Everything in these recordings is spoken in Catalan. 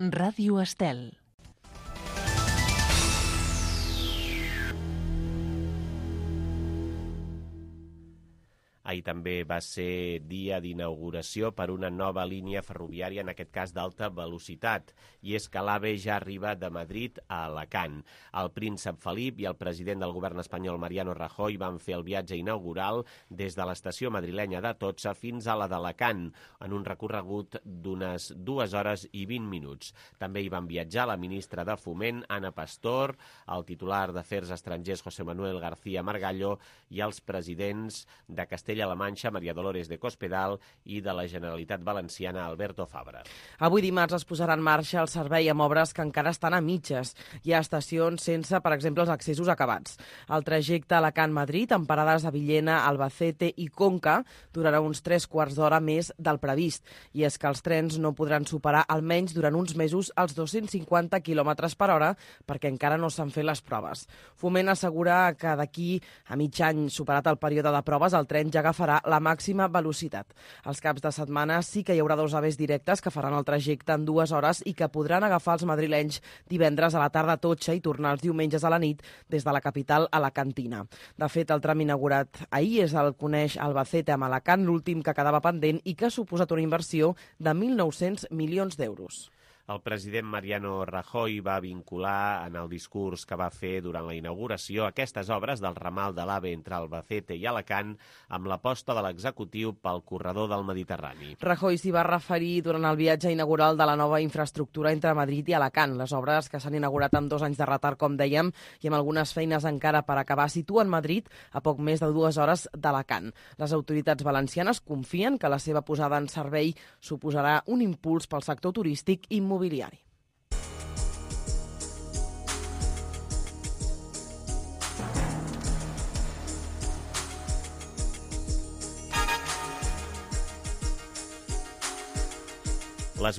Ràdio Estel. Ahir també va ser dia d'inauguració per una nova línia ferroviària, en aquest cas d'alta velocitat, i és que l'AVE ja arriba de Madrid a Alacant. El príncep Felip i el president del govern espanyol, Mariano Rajoy, van fer el viatge inaugural des de l'estació madrilenya d'Atocha fins a la d'Alacant, en un recorregut d'unes 2 hores i 20 minuts. També hi van viatjar la ministra de Foment, Ana Pastor, el titular d'Afers Estrangers, José Manuel García Margallo, i els presidents de Castella-La Manxa, María Dolores de Cospedal, i de la Generalitat Valenciana, Alberto Fabra. Avui dimarts es posarà en marxa el servei amb obres que encara estan a mitges. Hi ha estacions sense, per exemple, els accessos acabats. El trajecte Alacant-Madrid, amb parades a Villena, Albacete i Conca, durarà uns 3/4 d'hora més del previst. I és que els trens no podran superar almenys durant uns mesos els 250 km/h perquè encara no s'han fet les proves. Foment assegura que d'aquí a mig any superat el període de proves, el tren ja agafarà la màxima velocitat. Els caps de setmana sí que hi haurà 2 AVEs directes que faran el trajecte en 2 hores i que podran agafar els madrilenys divendres a la tarda a Totxa i tornar els diumenges a la nit des de la capital alacantina. De fet, el tram inaugurat ahir és el coneix Albacete amb Alacant, l'últim que quedava pendent i que ha suposat una inversió de 1.900 milions d'euros. El president Mariano Rajoy va vincular en el discurs que va fer durant la inauguració aquestes obres del ramal de l'AVE entre Albacete i Alacant amb l'aposta de l'executiu pel corredor del Mediterrani. Rajoy s'hi va referir durant el viatge inaugural de la nova infraestructura entre Madrid i Alacant. Les obres, que s'han inaugurat amb 2 anys de retard, com dèiem, i amb algunes feines encara per acabar, situen Madrid a poc més de 2 hores d'Alacant. Les autoritats valencianes confien que la seva posada en servei suposarà un impuls pel sector turístic i immobiliari. Les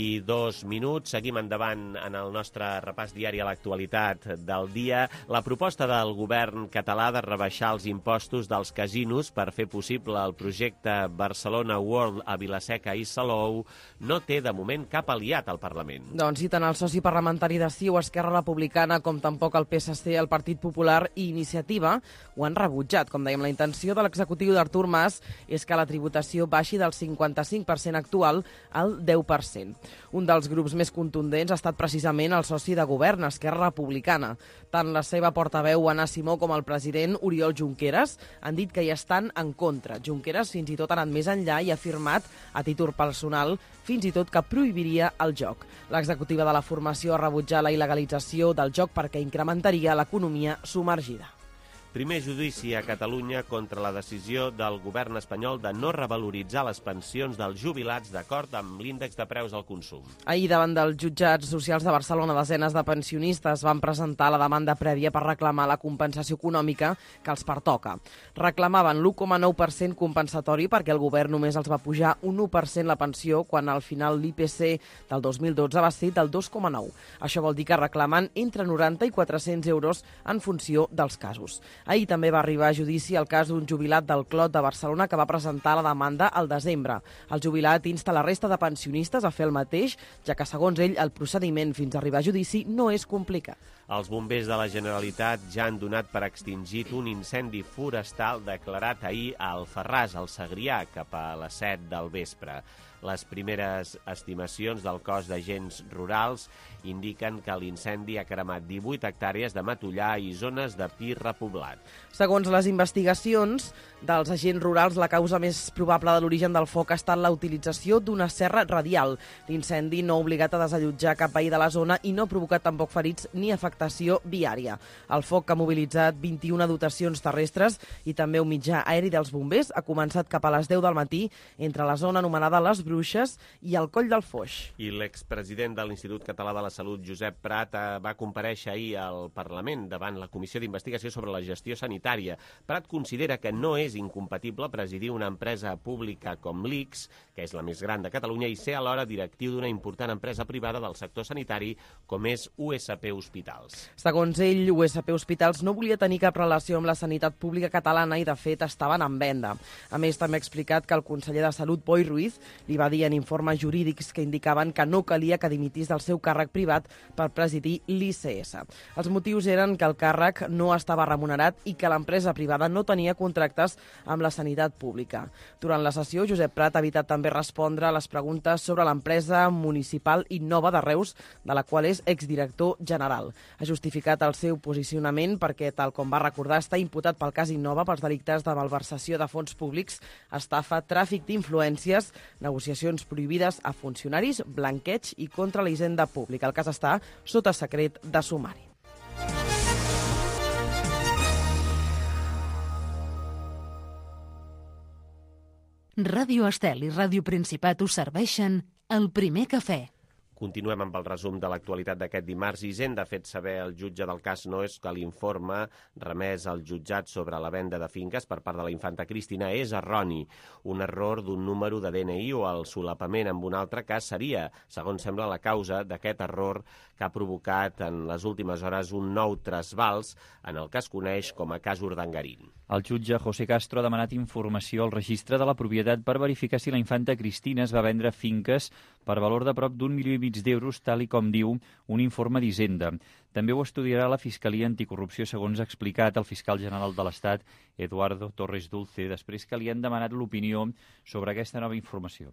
8:02, seguim endavant en el nostre repàs diari a l'actualitat del dia. La proposta del govern català de rebaixar els impostos dels casinos per fer possible el projecte Barcelona World a Vila-seca i Salou no té de moment cap aliat al Parlament. Doncs i tant el soci parlamentari de CiU, Esquerra Republicana, com tampoc el PSC, el Partit Popular i Iniciativa ho han rebutjat. Com dèiem, la intenció de l'executiu d'Artur Mas és que la tributació baixi del 55% actual al 10%. Un dels grups més contundents ha estat precisament el soci de govern, Esquerra Republicana. Tant la seva portaveu, Anna Simó, com el president, Oriol Junqueras, han dit que hi estan en contra. Junqueras fins i tot ha anat més enllà i ha afirmat, a títol personal, fins i tot que prohibiria el joc. L'executiva de la formació ha rebutjat la il·legalització del joc perquè incrementaria l'economia submergida. Primer judici a Catalunya contra la decisió del govern espanyol de no revaloritzar les pensions dels jubilats d'acord amb l'índex de preus al consum. Ahir, davant dels jutjats socials de Barcelona, desenes de pensionistes van presentar la demanda prèvia per reclamar la compensació econòmica que els pertoca. Reclamaven l'1,9% compensatori perquè el govern només els va pujar un 1% la pensió quan al final l'IPC del 2012 va ser del 2,9%. Això vol dir que reclamen entre 90 i 400 euros en funció dels casos. Ahir també va arribar a judici el cas d'un jubilat del Clot de Barcelona que va presentar la demanda al desembre. El jubilat insta la resta de pensionistes a fer el mateix, ja que, segons ell, el procediment fins a arribar a judici no és complicat. Els bombers de la Generalitat ja han donat per extingit un incendi forestal declarat ahir a Alfarràs, al Segrià, cap a les 7 del vespre. Les primeres estimacions del cos d'agents rurals indiquen que l'incendi ha cremat 18 hectàrees de matollar i zones de pi repoblat. Segons les investigacions dels agents rurals, la causa més probable de l'origen del foc ha estat la utilització d'una serra radial. L'incendi no ha obligat a desallotjar cap veí de la zona i no ha provocat tampoc ferits ni afectació viària. El foc, que ha mobilitzat 21 dotacions terrestres i també un mitjà aeri dels bombers, ha començat cap a les 10 del matí entre la zona anomenada Les Bruixes i el Coll del Foix. I l'expresident de l'Institut Català de la Salut, Josep Prat, va comparèixer ahir al Parlament davant la Comissió d'Investigació sobre la Gestió Sanitària. Prat considera que no és incompatible presidir una empresa pública com l'ICS, que és la més gran de Catalunya, i ser alhora directiu d'una important empresa privada del sector sanitari com és USP Hospitals. Segons ell, USP Hospitals no volia tenir cap relació amb la sanitat pública catalana i, de fet, estaven en venda. A més, també ha explicat que el conseller de Salut, Boi Ruiz, li va evadien informes jurídics que indicaven que no calia que dimitís del seu càrrec privat per presidir l'ICS. Els motius eren que el càrrec no estava remunerat i que l'empresa privada no tenia contractes amb la sanitat pública. Durant la sessió, Josep Prat ha evitat també respondre a les preguntes sobre l'empresa municipal Innova de Reus, de la qual és exdirector general. Ha justificat el seu posicionament perquè, tal com va recordar, està imputat pel cas Innova pels delictes de malversació de fons públics, estafa, tràfic d'influències, negociacions prohibides a funcionaris, blanqueig i contra la hisenda pública. El cas està sota secret de sumari. Ràdio Estel i Ràdio Principat us serveixen el primer cafè. Continuem amb el resum de l'actualitat d'aquest dimarts. Hisenda ha fet saber al jutge del cas Noes que l'informe remès al jutjat sobre la venda de finques per part de la infanta Cristina és erroni. Un error d'un número de DNI o el solapament amb un altre cas seria, segons sembla, la causa d'aquest error que ha provocat en les últimes hores un nou trasbals en el que es coneix com a cas Urdangarín. El jutge José Castro ha demanat informació al registre de la propietat per verificar si la infanta Cristina es va vendre finques per valor de prop d'1,5 milió d'euros, tal i com diu un informe d'Hisenda. També ho estudiarà la Fiscalia Anticorrupció, segons ha explicat el fiscal general de l'Estat, Eduardo Torres Dulce, després que li han demanat l'opinió sobre aquesta nova informació.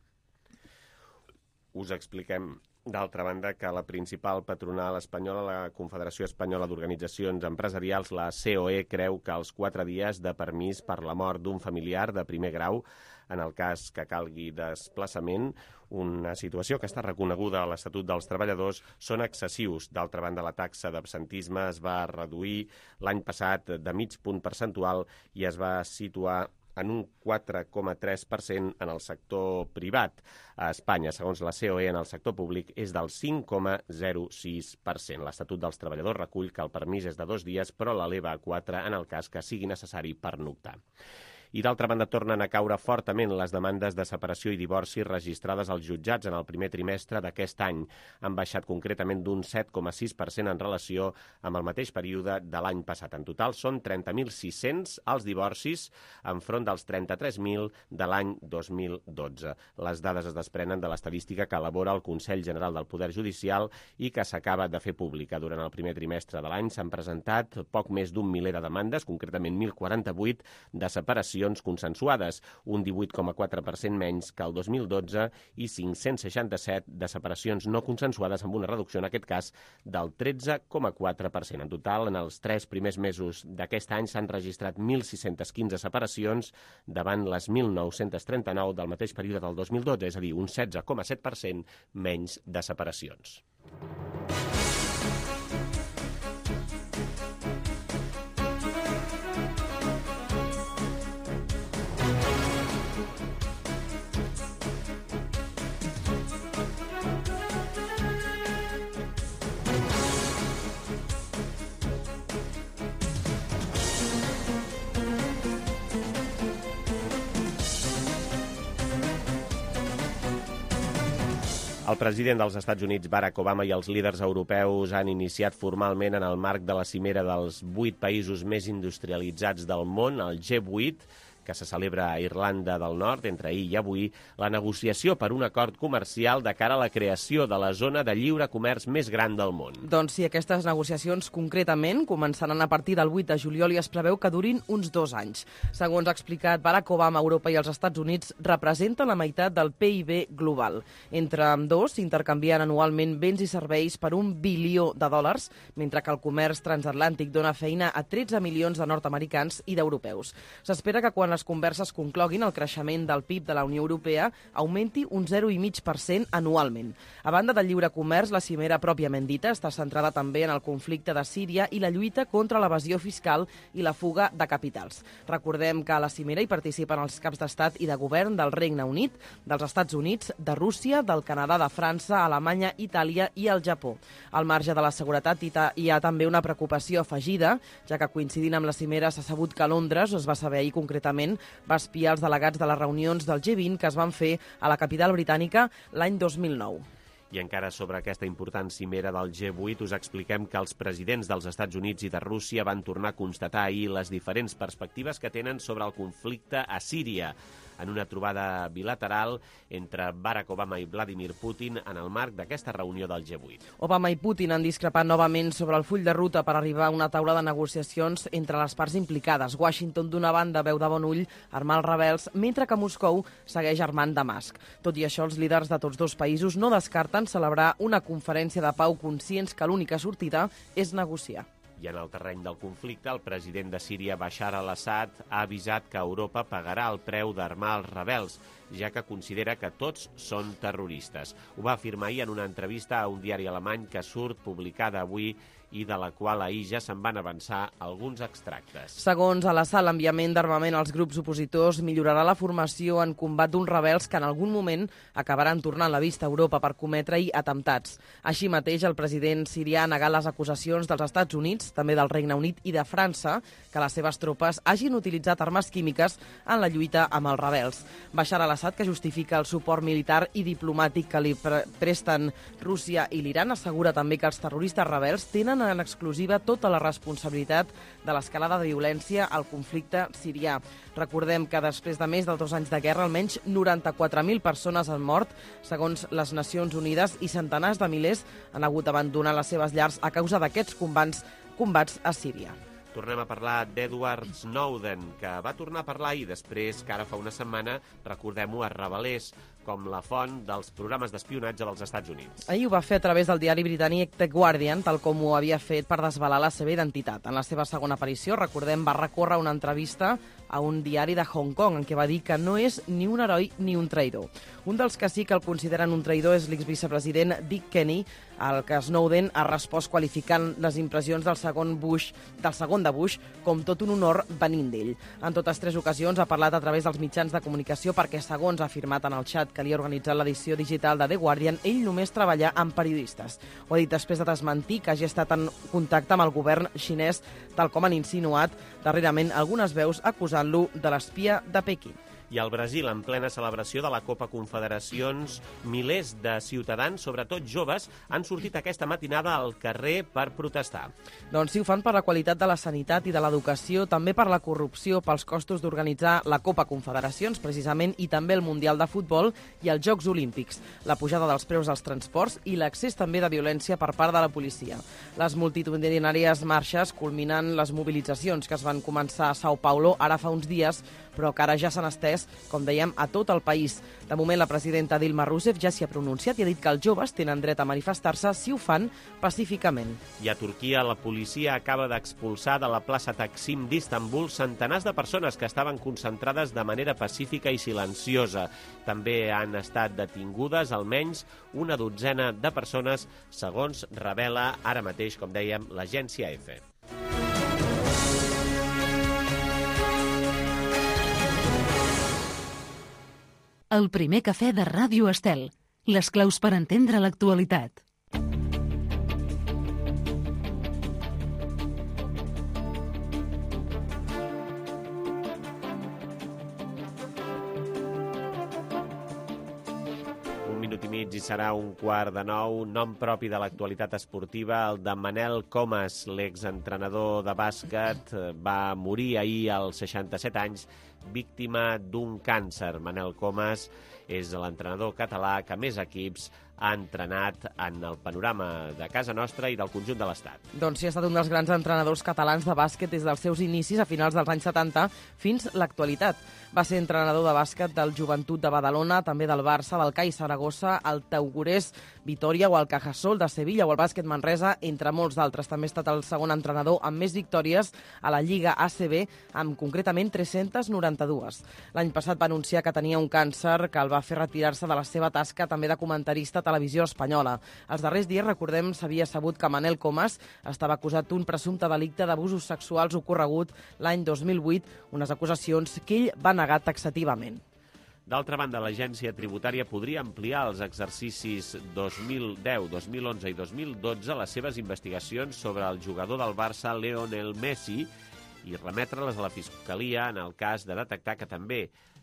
Us expliquem, d'altra banda, que la principal patronal espanyola, la Confederació Espanyola d'Organitzacions Empresarials, la COE, creu que els 4 dies de permís per la mort d'un familiar de primer grau, en el cas que calgui desplaçament, una situació que està reconeguda a l'Estatut dels Treballadors, són excessius. D'altra banda, la taxa d'absentisme es va reduir l'any passat de mig punt percentual i es va situar en un 4,3% en el sector privat. A Espanya, segons la COE, en el sector públic és del 5,06%. L'Estatut dels Treballadors recull que el permís és de 2 dies, però l'eleva a 4 en el cas que sigui necessari pernoctar. I d'altra banda tornen a caure fortament les demandes de separació i divorci registrades als jutjats en el primer trimestre d'aquest any. Han baixat concretament d'un 7,6% en relació amb el mateix període de l'any passat. En total són 30.600 els divorcis enfront dels 33.000 de l'any 2012. Les dades es desprenen de l'estadística que elabora el Consell General del Poder Judicial i que s'acaba de fer pública. Durant el primer trimestre de l'any s'han presentat poc més d'un miler de demandes, concretament 1.048 de separació consensuades, un 18,4% menys que el 2012 i 567 de separacions no consensuades amb una reducció, en aquest cas, del 13,4%. En total, en els 3 primers mesos d'aquest any s'han registrat 1.615 separacions davant les 1.939 del mateix període del 2012, és a dir, un 16,7% menys de separacions. El president dels Estats Units, Barack Obama, i els líders europeus han iniciat formalment en el marc de la cimera dels 8 països més industrialitzats del món, el G8, que se celebra a Irlanda del Nord, entre ahir i avui, la negociació per un acord comercial de cara a la creació de la zona de lliure comerç més gran del món. Doncs sí, aquestes negociacions concretament començaran a partir del 8 de juliol i es preveu que durin uns 2 anys. Segons ha explicat Barack Obama, Europa i els Estats Units representen la meitat del PIB global. Entre ambdós s'intercanvien anualment béns i serveis per $1 bilió, mentre que el comerç transatlàntic dona feina a 13 milions de nord-americans i d'europeus. S'espera que quan les converses concloguin, el creixement del PIB de la Unió Europea augmenti un 0,5% anualment. A banda del lliure comerç, la cimera pròpiament dita està centrada també en el conflicte de Síria i la lluita contra l'evasió fiscal i la fuga de capitals. Recordem que a la cimera hi participen els caps d'estat i de govern del Regne Unit, dels Estats Units, de Rússia, del Canadà, de França, Alemanya, Itàlia i el Japó. Al marge de la seguretat hi ha també una preocupació afegida, ja que coincidint amb la cimera s'ha sabut que Londres, es va saber ahir concretament, va espiar els delegats de les reunions del G20 que es van fer a la capital britànica l'any 2009. I encara sobre aquesta important cimera del G8 us expliquem que els presidents dels Estats Units i de Rússia van tornar a constatar ahir les diferents perspectives que tenen sobre el conflicte a Síria. en una trobada bilateral entre Barack Obama i Vladimir Putin en el marc d'aquesta reunió del G8. Obama i Putin han discrepat novament sobre el full de ruta per arribar a una taula de negociacions entre les parts implicades. Washington, d'una banda, veu de bon ull armar els rebels, mentre que Moscou segueix armant Damasc. Tot i això, els líders de tots dos països no descarten celebrar una conferència de pau conscients que l'única sortida és negociar. I en el terreny del conflicte, el president de Síria, Bashar al-Assad, ha avisat que Europa pagarà el preu d'armar els rebels, ja que considera que tots són terroristes. Ho va afirmar ahir en una entrevista a un diari alemany que surt publicada avui i de la qual ahir ja se'n van avançar alguns extractes. Segons Al-Assad, l'enviament d'armament als grups opositors millorarà la formació en combat d'uns rebels que en algun moment acabaran tornant la vista a Europa per cometre-hi atemptats. Així mateix, el president sirià ha negat les acusacions dels Estats Units, també del Regne Unit i de França, que les seves tropes hagin utilitzat armes químiques en la lluita amb els rebels. Bashar al-Assad, que justifica el suport militar i diplomàtic que li presten Rússia i l'Iran, assegura també que els terroristes rebels tenen en exclusiva tota la responsabilitat de l'escalada de violència al conflicte sirià. Recordem que després de més de 2 anys de guerra, almenys 94.000 persones han mort, segons les Nacions Unides, i centenars de milers han hagut d'abandonar les seves llars a causa d'aquests combats a Síria. Tornem a parlar d'Edward Snowden, que va tornar a parlar ahir després que ara fa una setmana, recordem-ho, es revelés com la font dels programes d'espionatge dels Estats Units. Ahir ho va fer a través del diari britànic The Guardian, tal com ho havia fet per desvelar la seva identitat. En la seva segona aparició, recordem, va recórrer una entrevista a un diari de Hong Kong, en què va dir que no és ni un heroi ni un traïdor. Un dels que sí que el consideren un traïdor és l'exvicepresident Dick Cheney, al que Snowden ha respost qualificant les impressions del segon de Bush com tot un honor venint d'ell. En totes 3 ocasions ha parlat a través dels mitjans de comunicació perquè, segons ha afirmat en el xat que li ha organitzat l'edició digital de The Guardian, ell només treballa amb periodistes. Ho ha dit després de desmentir que hagi estat en contacte amb el govern xinès, tal com han insinuat darrerament algunes veus acusant-lo de l'espia de Pequín. I al Brasil, en plena celebració de la Copa Confederacions, milers de ciutadans, sobretot joves, han sortit aquesta matinada al carrer per protestar. Doncs sí, ho fan per la qualitat de la sanitat i de l'educació, també per la corrupció, pels costos d'organitzar la Copa Confederacions, precisament, i també el Mundial de Futbol i els Jocs Olímpics, la pujada dels preus als transports i l'accés també de violència per part de la policia. Les multitudinàries marxes culminen les mobilitzacions que es van començar a Sao Paulo ara fa uns dies, però que ara ja s'han estès, com dèiem, a tot el país. De moment, la presidenta Dilma Rousseff ja s'hi ha pronunciat i ha dit que els joves tenen dret a manifestar-se si ho fan pacíficament. I a Turquia, la policia acaba d'expulsar de la plaça Taksim d'Istanbul centenars de persones que estaven concentrades de manera pacífica i silenciosa. També han estat detingudes almenys una dotzena de persones, segons revela ara mateix, com dèiem, l'agència EFE. El primer cafè de Ràdio Estel. Les claus per entendre l'actualitat. Minut i mig i serà 8:45. Nom propi de l'actualitat esportiva, el de Manel Comas, l'exentrenador de bàsquet, va morir ahir als 67 anys, víctima d'un càncer. Manel Comas és l'entrenador català que més equips ha entrenat en el panorama de casa nostra i del conjunt de l'Estat. Doncs sí, ha estat un dels grans entrenadors catalans de bàsquet des dels seus inicis a finals dels anys 70 fins l'actualitat. Va ser entrenador de bàsquet del Joventut de Badalona, també del Barça, del CAI Saragossa, el Taugurés Vitoria o el Cajasol de Sevilla o el Bàsquet Manresa, entre molts d'altres. També ha estat el segon entrenador amb més victòries a la Lliga ACB, amb concretament 392. L'any passat va anunciar que tenia un càncer que el va fer retirar-se de la seva tasca també de comentarista a Televisió Espanyola. Els darrers dies, recordem, s'havia sabut que Manel Comas estava acusat d'un presumpte delicte d'abusos sexuals ocorregut l'any 2008, unes acusacions que ell va negar taxativament. D'altra banda, l'Agència Tributària podria ampliar els exercicis 2010, 2011 i 2012 les seves investigacions sobre el jugador del Barça, Lionel Messi, i remetre-les a la Fiscalia en el cas de detectar que també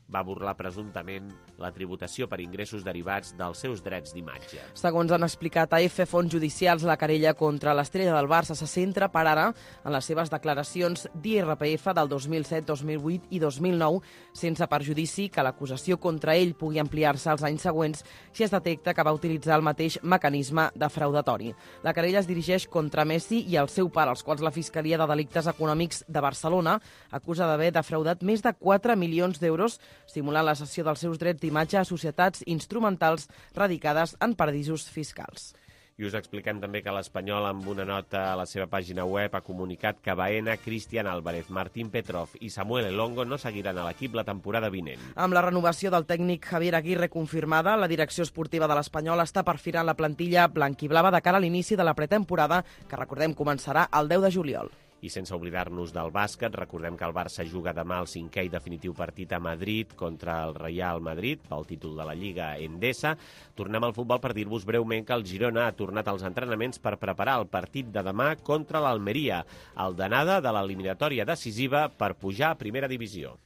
va burlar presumptament la tributació per ingressos derivats dels seus drets d'imatge. Segons han explicat a EFE fonts judicials, la querella contra l'estrella del Barça se centra per ara en les seves declaracions d'IRPF del 2007, 2008 i 2009, sense perjudici que l'acusació contra ell pugui ampliar-se als anys següents si es detecta que va utilitzar el mateix mecanisme defraudatori. La querella es dirigeix contra Messi i el seu pare, els quals la Fiscalia de Delictes Econòmics de Barcelona acusa d'haver defraudat més de 4 milions d'euros simulant la cessió dels seus drets d'imatge a societats instrumentals radicades en paradisos fiscals. I us expliquem també que l'Espanyol, amb una nota a la seva pàgina web, ha comunicat que Baena, Cristian Álvarez, Martín Petrov i Samuel Elongo no seguiran a l'equip la temporada vinent. Amb la renovació del tècnic Javier Aguirre confirmada, la direcció esportiva de l'Espanyol està perfilant la plantilla blanquiblava de cara a l'inici de la pretemporada, que recordem començarà el 10 de juliol. I sense oblidar-nos del bàsquet, recordem que el Barça juga demà el 5è i definitiu partit a Madrid contra el Real Madrid pel títol de la Lliga Endesa. Tornem al futbol per dir-vos breument que el Girona ha tornat als entrenaments per preparar el partit de demà contra l'Almeria, el d'anada de l'eliminatòria decisiva per pujar a primera divisió.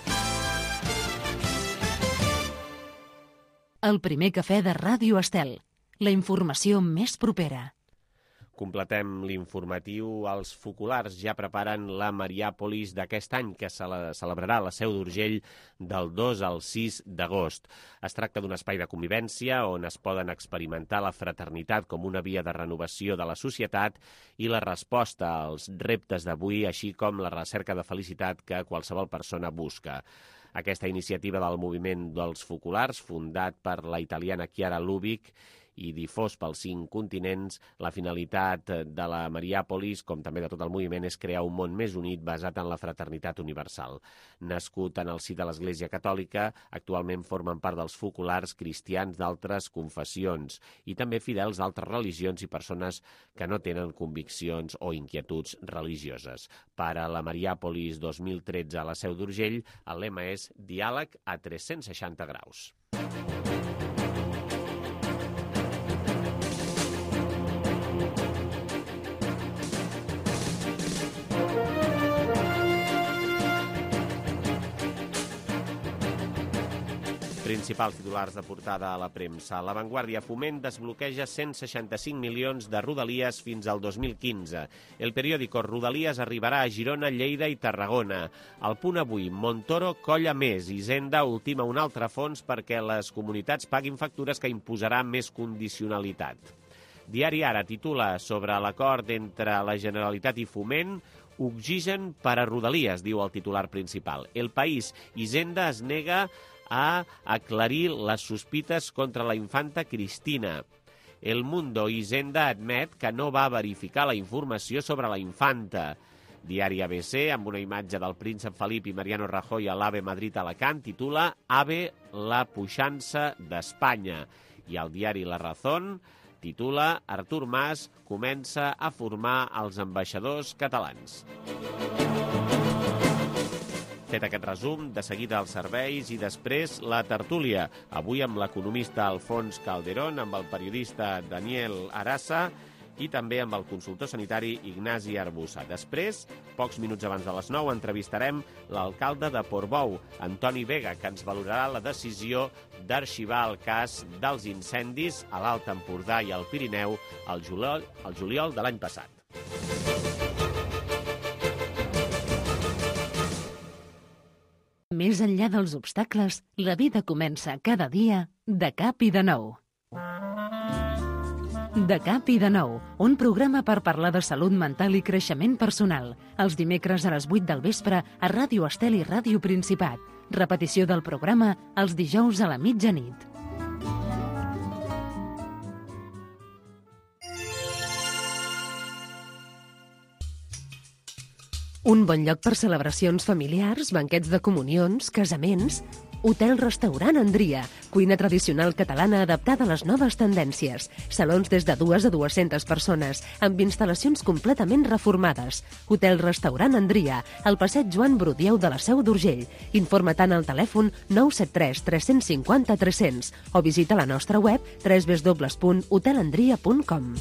El primer cafè de Ràdio Estel. La informació més propera. Completem l'informatiu. Els focolars ja preparen la Mariàpolis d'aquest any, que celebrarà la Seu d'Urgell del 2 al 6 d'agost. Es tracta d'un espai de convivència on es poden experimentar la fraternitat com una via de renovació de la societat i la resposta als reptes d'avui, així com la recerca de felicitat que qualsevol persona busca. Aquesta iniciativa del moviment dels focolars, fundat per la italiana Chiara Lubic i difós pels 5 continents, la finalitat de la Mariàpolis, com també de tot el moviment, és crear un món més unit basat en la fraternitat universal. Nascut en el si de l'Església Catòlica, actualment formen part dels focolars cristians d'altres confessions i també fidels d'altres religions i persones que no tenen conviccions o inquietuds religioses. Per a la Mariàpolis 2013 a la Seu d'Urgell, el lema és Diàleg a 360 graus. Principals titulars de portada a la premsa. La Vanguardia: Foment desbloqueja 165 milions de Rodalies fins al 2015. El periòdico: Rodalies arribarà a Girona, Lleida i Tarragona. El Punt Avui: Montoro colla més. Hisenda ultima un altre fons perquè les comunitats paguin factures que imposarà més condicionalitat. Diari Ara titula sobre l'acord entre la Generalitat i Foment: Oxigen per a Rodalies, diu el titular principal. El País: Hisenda es nega a aclarir les sospites contra la infanta Cristina. El Mundo: Hisenda admet que no va verificar la informació sobre la infanta. Diari ABC, amb una imatge del príncep Felip i Mariano Rajoy a l'AVE Madrid-Alacant, titula AVE la puixança d'Espanya. I el diari La Razón titula Artur Mas comença a formar els ambaixadors catalans. Fet aquest resum, de seguida els serveis i després la tertúlia. Avui amb l'economista Alfons Calderón, amb el periodista Daniel Arassa i també amb el consultor sanitari Ignasi Arbusa. Després, pocs minuts abans de les 9, entrevistarem l'alcalde de Portbou, Antoni Vega, que ens valorarà la decisió d'arxivar el cas dels incendis a l'Alt Empordà i al Pirineu al juliol de l'any passat. Més enllà dels obstacles, la vida comença cada dia de cap i de nou. De cap i de nou, un programa per parlar de salut mental i creixement personal. Els dimecres a les 8 del vespre a Ràdio Estel i Ràdio Principat. Repetició del programa els dijous a la mitjanit. Un bon lloc per celebracions familiars, banquets de comunions, casaments. Hotel-restaurant Andria, cuina tradicional catalana adaptada a les noves tendències. Salons des de 2 a 200 persones, amb instal·lacions completament reformades. Hotel-restaurant Andria, al passeig Joan Brudieu de la Seu d'Urgell. Informa-te'n al telèfon 973 350 300 o visita la nostra web www.hotelandria.com.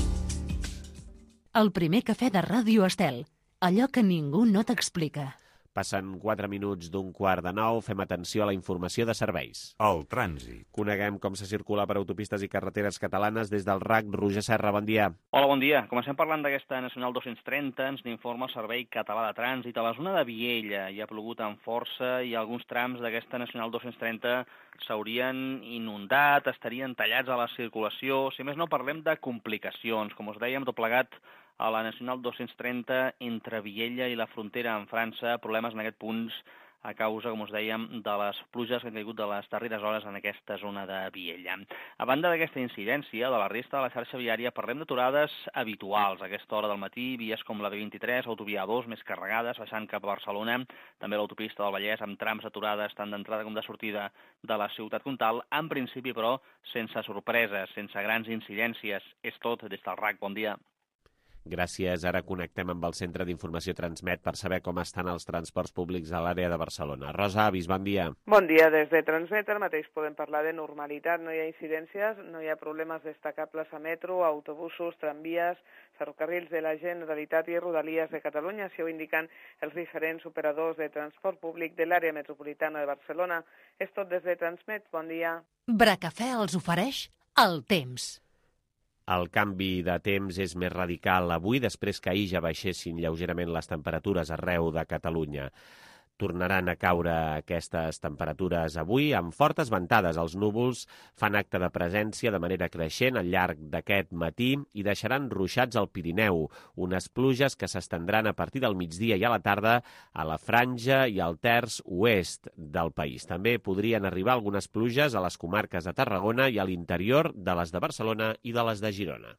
El primer cafè de Ràdio Estel, allò que ningú no t'explica. Passen 4 minuts d'8:45, fem atenció a la informació de serveis. El trànsit. Coneguem com se circula per autopistes i carreteres catalanes des del RAC. Roger Serra, bon dia. Hola, bon dia. Comencem parlant d'aquesta Nacional 230, ens n'informa el Servei Català de Trànsit. A la zona de Viella hi ha plogut amb força i alguns trams d'aquesta Nacional 230 s'haurien inundat, estarien tallats a la circulació. Si més no, parlem de complicacions. Com us dèiem, tot plegat a la Nacional 230 entre Viella i la frontera amb França, problemes en aquest punt a causa, com us dèiem, de les pluges que han caigut de les darreres hores en aquesta zona de Viella. A banda d'aquesta incidència, de la resta de la xarxa viària, parlem d'aturades habituals. A aquesta hora del matí, vies com la B23, autovia A2, més carregades, baixant cap a Barcelona, també l'autopista del Vallès, amb trams aturades tant d'entrada com de sortida de la ciutat comtal. En principi, però, sense sorpreses, sense grans incidències. És tot des del RAC. Bon dia. Gràcies. Ara connectem amb el Centre d'Informació Transmet per saber com estan els transports públics a l'àrea de Barcelona. Rosa Avis, bon dia. Bon dia. Des de Transmet ara mateix podem parlar de normalitat. No hi ha incidències, no hi ha problemes destacables a metro, autobusos, tramvies, ferrocarrils de la Generalitat i Rodalies de Catalunya, així ho indiquen els diferents operadors de transport públic de l'àrea metropolitana de Barcelona. És tot des de Transmet. Bon dia. Bracafè els ofereix el temps. El canvi de temps és més radical avui, després que ahir ja baixessin lleugerament les temperatures arreu de Catalunya. Tornaran a caure aquestes temperatures avui amb fortes ventades. Els núvols fan acte de presència de manera creixent al llarg d'aquest matí i deixaran ruixats al Pirineu, unes pluges que s'estendran a partir del migdia i a la tarda a la franja i al terç oest del país. També podrien arribar algunes pluges a les comarques de Tarragona i a l'interior de les de Barcelona i de les de Girona.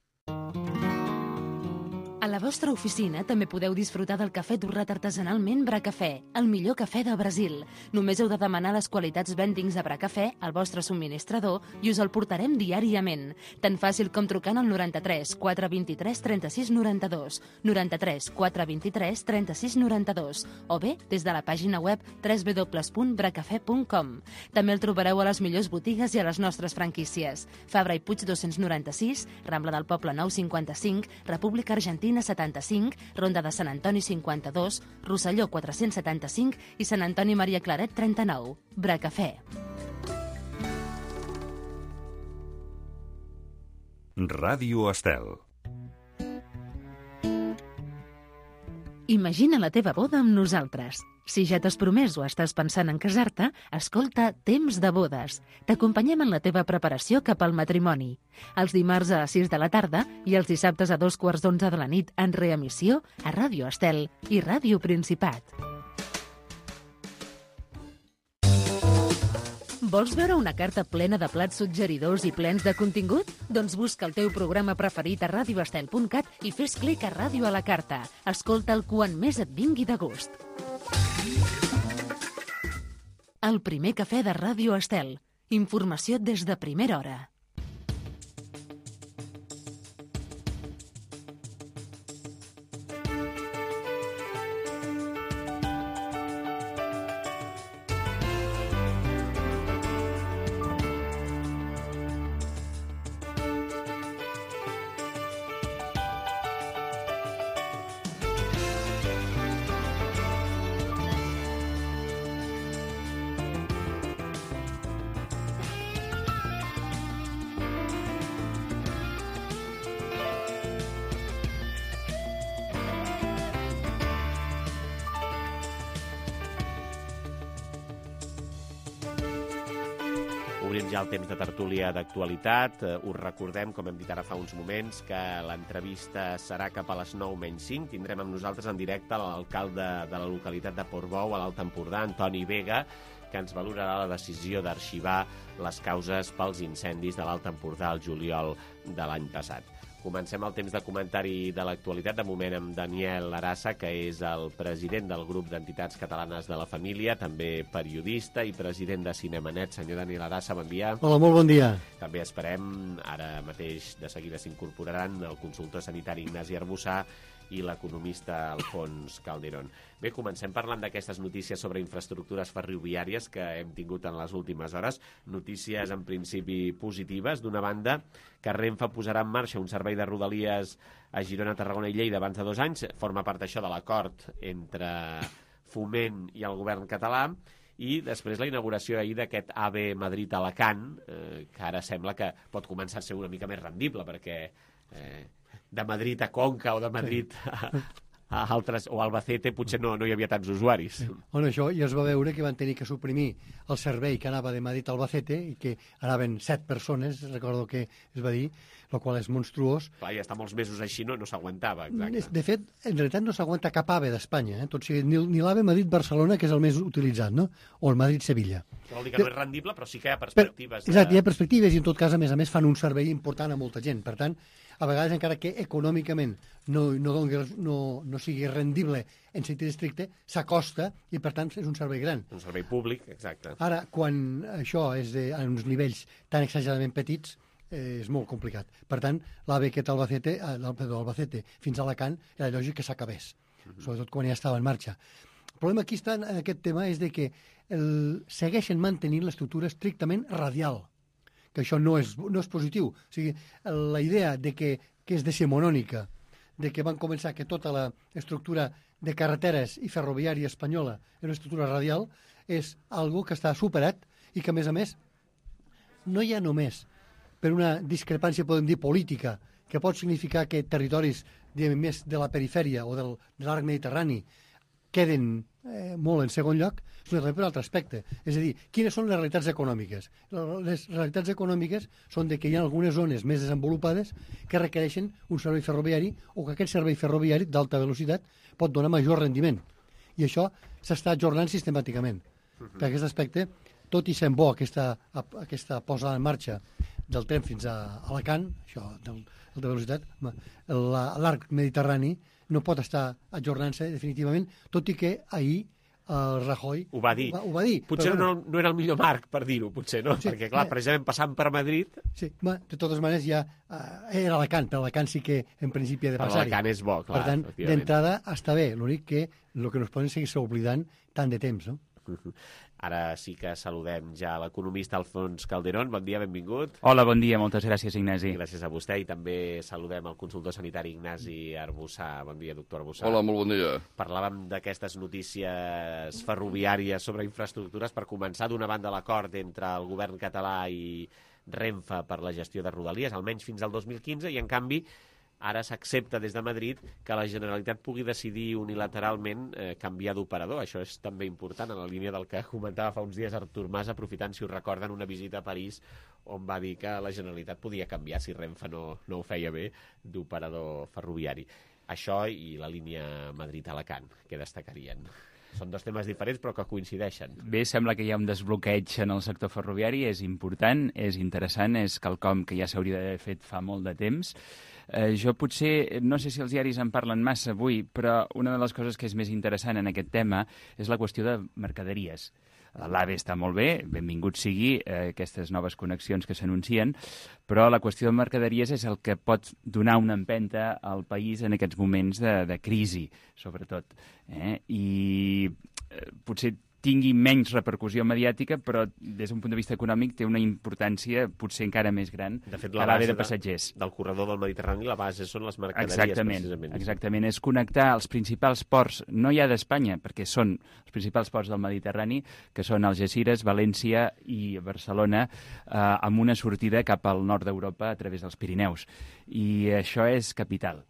A la vostra oficina també podeu disfrutar del cafè torrat artesanalment Bracafè, el millor cafè de Brasil. Només heu de demanar les qualitats blendings de Bracafè al vostre subministrador i us el portarem diàriament. Tan fàcil com trucant al 93 423 36 92, 93 423 36 92, o bé des de la pàgina web www.bracafè.com. També el trobareu a les millors botigues i a les nostres franquícies. Fabra i Puig 296, Rambla del Poble 955, República Argentina 75, Ronda de Sant Antoni 52, Rosselló 475 i Sant Antoni Maria Claret 39. Bracafè. Ràdio Estel. Imagina la teva boda amb nosaltres. Si ja t'has promès o estàs pensant en casar-te, escolta Temps de Bodes. T'acompanyem en la teva preparació cap al matrimoni. Els dimarts a les 6 de la tarda i els dissabtes a 11:45 de la nit en reemissió a Ràdio Estel i Ràdio Principat. Vols veure una carta plena de plats suggeridors i plens de contingut? Doncs busca el teu programa preferit a radioestel.cat i fes clic a Ràdio a la carta. Escolta'l quan més et vingui de gust. El primer cafè de Ràdio Estel. Informació des de primera hora. Obrim ja el temps de tertúlia d'actualitat. Us recordem, com hem dit ara fa uns moments, que l'entrevista serà cap a les 9:05. Tindrem amb nosaltres en directe l'alcalde de la localitat de Portbou, a l'Alt Empordà, Antoni Vega, que ens valorarà la decisió d'arxivar les causes pels incendis de l'Alt Empordà al juliol de l'any passat. Comencem el temps de comentari de l'actualitat, de moment amb Daniel Arassa, que és el president del grup d'entitats catalanes de la família, també periodista i president de Cinemanet. Senyor Daniel Arassa, bon dia. Hola, molt bon dia. També esperem, ara mateix de seguida s'incorporaran el consultor sanitari Ignasi Arbussà i l'economista Alfons Calderón. Bé, comencem parlant d'aquestes notícies sobre infraestructures ferroviàries que hem tingut en les últimes hores. Notícies, en principi, positives. D'una banda, que Renfe posarà en marxa un servei de rodalies a Girona, Tarragona i Lleida abans de 2 anys. Forma part això de l'acord entre Foment i el govern català, i després la inauguració ahir d'aquest AVE Madrid-Alacant, que ara sembla que pot començar a ser una mica més rendible, perquè de Madrid a Conca o de Madrid a altres, o a Albacete potser no hi havia tants usuaris. Bueno, això ja es va veure que van tenir que suprimir el servei que anava de Madrid a Albacete i que anaven 7 persones, recordo que es va dir, el qual és monstruós. Clar, ja està molts mesos així, no s'aguantava, exacte. De fet, en realitat no s'aguanta cap AVE d'Espanya, tot sigui, ni l'AVE Madrid-Barcelona, que és el més utilitzat, no? O el Madrid-Sevilla. Vol dir que no és rendible, però sí que hi ha perspectives. Exacte, hi ha perspectives i en tot cas, a més fan un servei important a molta gent. Per tant, a vegades, encara que econòmicament no sigui rendible en sentit estricte, s'acosta i, per tant, és un servei gran. Un servei públic, exacte. Ara, quan això és a uns nivells tan exageradament petits, és molt complicat. Per tant, l'AVE aquest Albacete fins a Alacant era lògic que s'acabés, sobretot quan ja estava en marxa. El problema aquí està en aquest tema és de que segueixen mantenint l'estructura estrictament radial, que això no és positiu. O sigui, la idea de que és decimonònica, de que van començar que tota l'estructura de carreteres i ferroviària espanyola és una estructura radial, és algo que està superat i que, a més, no hi ha només per una discrepància, podem dir, política, que pot significar que territoris més de la perifèria o de l'arc mediterrani queden molt en segon lloc, sinó també per un altre aspecte. És a dir, quines són les realitats econòmiques? Les realitats econòmiques són que hi ha algunes zones més desenvolupades que requereixen un servei ferroviari o que aquest servei ferroviari d'alta velocitat pot donar major rendiment. I això s'està ajornant sistemàticament. Per aquest aspecte, tot i sent bo aquesta posada en marxa del tren fins a Alacant, això de velocitat, l'arc mediterrani no pot estar ajornant-se definitivament, tot i que ahir Rajoy ho va dir. Potser no era el millor marc per dir-ho, potser, no? Sí, perquè, clar, precisament passant per Madrid... Sí, de totes maneres ja era Alacant, però Alacant sí que en principi ha de passar-hi. Alacant és bo, clar. Per tant, d'entrada està bé, l'únic que el que no es poden seguir oblidant tant de temps, no? Ara sí que saludem ja l'economista Alfons Calderón. Bon dia, benvingut. Hola, bon dia, moltes gràcies, Ignasi. Gràcies a vostè i també saludem el consultor sanitari Ignasi Arbussà. Bon dia, doctor Arbussà. Hola, molt bon dia. Parlàvem d'aquestes notícies ferroviàries sobre infraestructures. Per començar, d'una banda l'acord entre el govern català i Renfe per la gestió de Rodalies, almenys fins al 2015, i en canvi ara s'accepta des de Madrid que la Generalitat pugui decidir unilateralment canviar d'operador. Això és també important, en la línia del que comentava fa uns dies Artur Mas, aprofitant, si us recorden, una visita a París on va dir que la Generalitat podia canviar, si Renfe no ho feia bé, d'operador ferroviari. Això i la línia Madrid-Alacant, que destacarien. Són dos temes diferents però que coincideixen. Bé, sembla que hi ha un desbloqueig en el sector ferroviari, és important, és interessant, és quelcom que ja s'hauria d'haver fet fa molt de temps. Jo potser, no sé si els diaris en parlen massa avui, però una de les coses que és més interessant en aquest tema és la qüestió de mercaderies. L'AVE està molt bé, benvingut sigui aquestes noves connexions que s'anuncien, però la qüestió de mercaderies és el que pot donar una empenta al país en aquests moments de crisi, sobretot. I potser tingui menys repercussió mediàtica, però des d'un punt de vista econòmic té una importància potser encara més gran que l'AVE de passatgers. Del corredor del Mediterrani la base són les mercaderies, precisament. Exactament, és connectar els principals ports, no ja d'Espanya, perquè són els principals ports del Mediterrani, que són Algeciras, València i Barcelona, amb una sortida cap al nord d'Europa a través dels Pirineus. I això és capital.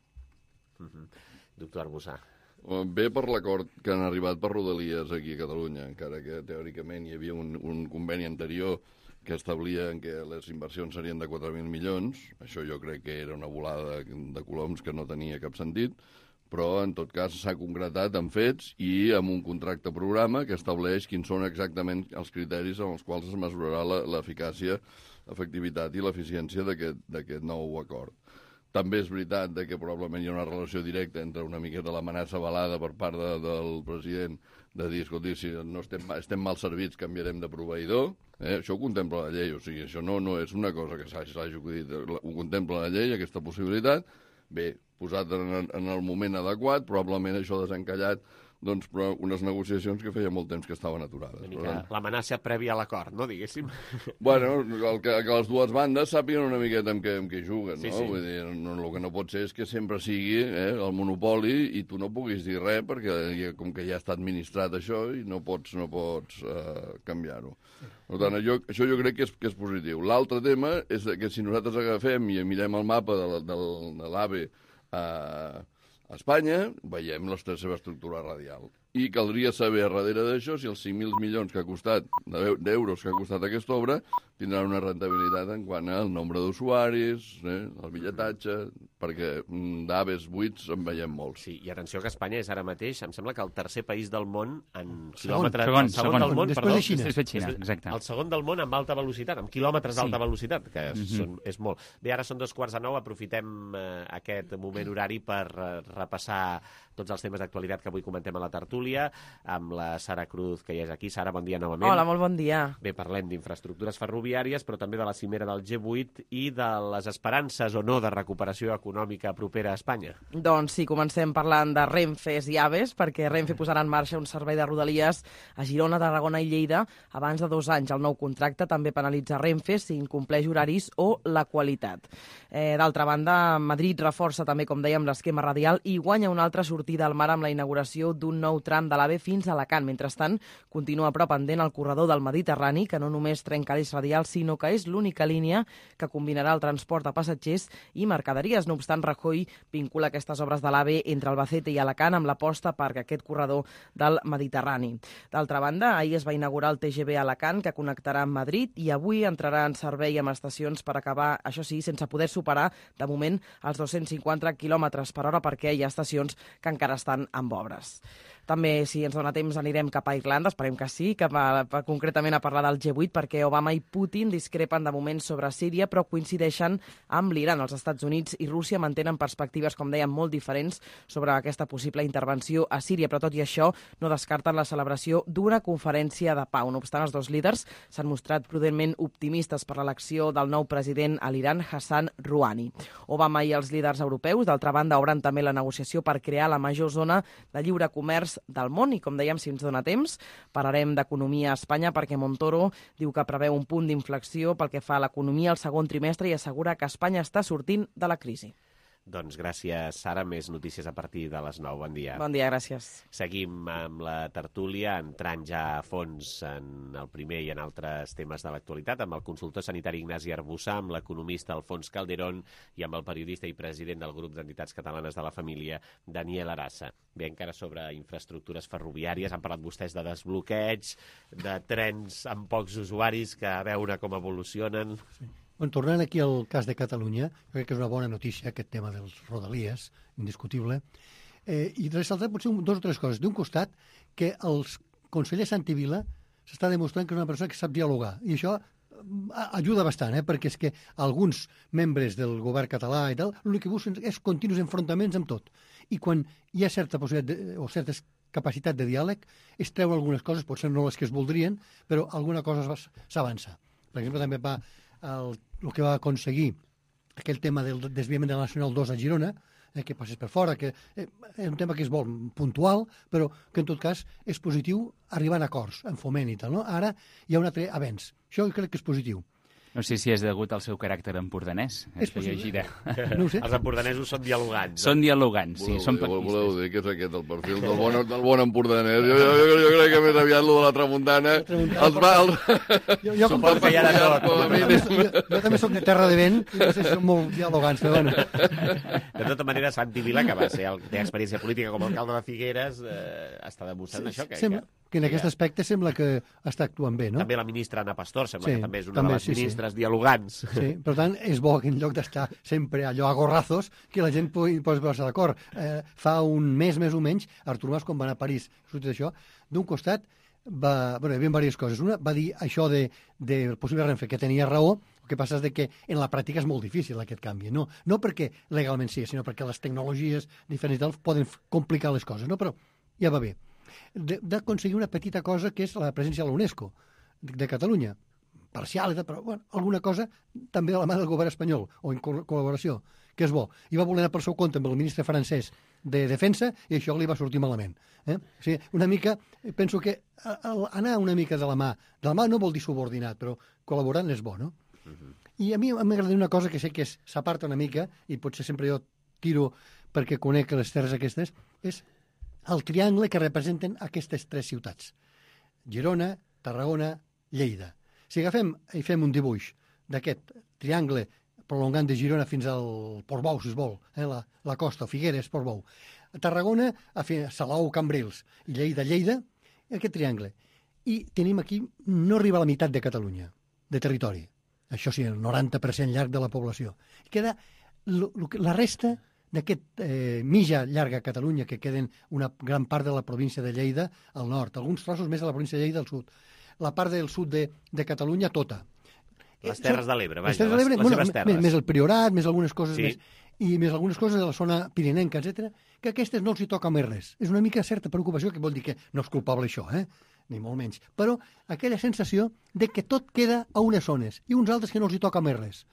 Doctor Arbussà. Bé per l'acord que han arribat per Rodalies aquí a Catalunya, encara que teòricament hi havia un conveni anterior que establia que les inversions serien de 4.000 milions. Això jo crec que era una volada de coloms que no tenia cap sentit, però en tot cas s'ha concretat en fets i amb un contracte programa que estableix quins són exactament els criteris en els quals es mesurarà l'eficàcia, l'efectivitat i l'eficiència d'aquest nou acord. També és veritat que probablement hi ha una relació directa entre una miqueta l'amenaça velada per part del president de dir, escolti, si no estem mal servits, canviarem de proveïdor. Això ho contempla la llei, o sigui, això no és una cosa que s'hagi acudit, ho contempla la llei, aquesta possibilitat. Bé, posat en el moment adequat, probablement això ha desencallat doncs, però unes negociacions que feia molt temps que estaven aturades. Una mica l'amenaça prèvia a l'acord, no, diguéssim? Bueno, que les dues bandes sàpiguen una miqueta amb què juguen, no? Sí. Vull dir, el que no pot ser és que sempre sigui el monopoli i tu no puguis dir res perquè com que ja està administrat això i no pots canviar-ho. Per tant, això jo crec que és positiu. L'altre tema és que si nosaltres agafem i mirem el mapa de l'AVE a Espanya, veiem la seva estructura radial. I caldria saber, darrere d'això, si els 5.000 milions que ha costat, d'euros que ha costat aquesta obra, tindran una rentabilitat en quant al nombre d'usuaris, el bitlletatge, perquè d'AVEs buits en veiem molts. Sí, i atenció que Espanya és ara mateix, em sembla que el tercer país del món en Segon. quilòmetres... Segon del món, després perdó. de Xina. Després de Xina, exacte. El segon del món amb alta velocitat, amb quilòmetres d'alta velocitat, que és molt. Bé, ara són 2:45, aprofitem aquest moment horari per repassar tots els temes d'actualitat que avui comentem a la tertúlia, amb la Sara Cruz, que ja és aquí. Sara, bon dia novament. Hola, molt bon dia. Bé, parlem d'infraestructures ferroviàries, però també de la cimera del G8 i de les esperances o no de recuperació econòmica propera a Espanya. Doncs sí, comencem parlant de Renfes i Aves, perquè Renfe posarà en marxa un servei de rodalies a Girona, Tarragona i Lleida abans de 2 anys. El nou contracte també penalitza Renfe si incompleix horaris o la qualitat. D'altra banda, Madrid reforça també, com dèiem, l'esquema radial i guanya una altra sortida al mar amb la inauguració d'un nou tram de l'AVE fins a Alacant. Mentrestant, continua però pendent el corredor del Mediterrani, que no només trenca l'eix radial, sinó que és l'única línia que combinarà el transport de passatgers i mercaderies. No obstant, Rajoy vincula aquestes obres de l'AVE entre Albacete i Alacant amb l'aposta per aquest corredor del Mediterrani. D'altra banda, ahir es va inaugurar el TGV Alacant, que connectarà amb Madrid, i avui entrarà en servei amb estacions per acabar, això sí, sense poder superar, de moment, els 250 km per hora, perquè hi ha estacions que encara estan amb obres. També, si ens dona temps, anirem cap a Irlanda, esperem que sí, concretament a parlar del G8, perquè Obama i Putin discrepen de moment sobre Síria, però coincideixen amb l'Iran. Els Estats Units i Rússia mantenen perspectives, com dèiem, molt diferents sobre aquesta possible intervenció a Síria, però tot i això no descarten la celebració d'una conferència de pau. No obstant, els dos líders s'han mostrat prudentment optimistes per l'elecció del nou president a l'Iran, Hassan Rouhani. Obama i els líders europeus, d'altra banda, obren també la negociació per crear la major zona de lliure comerç del món i, com dèiem, si ens dona temps, parlarem d'economia a Espanya perquè Montoro diu que preveu un punt d'inflexió pel que fa a l'economia al segon trimestre i assegura que Espanya està sortint de la crisi. Doncs gràcies, Sara. Més notícies a partir de les 9. Bon dia. Bon dia, gràcies. Seguim amb la tertúlia, entrant ja a fons en el primer i en altres temes de l'actualitat, amb el consultor sanitari Ignasi Arbussà, amb l'economista Alfons Calderón i amb el periodista i president del grup d'entitats catalanes de la família, Daniel Arassa. Bé, encara sobre infraestructures ferroviàries, han parlat vostès de desbloqueig, de trens amb pocs usuaris, que a veure com evolucionen. Sí. Bueno, tornant aquí al cas de Catalunya, jo crec que és una bona notícia aquest tema dels rodalies, indiscutible, i ressaltar potser 2 o 3 coses. D'un costat, que el conseller Santivila s'està demostrant que és una persona que sap dialogar, i això ajuda bastant, perquè és que alguns membres del govern català i tal, l'únic que busquen és continus enfrontaments amb tot. I quan hi ha certa possibilitat o certa capacitat de diàleg, es treuen algunes coses, potser no les que es voldrien, però alguna cosa s'avança. Per exemple, també va el que va aconseguir aquell tema del desviament de la Nacional 2 a Girona, que passés per fora, que és un tema que és molt puntual, però que en tot cas és positiu arribant a acords, en foment i tal. No? Ara hi ha un altre avenç. Això crec que és positiu. No sé si és degut al seu caràcter empordanès. És possible. No ho sé. Els empordanesos són dialogants. Són dialogants, sí. Voleu dir que és aquest el perfil del bon empordanès? Jo crec que més aviat lo de la tramuntana... Jo també soc de terra de vent i no sé si són molt dialogants, però bueno. De tota manera, Santi Vila, que té experiència política com a alcalde de Figueres, està demostrant això. Que en aquest aspecte sembla que està actuant bé, no? També la ministra Ana Pastor sembla que també és una de les ministres dialogants. Sí, per tant, és bo que en lloc d'estar sempre allò a gorrazos, que la gent pugui posar-se d'acord. Fa un mes o menys, Artur Mas, quan va anar a París, d'això, d'un costat, hi havia diverses coses. Una, va dir això de possible Renfe, que tenia raó. El que passa és que en la pràctica és molt difícil aquest canvi. No perquè legalment sí, sinó perquè les tecnologies diferents i tal poden complicar les coses, no? Però ja va bé. D'aconseguir una petita cosa que és la presència a l'UNESCO de Catalunya. parcial, però bueno, alguna cosa també de la mà del govern espanyol, o en col·laboració, que és bo. I va voler anar pel seu compte amb el ministre francès de Defensa i això li va sortir malament. O sigui, una mica, penso que anar una mica de la mà no vol dir subordinat, però col·laborant és bo, no? I a mi m'agradaria una cosa que sé que s'aparta una mica, i potser sempre jo tiro perquè conec les terres aquestes, és el triangle que representen aquestes 3 ciutats. Girona, Tarragona, Lleida. Si agafem i fem un dibuix d'aquest triangle prolongant de Girona fins al Portbou, si es vol, la costa, Figueres, Portbou. A Tarragona, a Salou, Cambrils, i Lleida, aquest triangle. I tenim aquí, no arriba a la meitat de Catalunya, de territori. Això sí, el 90% llarg de la població. Queda la resta d'aquest mitja llarga Catalunya, que queden una gran part de la província de Lleida al nord, alguns trossos més de la província de Lleida al sud. La part del sud de Catalunya tota. Les Terres de l'Ebre, vaja, les seves terres. Més el Priorat, més algunes coses sí. més. I més algunes coses de la zona pirinenca, etc, que aquestes no els hi toca més res. És una mica certa preocupació, que vol dir que no és culpable això, ni molt menys. Però aquella sensació de que tot queda a unes zones i uns altres que no els hi toca més res.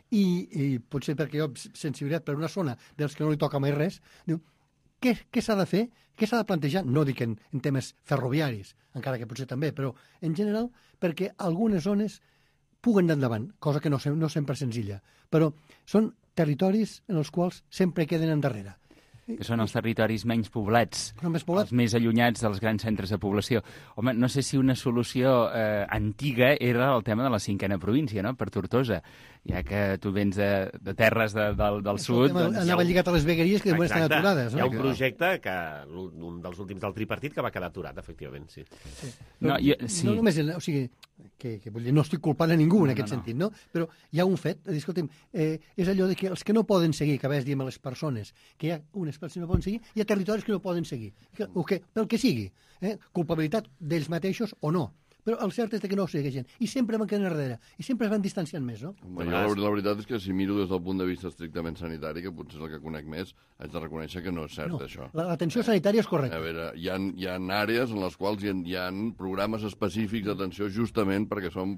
I potser perquè jo sensibilitat per una zona dels que no li toca més res, diu, què s'ha de fer? Què s'ha de plantejar? No dic en temes ferroviaris, encara que potser també, però en general perquè algunes zones puguen anar endavant, cosa que no sempre és senzilla. Però són territoris en els quals sempre queden endarrere. Que són els territoris menys poblats, els més allunyats dels grans centres de població. Home, no sé si una solució antiga era el tema de la 5a província, no?, per Tortosa, ja que tu vens de terres del sud... Anava lligat a les vegueries que després estan aturades. Hi ha un projecte, un dels últims del tripartit, que va quedar aturat, efectivament, sí. No només, o sigui, que no estic culpant a ningú en aquest sentit, no? Però hi ha un fet, escolta'm, és allò de que els que no poden seguir, que a vegades diem a les persones, que hi ha unes persones que no poden seguir, hi ha territoris que no poden seguir, pel que sigui, culpabilitat d'ells mateixos o no. Però el cert és que no ho segueixen. I sempre van quedant enrere. I sempre es van distanciant més, no? Jo la veritat és que si miro des del punt de vista estrictament sanitari, que potser és el que conec més, haig de reconèixer que no és cert, això. L'atenció sanitària és correcta. A veure, hi ha àrees en les quals hi ha programes específics d'atenció justament perquè són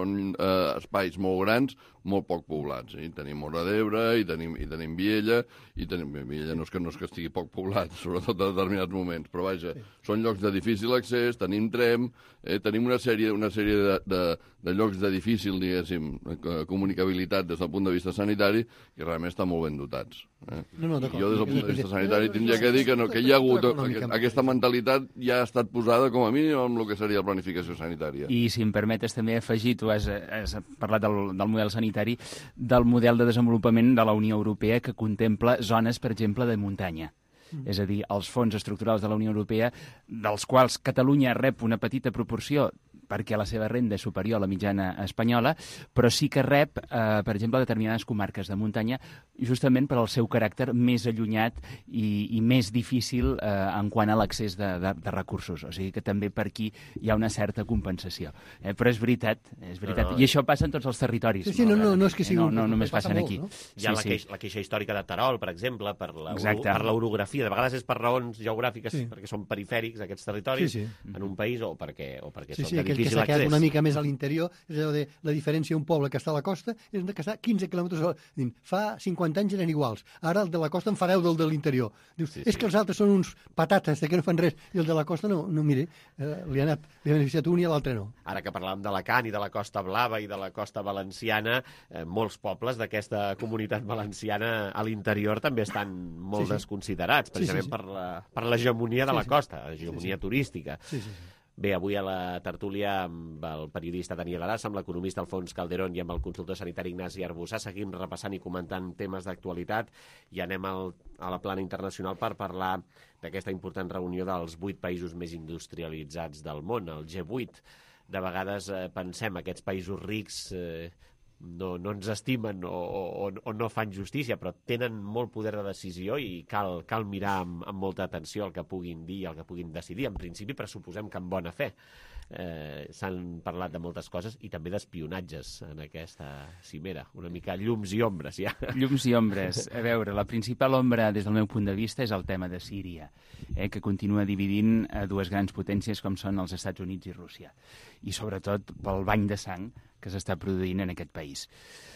espais molt grans, molt poc poblats. Tenim Móra d'Ebre, i tenim Viella, Viella no és que estigui poc poblat, sobretot en determinats moments, però vaja, són llocs de difícil accés, tenim tren, tenim una sèrie de llocs de difícil, diguéssim, comunicabilitat des del punt de vista sanitari, que realment estan molt ben dotats. Jo, des del punt de vista sanitari, tindria que dir que hi ha hagut aquesta mentalitat ja ha estat posada com a mínim amb el que seria la planificació sanitària. I si em permetes també afegir, tu has parlat del model sanitari, del model de desenvolupament de la Unió Europea que contempla zones, per exemple, de muntanya. És a dir, els fons estructurals de la Unió Europea, dels quals Catalunya rep una petita proporció perquè la seva renda és superior a la mitjana espanyola, però sí que rep, per exemple, determinades comarques de muntanya, justament per al seu caràcter més allunyat i més difícil en quant a l'accés de recursos. O sigui que també per aquí hi ha una certa compensació. Però és veritat. I això passa en tots els territoris. Sí, no és que sigui... No només passen aquí. Hi ha la queixa històrica de Terol, per exemple, per l'orografia. De vegades és per raons geogràfiques, perquè són perifèrics aquests territoris en un país o perquè són de difícil que s'ha quedat una mica més a l'interior, és allò de la diferència un poble que està a la costa és que està 15 quilòmetres. Fa 50 anys eren iguals, ara el de la costa en fa 10 del de l'interior. Dius, és que els altres són uns patates que no fan res, i el de la costa no mire, li ha beneficiat un i l'altre no. Ara que parlàvem de l'Alacant i de la Costa Blava i de la Costa Valenciana, molts pobles d'aquesta comunitat valenciana a l'interior també estan molt desconsiderats, precisament per l'hegemonia de la costa, l'hegemonia turística. Bé, avui a la tertúlia amb el periodista Daniel Arassa, amb l'economista Alfons Calderón i amb el consultor sanitari Ignasi Arbussà seguim repassant i comentant temes d'actualitat i anem a la plana internacional per parlar d'aquesta important reunió dels 8 països més industrialitzats del món, el G8. De vegades pensem aquests països rics no ens estimen o no fan justícia, però tenen molt poder de decisió i cal mirar amb molta atenció el que puguin dir i el que puguin decidir. En principi, pressuposem que amb bona fe. s'han parlat de moltes coses i també d'espionatges en aquesta cimera. Una mica llums i ombres, ja. Llums i ombres. A veure, la principal ombra, des del meu punt de vista, és el tema de Síria, que continua dividint dues grans potències com són els Estats Units i Rússia. I sobretot pel bany de sang que s'està produint en aquest país.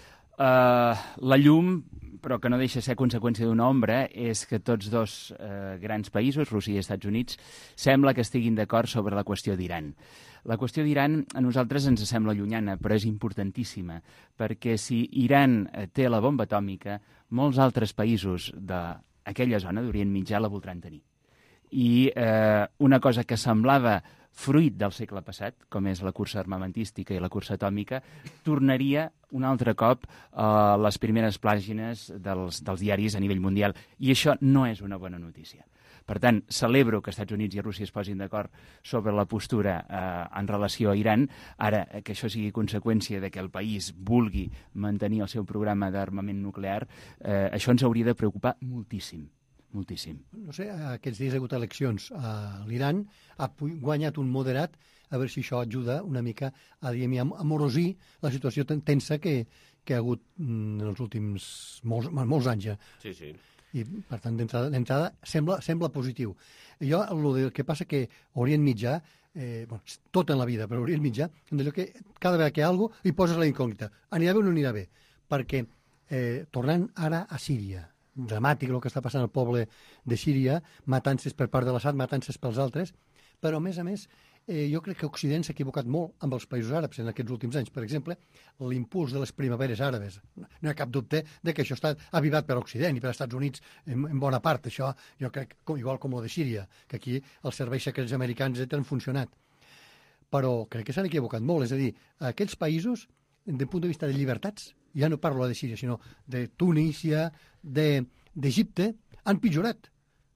La llum, però que no deixa ser conseqüència d'una ombra, és que tots dos grans països, Rússia i Estats Units, sembla que estiguin d'acord sobre la qüestió d'Iran. La qüestió d'Iran a nosaltres ens sembla llunyana, però és importantíssima, perquè si Iran té la bomba atòmica, molts altres països d'aquella zona d'Orient Mitjà la voldran tenir. I una cosa que semblava fruit del segle passat, com és la cursa armamentística i la cursa atòmica, tornaria un altre cop a les primeres pàgines dels diaris a nivell mundial. I això no és una bona notícia. Per tant, celebro que Estats Units i Rússia es posin d'acord sobre la postura en relació a Iran. Ara, que això sigui conseqüència de que el país vulgui mantenir el seu programa d'armament nuclear, això ens hauria de preocupar moltíssim. Moltíssim. No sé, aquests dies ha hagut eleccions a l'Iran, ha guanyat un moderat, a veure si això ajuda una mica a amorosir la situació tensa que ha hagut en els últims molts anys ja. Sí, sí. I, per tant, d'entrada sembla positiu. Jo, el que passa que Orient Mitjà, tot en la vida, però Orient Mitjà, d'allò que cada vegada que hi ha alguna cosa, hi poses la incògnita. Anirà bé o no anirà bé? Perquè, tornant ara a Síria, dramàtic el que està passant al poble de Síria, matances per part de l'Assad, matances pels altres, però, a més, jo crec que Occident s'ha equivocat molt amb els països àrabs en aquests últims anys. Per exemple, l'impuls de les primaveres àrabes. No hi ha cap dubte de que això està avivat per Occident i per Estats Units en bona part. Això, jo crec, igual com el de Síria, que aquí els serveis secrets americans han funcionat. Però crec que s'han equivocat molt. És a dir, aquests països, des del punt de vista de llibertats, ja no parlo de Síria, sinó de Tunísia, d'Egipte, han pitjorat.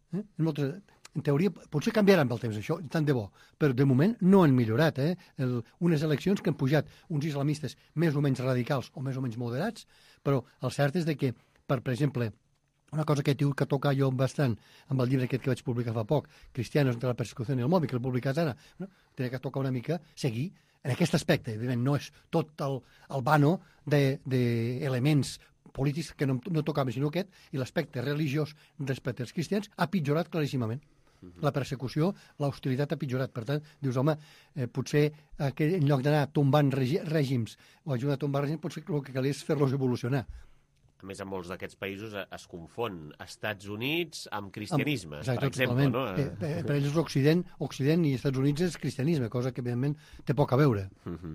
En teoria, potser canviaran amb el temps, això, tant de bo, però de moment no han millorat. Unes eleccions que han pujat uns islamistes més o menys radicals o més o menys moderats, però el cert és que, per exemple, una cosa que he tingut que tocar jo bastant amb el llibre aquest que vaig publicar fa poc, Cristianos entre la persecució i el mòbil, que l'he publicat ara, no? Tenia que tocar una mica, seguir en aquest aspecte. Evidentment, no és tot el vano d'elements polítics que no tocaven, sinó aquest, i l'aspecte religiós respecte als cristians ha pitjorat claríssimament. La persecució, l'hostilitat ha pitjorat. Per tant, dius, home, potser en lloc d'anar tombant règims o ajudar a tombar règims, potser el que calia és fer-los evolucionar. A més, en molts d'aquests països es confon Estats Units amb cristianisme, Exacte, per exemple. No? Per ells Occident i Estats Units és cristianisme, cosa que, evidentment, té poc a veure.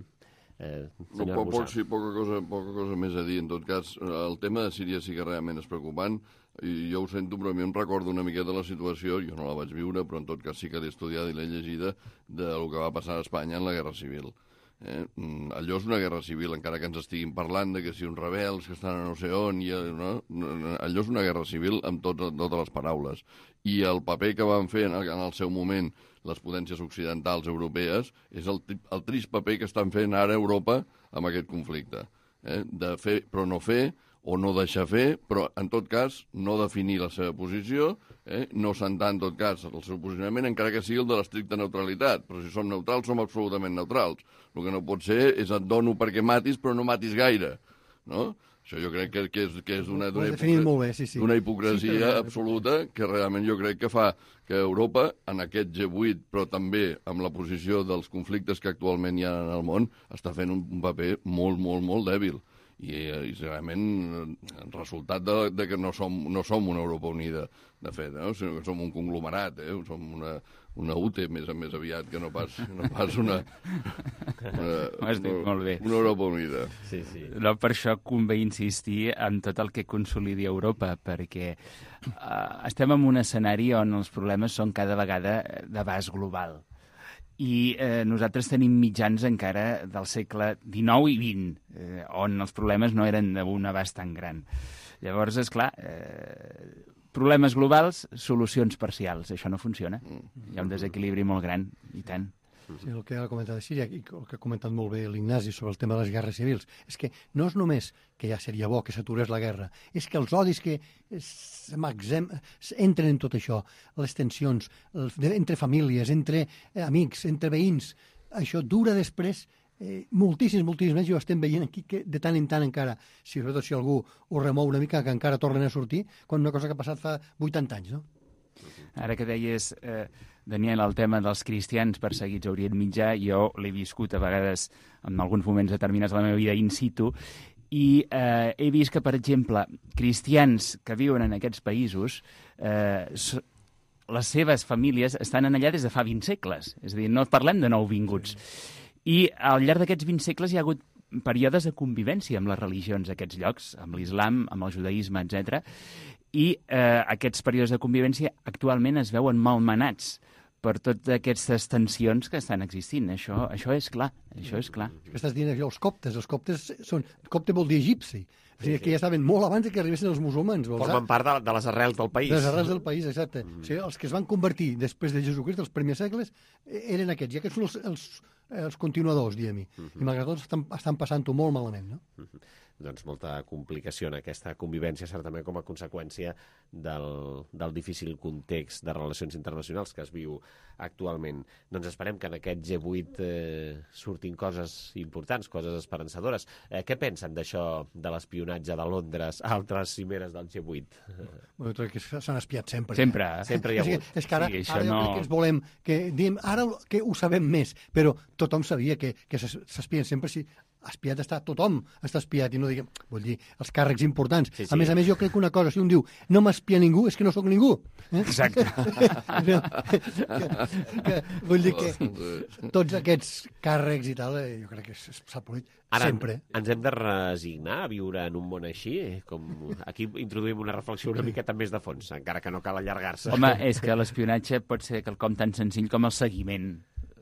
Poca cosa més a dir. En tot cas, el tema de Síria sí que realment és preocupant, i jo ho sento, però a mi em recorda una miqueta la situació, jo no la vaig viure, però en tot cas sí que l'he estudiat i l'he llegida, del que va passar a Espanya en la Guerra Civil. Allò és una guerra civil, encara que ens estiguin parlant de que si uns rebels que estan a no sé on, allò és una guerra civil amb totes les paraules. I el paper que van fer en el seu moment les potències occidentals europees és el trist paper que estan fent ara a Europa amb aquest conflicte. De fer però no fer, o no deixar fer, però en tot cas no definir la seva posició, no sentar en tot cas el seu posicionament, encara que sigui el de l'estricta neutralitat. Però si som neutrals, som absolutament neutrals. El que no pot ser és et dono perquè matis, però no matis gaire. No? Això jo crec que és d'una hipocresia absoluta que realment jo crec que fa que Europa, en aquest G8, però també amb la posició dels conflictes que actualment hi ha en el món, està fent un paper molt, molt, molt dèbil. I realment el resultat de que no som una Europa unida, de fet, sinó que som un conglomerat, som una UTE més aviat que no pas una Europa unida. Sí. No, per això convé insistir en tot el que consolidi Europa, perquè estem en un escenari on els problemes són cada vegada d'abast global. I nosaltres tenim mitjans encara del segle XIX i XX, on els problemes no eren d'un abast tan gran. Llavors, esclar, problemes globals, solucions parcials. Això no funciona. Hi ha un desequilibri molt gran, i tant. Sí, el que ha comentat de Síria i el que ha comentat molt bé l'Ignasi sobre el tema de les guerres civils és que no és només que ja seria bo que s'aturés la guerra, és que els odis que entren en tot això, les tensions entre famílies, entre amics, entre veïns, això dura després moltíssims anys, ho estem veient aquí, que de tant en tant encara, sobretot si algú ho remou una mica, que encara tornen a sortir, quan una cosa que ha passat fa 80 anys, no? Ara que deies, Daniel, el tema dels cristians perseguits a Orient Mitjà, jo l'he viscut a vegades en alguns moments determinats de la meva vida in situ, i he vist que, per exemple, cristians que viuen en aquests països, les seves famílies estan allà des de fa 20 segles. És a dir, no parlem de nouvinguts. I al llarg d'aquests 20 segles hi ha hagut períodes de convivència amb les religions d'aquests llocs, amb l'islam, amb el judaïsme, etc. I aquests períodes de convivència actualment es veuen malmenats per totes aquestes tensions que estan existint. Això és clar, això és clar. Estàs dient això, els coptes són... Copte vol dir egipci. O sigui, que ja estaven molt abans que arribessin els musulmans. Formen part de les arrels del país. De les arrels del país, exacte. O sigui, els que es van convertir després de Jesucrist, els primers segles, eren aquests. I aquests són els continuadors, diguem-hi. I malgrat tot estan passant-ho molt malament, no? Doncs molta complicació en aquesta convivència, certament com a conseqüència del difícil context de relacions internacionals que es viu actualment. Doncs esperem que en aquest G8 surtin coses importants, coses esperançadores. Què pensen d'això de l'espionatge de Londres a altres cimeres del G8? Bueno, que s'han espiat sempre. Sempre hi ha hagut. És que ara ens volem... Ara que ho sabem més, però tothom sabia que s'espien sempre si... Espiat està, tothom està espiat i no diguem, vull dir, els càrrecs importants. Sí. A més, jo crec que una cosa, si un diu no m'espia ningú, és que no sóc ningú. Exacte. Vull dir que tots aquests càrrecs i tal, jo crec que s'ha polit sempre. Ara ens hem de resignar a viure en un món així? Aquí introduïm una reflexió una miqueta més de fons, encara que no cal allargar-se. Home, és que l'espionatge pot ser quelcom tan senzill com el seguiment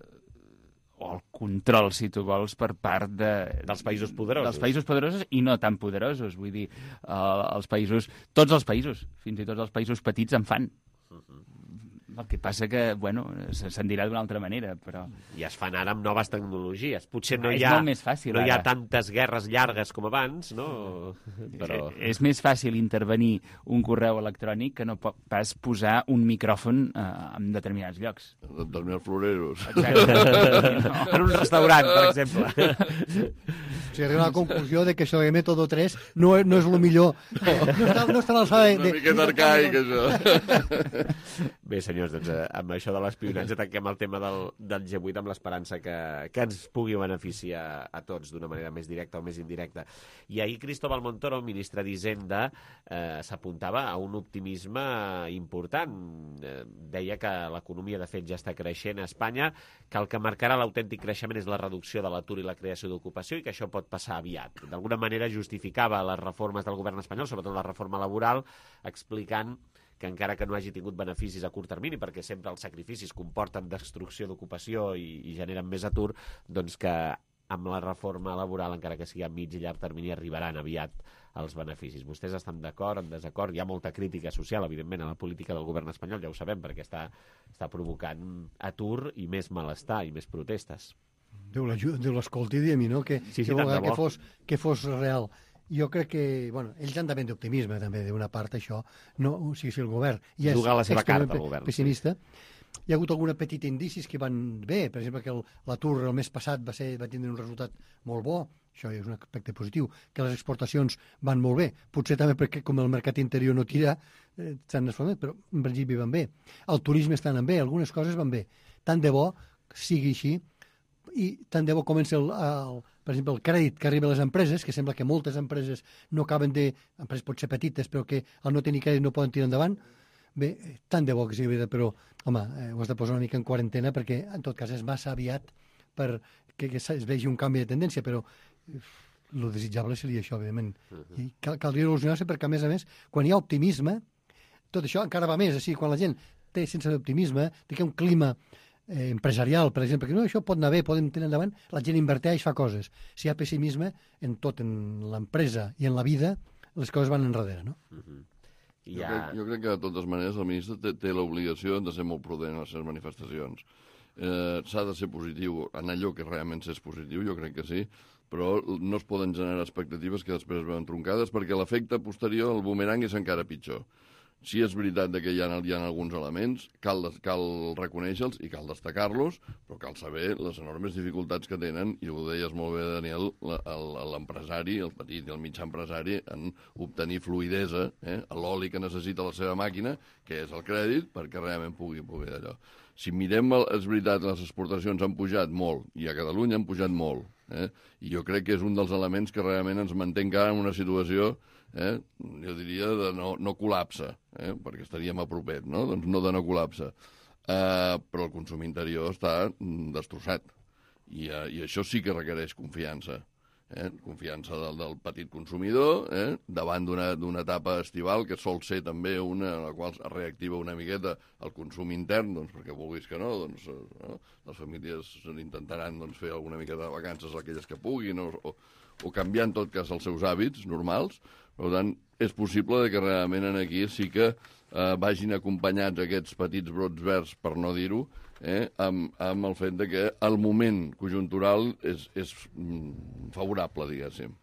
o el control, si tu vols, per part dels països poderosos. Dels països poderosos i no tan poderosos. Vull dir, els països, tots els països, fins i tot els països petits en fan. El que passa que, bueno, se'n dirà d'una altra manera, però... I es fan ara amb noves tecnologies. Potser no hi ha tantes guerres llargues com abans, no? Però... És més fàcil intervenir un correu electrònic que no pas posar un micròfon en determinats llocs. En determinats floreros. Exacte. En un restaurant, per exemple. Si arriba a la conclusió de que això de Método 3 no és el millor. No està a l'alçada de... Una miqueta arcaic, això. Bé, senyors, doncs amb això de l'espionatge tanquem el tema del G8 amb l'esperança que ens pugui beneficiar a tots d'una manera més directa o més indirecta. I ahir Cristóbal Montoro, ministre d'Hisenda, s'apuntava a un optimisme important. Deia que l'economia, de fet, ja està creixent a Espanya, que el que marcarà l'autèntic creixement és la reducció de l'atur i la creació d'ocupació i que això pot passar aviat. D'alguna manera justificava les reformes del govern espanyol, sobretot la reforma laboral, explicant que encara que no hagi tingut beneficis a curt termini, perquè sempre els sacrificis comporten destrucció d'ocupació i generen més atur, doncs que amb la reforma laboral, encara que sigui a mig i llarg termini, arribaran aviat els beneficis. Vostès estan d'acord, en desacord? Hi ha molta crítica social, evidentment, a la política del govern espanyol, ja ho sabem, perquè està provocant atur i més malestar i més protestes. Déu l'escolti, diguem-hi, no? Que fos real. Jo crec que, bueno, ells han de vendre optimisme, també, d'una part, això. No, o sigui, si el govern ja és jugar la seva carta, el govern, pessimista, hi ha hagut alguna petita indicis que van bé. Per exemple, que l'atur el mes passat va tindre un resultat molt bo, això és un aspecte positiu, que les exportacions van molt bé. Potser també perquè, com el mercat interior no tira, s'han desformat, però en principi van bé. El turisme està anant bé, algunes coses van bé. Tant de bo sigui així, i tant de bo comença per exemple, el crèdit que arriba a les empreses, que sembla que moltes empreses no acaben empreses pot ser petites, però que al no tenir crèdit no poden tirar endavant. Bé, tant de bo que sigui veritat, però, home, ho has de posar una mica en quarantena, perquè, en tot cas, és massa aviat perquè es vegi un canvi de tendència, però el desitjable seria això, evidentment. I caldria il·lusionar-se perquè, a més, quan hi ha optimisme, tot això encara va més, així, quan la gent té sense optimisme, té que un clima empresarial, per exemple, que no, això pot anar bé, podem tenir endavant, la gent inverteix, fa coses. Si hi ha pessimisme en tot, en l'empresa i en la vida, les coses van enrere, no? Jo crec que, de totes maneres, el ministre té l'obligació de ser molt prudent en les seves manifestacions. S'ha de ser positiu en allò que realment és positiu, jo crec que sí, però no es poden generar expectatives que després es veuen troncades, perquè l'efecte posterior, el boomerang, és encara pitjor. Sí, és veritat que hi ha alguns elements, cal reconèixer-los i cal destacar-los, però cal saber les enormes dificultats que tenen, i ho deies molt bé, Daniel, l'empresari, el petit i el mitjà empresari, en obtenir fluidesa, l'oli que necessita la seva màquina, que és el crèdit, perquè realment pugui d'allò. Si mirem, és veritat, les exportacions han pujat molt, i a Catalunya han pujat molt, i jo crec que és un dels elements que realment ens manté encara en una situació, jo diria, de no col·lapse, perquè estaríem a propet, no? Doncs no de no col·lapse. Però el consum interior està destrossat, i això sí que requereix confiança. Confiança del petit consumidor, davant d'una etapa estival que sol ser també una en la qual es reactiva una miqueta el consum intern, doncs, perquè vulguis que no, doncs, les famílies intentaran fer alguna miqueta de vacances aquelles que puguin, o canviar en tot cas els seus hàbits normals. Per tant, és possible que realment aquí sí que vagin acompanyats aquests petits brots verds, per no dir-ho, amb el fet que el moment conjuntural és favorable, diguéssim.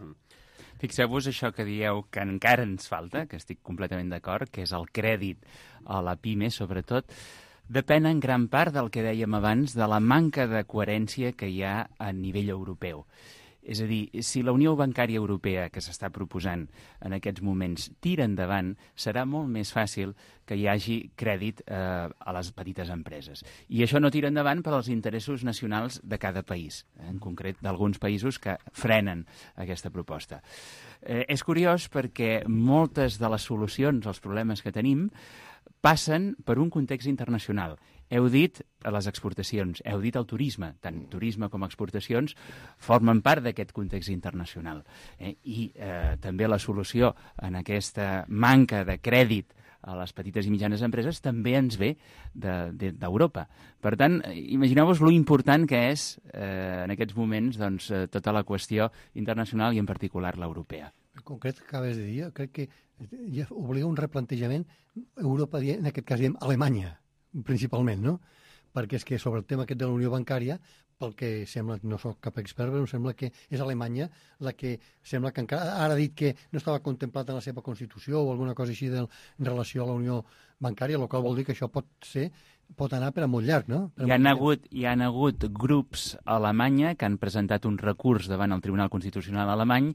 Fixeu-vos això que dieu que encara ens falta, que estic completament d'acord, que és el crèdit a la PIME, sobretot, depèn en gran part del que dèiem abans, de la manca de coherència que hi ha a nivell europeu. És a dir, si la Unió Bancària Europea que s'està proposant en aquests moments tira endavant, serà molt més fàcil que hi hagi crèdit a les petites empreses. I això no tira endavant per als interessos nacionals de cada país, en concret d'alguns països que frenen aquesta proposta. És curiós perquè moltes de les solucions als problemes que tenim passen per un context internacional. Heu dit les exportacions, heu dit el turisme, tant turisme com exportacions formen part d'aquest context internacional. I també la solució en aquesta manca de crèdit a les petites i mitjanes empreses també ens ve d'Europa. Per tant, imagineu-vos lo important que és en aquests moments tota la qüestió internacional i en particular l'europea. En concret, acabes de dir, crec que ja obliga un replantejament. Europa, en aquest cas diem Alemanya, principalment, no? Perquè és que sobre el tema aquest de la Unió Bancària, pel que sembla, no soc cap expert, però em sembla que és Alemanya la que sembla que encara ara ha dit que no estava contemplat en la seva Constitució o alguna cosa així en relació a la Unió Bancària, el qual vol dir que això pot anar per a molt llarg, no? Hi han hagut grups a Alemanya que han presentat un recurs davant el Tribunal Constitucional alemany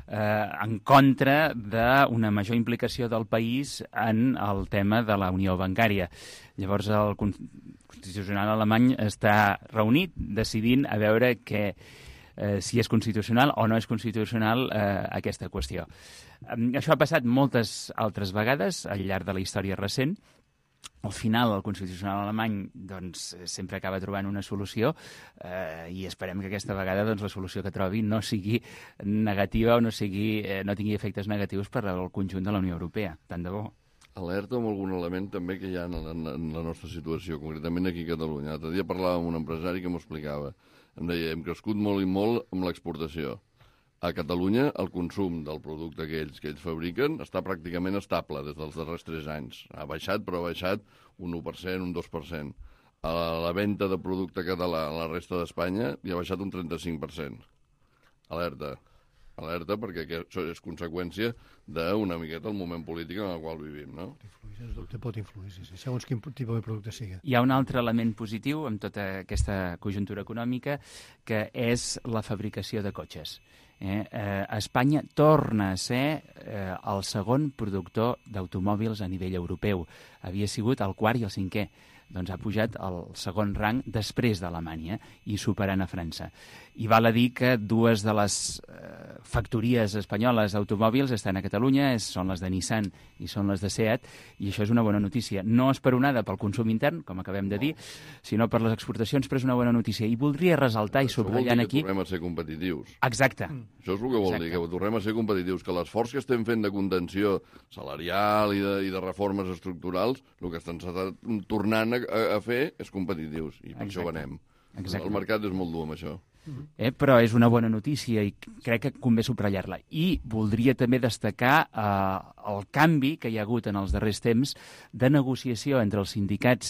en contra d'una major implicació del país en el tema de la Unió Bancària. Llavors el Constitucional alemany està reunit decidint a veure si és constitucional o no és constitucional aquesta qüestió. Això ha passat moltes altres vegades al llarg de la història recent. Al final, el Constitucional alemany sempre acaba trobant una solució i esperem que aquesta vegada la solució que trobi no sigui negativa o no tingui efectes negatius per al conjunt de la Unió Europea. Tant de bo. Alerta amb algun element també que hi ha en la nostra situació, concretament aquí a Catalunya. L'altre dia parlava amb un empresari que m'ho explicava. Em deia, hem crescut molt i molt amb l'exportació. A Catalunya el consum del producte que ells fabriquen està pràcticament estable des dels darrers 3 anys. Ha baixat, però ha baixat un 1%, un 2%. A la venda de producte català a la resta d'Espanya hi ha baixat un 35%. Alerta, perquè això és conseqüència d'una miqueta el moment polític en el qual vivim, no? Pot influir, sí. Segons quin tipus de producte sigui. Hi ha un altre element positiu en tota aquesta conjuntura econòmica, que és la fabricació de cotxes. Espanya torna a ser el segon productor d'automòbils a nivell europeu. Havia sigut el quart i el cinquè. Doncs ha pujat al segon rang després d'Alemanya i superant a França. I val a dir que 2 de les factories espanyoles d'automòbils estan a Catalunya, són les de Nissan i són les de Seat, i això és una bona notícia. No esperonada pel consum intern, com acabem de dir, sinó per les exportacions, però és una bona notícia. I voldria ressaltar i subratllant aquí... Això vol dir que tornem a ser competitius. Exacte. Això és el que vol dir, que tornem a ser competitius, que l'esforç que estem fent de contenció salarial i de reformes estructurals, el que estan tornant a fer és competitius, i per això venem. El mercat és molt dur amb això. Però és una bona notícia i crec que convé subratllar-la. I voldria també destacar el canvi que hi ha hagut en els darrers temps de negociació entre els sindicats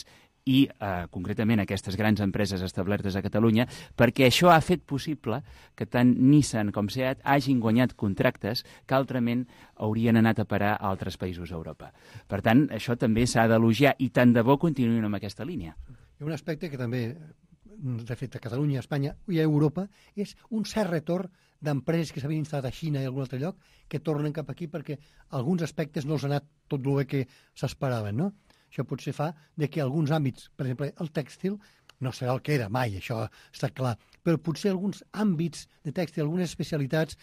i concretament aquestes grans empreses establertes a Catalunya, perquè això ha fet possible que tant Nissan com Seat hagin guanyat contractes que altrament haurien anat a parar a altres països d'Europa. Per tant, això també s'ha d'elogiar i tant de bo continuïn amb aquesta línia. Hi ha un aspecte que també, de fet, a Catalunya, a Espanya i a Europa, és un cert retorn d'empreses que s'havien instal·lat a Xina i a algun altre lloc que tornen cap aquí perquè alguns aspectes no els ha anat tot el bé que s'esperaven, no? Això potser fa de que alguns àmbits, per exemple, el tèxtil, no serà el que era mai, això està clar, però potser alguns àmbits de tèxtil, algunes especialitats,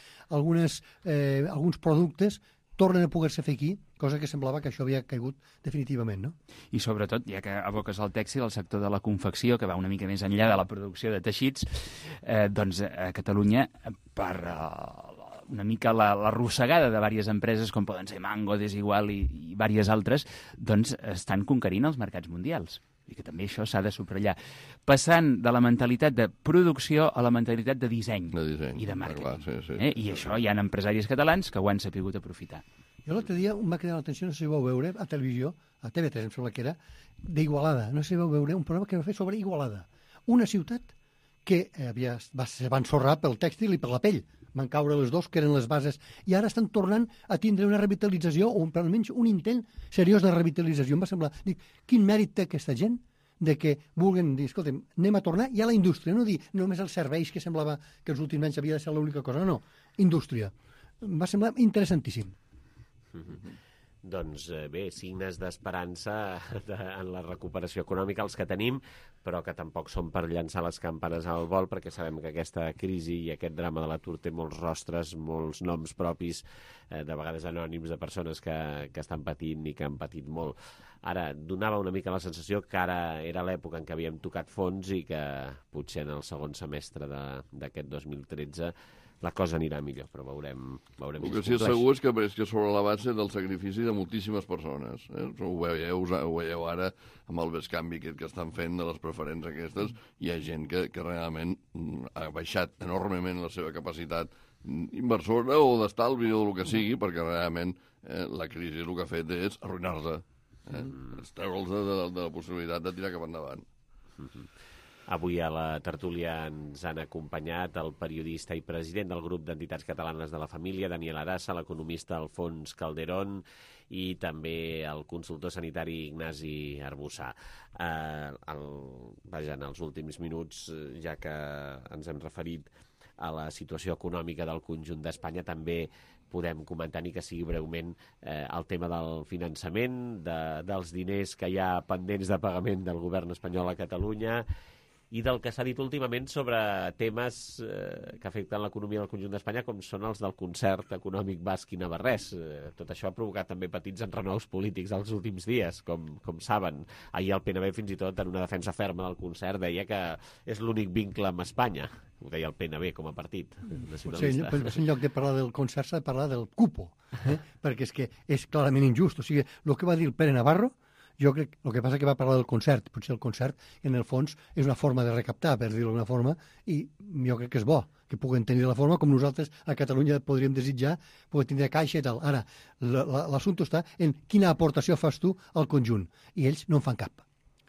alguns productes tornen a poder-se fer aquí, cosa que semblava que això havia caigut definitivament, no? I sobretot, ja que aboques el tèxtil, el sector de la confecció, que va una mica més enllà de la producció de teixits, doncs a Catalunya, per una mica l'arrossegada de diverses empreses, com poden ser Mango, Desigual i diverses altres, doncs estan conquerint els mercats mundials. I que també això s'ha de subratllar. Passant de la mentalitat de producció a la mentalitat de disseny i de màrqueting. Clar, sí. I això hi ha empresaris catalans que ho han sapigut aprofitar. Jo l'altre dia em va cridar l'atenció, no sé si vau veure, a televisió, a TV3 em sembla que era, d'Igualada. No sé si vau veure un programa que va fer sobre Igualada. Una ciutat que se va ensorrar pel tèxtil i per la pell. Van caure les dos, que eren les bases, i ara estan tornant a tindre una revitalització, o almenys un intent seriós de revitalització. Em va semblar, dic, quin mèrit té aquesta gent de que vulguin dir, escolta'm, anem a tornar ja a la indústria, no dir només els serveis, que semblava que els últims anys havia de ser l'única cosa, no, indústria. Em va semblar interessantíssim. Doncs bé, signes d'esperança en la recuperació econòmica els que tenim, però que tampoc són per llançar les campanes al vol, perquè sabem que aquesta crisi i aquest drama de l'atur té molts rostres, molts noms propis, de vegades anònims, de persones que estan patint i que han patit molt. Ara, donava una mica la sensació que ara era l'època en què havíem tocat fons i que potser en el segon semestre d'aquest 2013 la cosa anirà millor, però veurem el que sí és segur és que sobre la base del sacrifici de moltíssimes persones. Ho veieu ara amb el bescanvi que estan fent de les preferents aquestes. Hi ha gent que realment ha baixat enormement la seva capacitat inversora o d'estalvi o del que sigui, perquè realment la crisi el que ha fet és arruïnar-se, treure'ls de la possibilitat de tirar cap endavant. Avui a la tertúlia ens han acompanyat el periodista i president del grup d'entitats catalanes de la família, Daniel Arassa, l'economista Alfons Calderón i també el consultor sanitari Ignasi Arbussà. En els últims minuts, ja que ens hem referit a la situació econòmica del conjunt d'Espanya, també podem comentar, ni que sigui breument, el tema del finançament, dels diners que hi ha pendents de pagament del govern espanyol a Catalunya i del que s'ha dit últimament sobre temes que afecten l'economia del conjunt d'Espanya, com són els del concert econòmic basc i navarrès. Tot això ha provocat també petits enrenous polítics els últims dies, com saben. Ahir el PNB, fins i tot, en una defensa ferma del concert, deia que és l'únic vincle amb Espanya. Ho deia el PNB com a partit nacionalista. Potser en lloc de parlar del concert s'ha de parlar del cupo, perquè és que és clarament injust. O sigui, el que va dir el Pere Navarro, jo crec que el que passa que va parlar del concert. Potser el concert, en el fons, és una forma de recaptar, per dir-ho d'alguna forma, i jo crec que és bo que puguen tenir la forma com nosaltres a Catalunya podríem desitjar poder tindre caixa i tal. Ara, l'assumpte està en quina aportació fas tu al conjunt, i ells no en fan cap.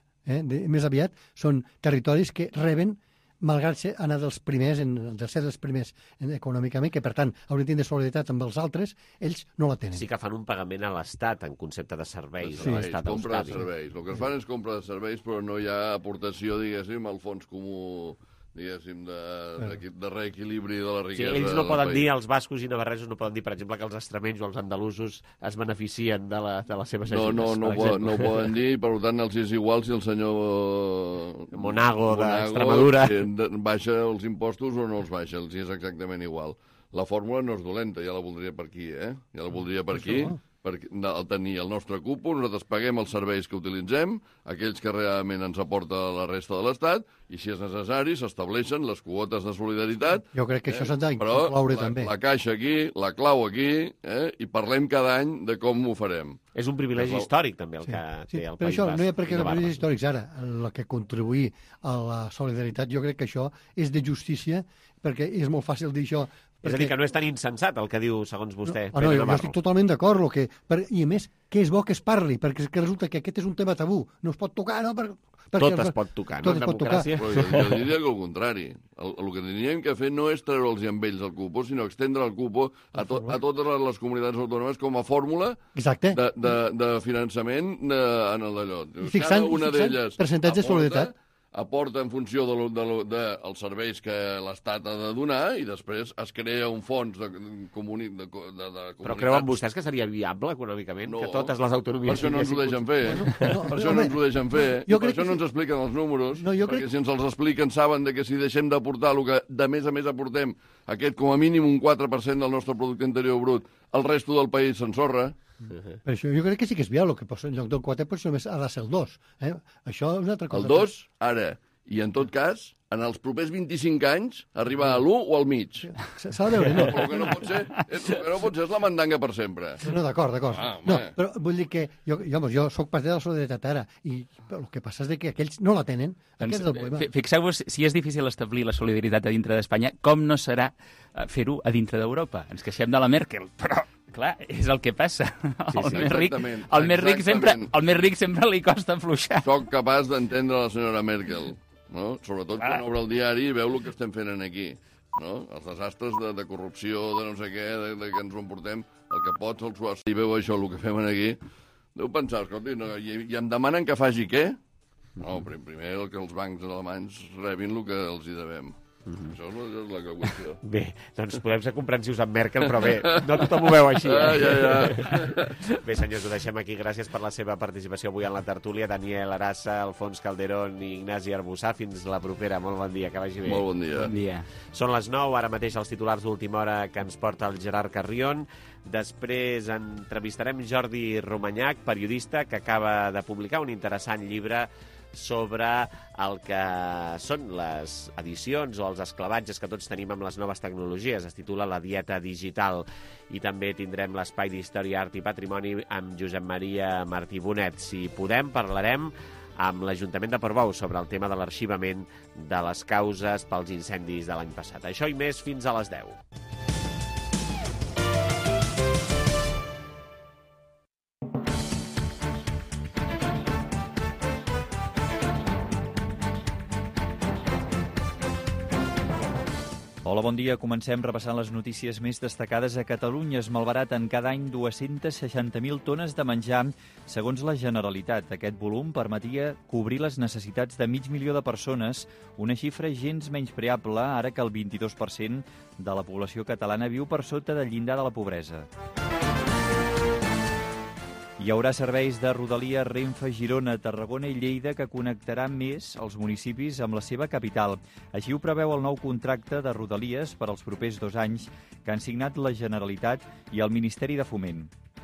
Més aviat són territoris que reben malgrat anar dels ser dels primers econòmicament, que per tant haurien de tenir solidaritat amb els altres, ells no la tenen. Sí que fan un pagament a l'Estat en concepte de serveis. Compra de serveis. El que es fan és compra de serveis, però no hi ha aportació, diguéssim, al fons comú, diguéssim, de reequilibri de la riquesa. Sí, ells no poden dir, els bascos i navarresos no poden dir, per exemple, que els extremenys o els andalusos es beneficien de les seves ajudes. No poden dir, per tant, els és igual si el senyor Monago d'Extremadura baixa els impostos o no els baixa, els és exactament igual. La fórmula no és dolenta, ja la voldria per aquí, Ja la voldria per aquí. perquè al tenir el nostre cupo, nosaltres paguem els serveis que utilitzem, aquells que realment ens aporta la resta de l'Estat, i si és necessari s'estableixen les quotes de solidaritat. Jo crec que això s'ha d'incloure també. La caixa aquí, la clau aquí, i parlem cada any de com ho farem. És un privilegi històric també el que té el País Basc. Però això no hi ha per què de privilegis històrics ara. El que contribuir a la solidaritat, jo crec que això és de justícia, perquè és molt fàcil dir això. És a dir, que no és tan insensat el que diu, segons vostè, Pere Navarro. Jo estic totalment d'acord. I a més, que és bo que es parli, perquè resulta que aquest és un tema tabú. No es pot tocar, no? Per Tot es pot tocar, no? Tot es pot tocar. Però jo diria que al contrari. El que tindríem que fer no és treure'ls amb ells el cupo, sinó extendre el cupo a totes les comunitats autònomes com a fòrmula de finançament en el d'allò. Cada una d'elles percentatge de solidaritat aporta en funció dels serveis que l'Estat ha de donar i després es crea un fons de comunitat. Però creuen vostès que seria viable econòmicament? No, que totes les autonomies... Per això no ens ho deixen fer. Per això no ens ho deixen fer. Per això no ens expliquen els números. Perquè si ens els expliquen saben que si deixem d'aportar el que de més a més aportem, aquest com a mínim un 4% del nostre producte interior brut, el resto del país s'ensorra. Per això jo crec que sí que és viable, que en lloc del 4 potser només ha de ser el 2. Això és una altra cosa. El 2, ara. I en tot cas, en els propers 25 anys, arribar a l'1 o al mig. S'ha de veure, no? Però el que no pot ser és la mandanga per sempre. No, d'acord. No, però vull dir que jo soc part de la solidaritat ara, i el que passa és que aquells no la tenen. Aquest és el problema. Fixeu-vos, si és difícil establir la solidaritat a dintre d'Espanya, com no serà fer-ho a dintre d'Europa? Ens queixem de la Merkel, però... Clar, és el que passa. El més ric sempre li costa afluixar. Soc capaç d'entendre la senyora Merkel, no? Sobretot quan obre el diari i veu el que estem fent aquí. No? Els desastres de corrupció, de no sé què, de que ens ho emportem, el que pots, el suars. I veu això, el que fem aquí, deu pensar, escolta, i em demanen que faci què? No, primer que els bancs alemanys rebin el que els hi devem. Això és la qüestió. Bé, doncs podem ser comprensius amb Merkel, però bé, no tothom ho veu així. Bé, senyors, ho deixem aquí. Gràcies per la seva participació avui en la tertúlia. Daniel Arassa, Alfons Calderón i Ignasi Arbussà. Fins la propera. Molt bon dia, que vagi bé. Molt bon dia. Bon dia. Són les 9, ara mateix els titulars d'última hora que ens porta el Gerard Carrion. Després entrevistarem Jordi Romanyac, periodista, que acaba de publicar un interessant llibre sobre el que són les edicions o els esclavatges que tots tenim amb les noves tecnologies. Es titula La dieta digital. I també tindrem l'espai d'Història, Art i Patrimoni amb Josep Maria Martí Bonet. Si podem, parlarem amb l'Ajuntament de Portbou sobre el tema de l'arxivament de les causes pels incendis de l'any passat. Això i més fins a les 10. Hola, bon dia. Comencem repassant les notícies més destacades a Catalunya. Es malbaraten cada any 260.000 tones de menjar, segons la Generalitat. Aquest volum permetia cobrir les necessitats de 500.000 de persones, una xifra gens menyspreable, ara que el 22% de la població catalana viu per sota del llindar de la pobresa. Hi haurà serveis de Rodalies Renfe, Girona, Tarragona i Lleida que connectaran més els municipis amb la seva capital. Així ho preveu el nou contracte de Rodalies per als propers 2 anys que han signat la Generalitat i el Ministeri de Foment.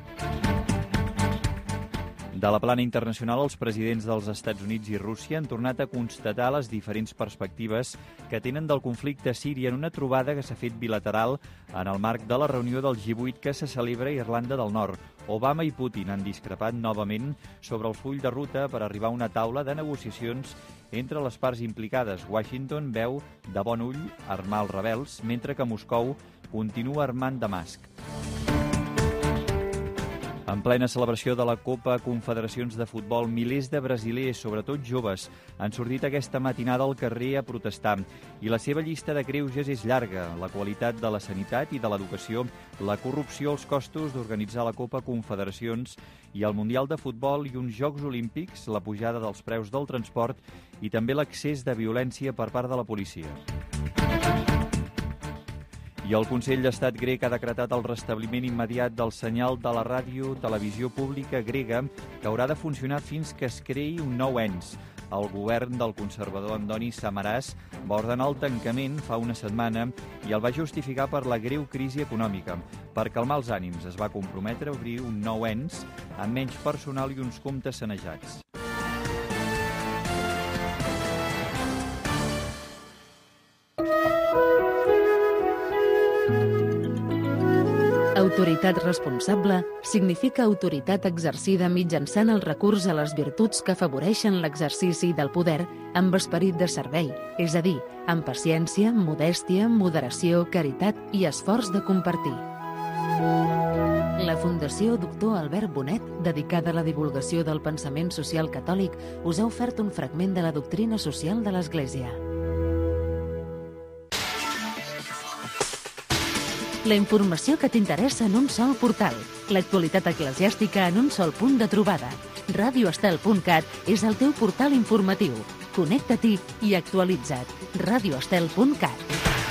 De la plana internacional, els presidents dels Estats Units i Rússia han tornat a constatar les diferents perspectives que tenen del conflicte a Síria en una trobada que s'ha fet bilateral en el marc de la reunió del G8 que se celebra a Irlanda del Nord. Obama i Putin han discrepat novament sobre el full de ruta per arribar a una taula de negociacions entre les parts implicades. Washington veu de bon ull armar els rebels, mentre que Moscou continua armant Damasc. En plena celebració de la Copa Confederacions de Futbol, milers de brasilers, sobretot joves, han sortit aquesta matinada al carrer a protestar. I la seva llista de greuges és llarga. La qualitat de la sanitat i de l'educació, la corrupció, els costos d'organitzar la Copa Confederacions i el Mundial de Futbol i uns Jocs Olímpics, la pujada dels preus del transport i també l'accés de violència per part de la policia. I el Consell d'Estat grec ha decretat el restabliment immediat del senyal de la ràdio-televisió pública grega, que haurà de funcionar fins que es creï un nou ens. El govern del conservador Andoni Samaràs va ordenar el tancament fa una setmana i el va justificar per la greu crisi econòmica. Per calmar els ànims es va comprometre a obrir un nou ens amb menys personal i uns comptes sanejats. Autoritat responsable significa autoritat exercida mitjançant el recurs a les virtuts que afavoreixen l'exercici del poder amb esperit de servei, és a dir, amb paciència, modèstia, moderació, caritat i esforç de compartir. La Fundació Doctor Albert Bonet, dedicada a la divulgació del pensament social catòlic, us ha ofert un fragment de la doctrina social de l'Església. La informació que t'interessa en un sol portal. L'actualitat eclesiàstica en un sol punt de trobada. radioestel.cat és el teu portal informatiu. Connecta-t'hi i actualitza't. radioestel.cat.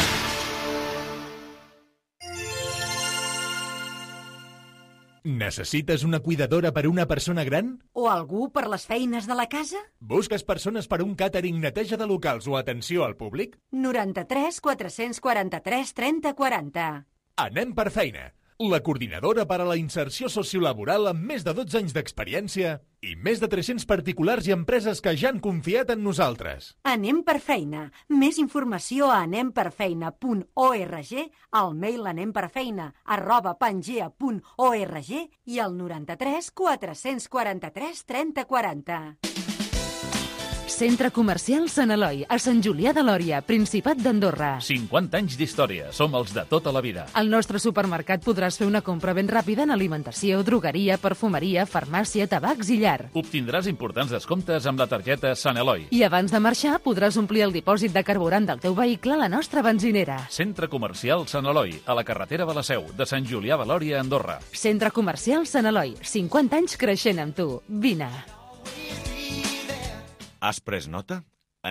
Necessites una cuidadora per a una persona gran? O algú per les feines de la casa? Busques persones per a un càtering, neteja de locals o atenció al públic? 93 443 30 40. Anem per feina. La coordinadora per a la inserció sociolaboral amb més de 12 anys d'experiència i més de 300 particulars i empreses que ja han confiat en nosaltres. Anem per feina. Més informació a anemperfeina.org, al mail anemperfeina@pangea.org i al 93 443 30 40. Centre Comercial Sant Eloi, a Sant Julià de Lòria, Principat d'Andorra. 50 anys d'història, som els de tota la vida. Al nostre supermercat podràs fer una compra ben ràpida en alimentació, drogueria, perfumeria, farmàcia, tabacs i llar. Obtindràs importants descomptes amb la targeta Sant Eloi. I abans de marxar podràs omplir el dipòsit de carburant del teu vehicle a la nostra benzinera. Centre Comercial Sant Eloi, a la carretera de la Seu, de Sant Julià de Lòria, Andorra. Centre Comercial Sant Eloi, 50 anys creixent amb tu. Vine. Has pres nota?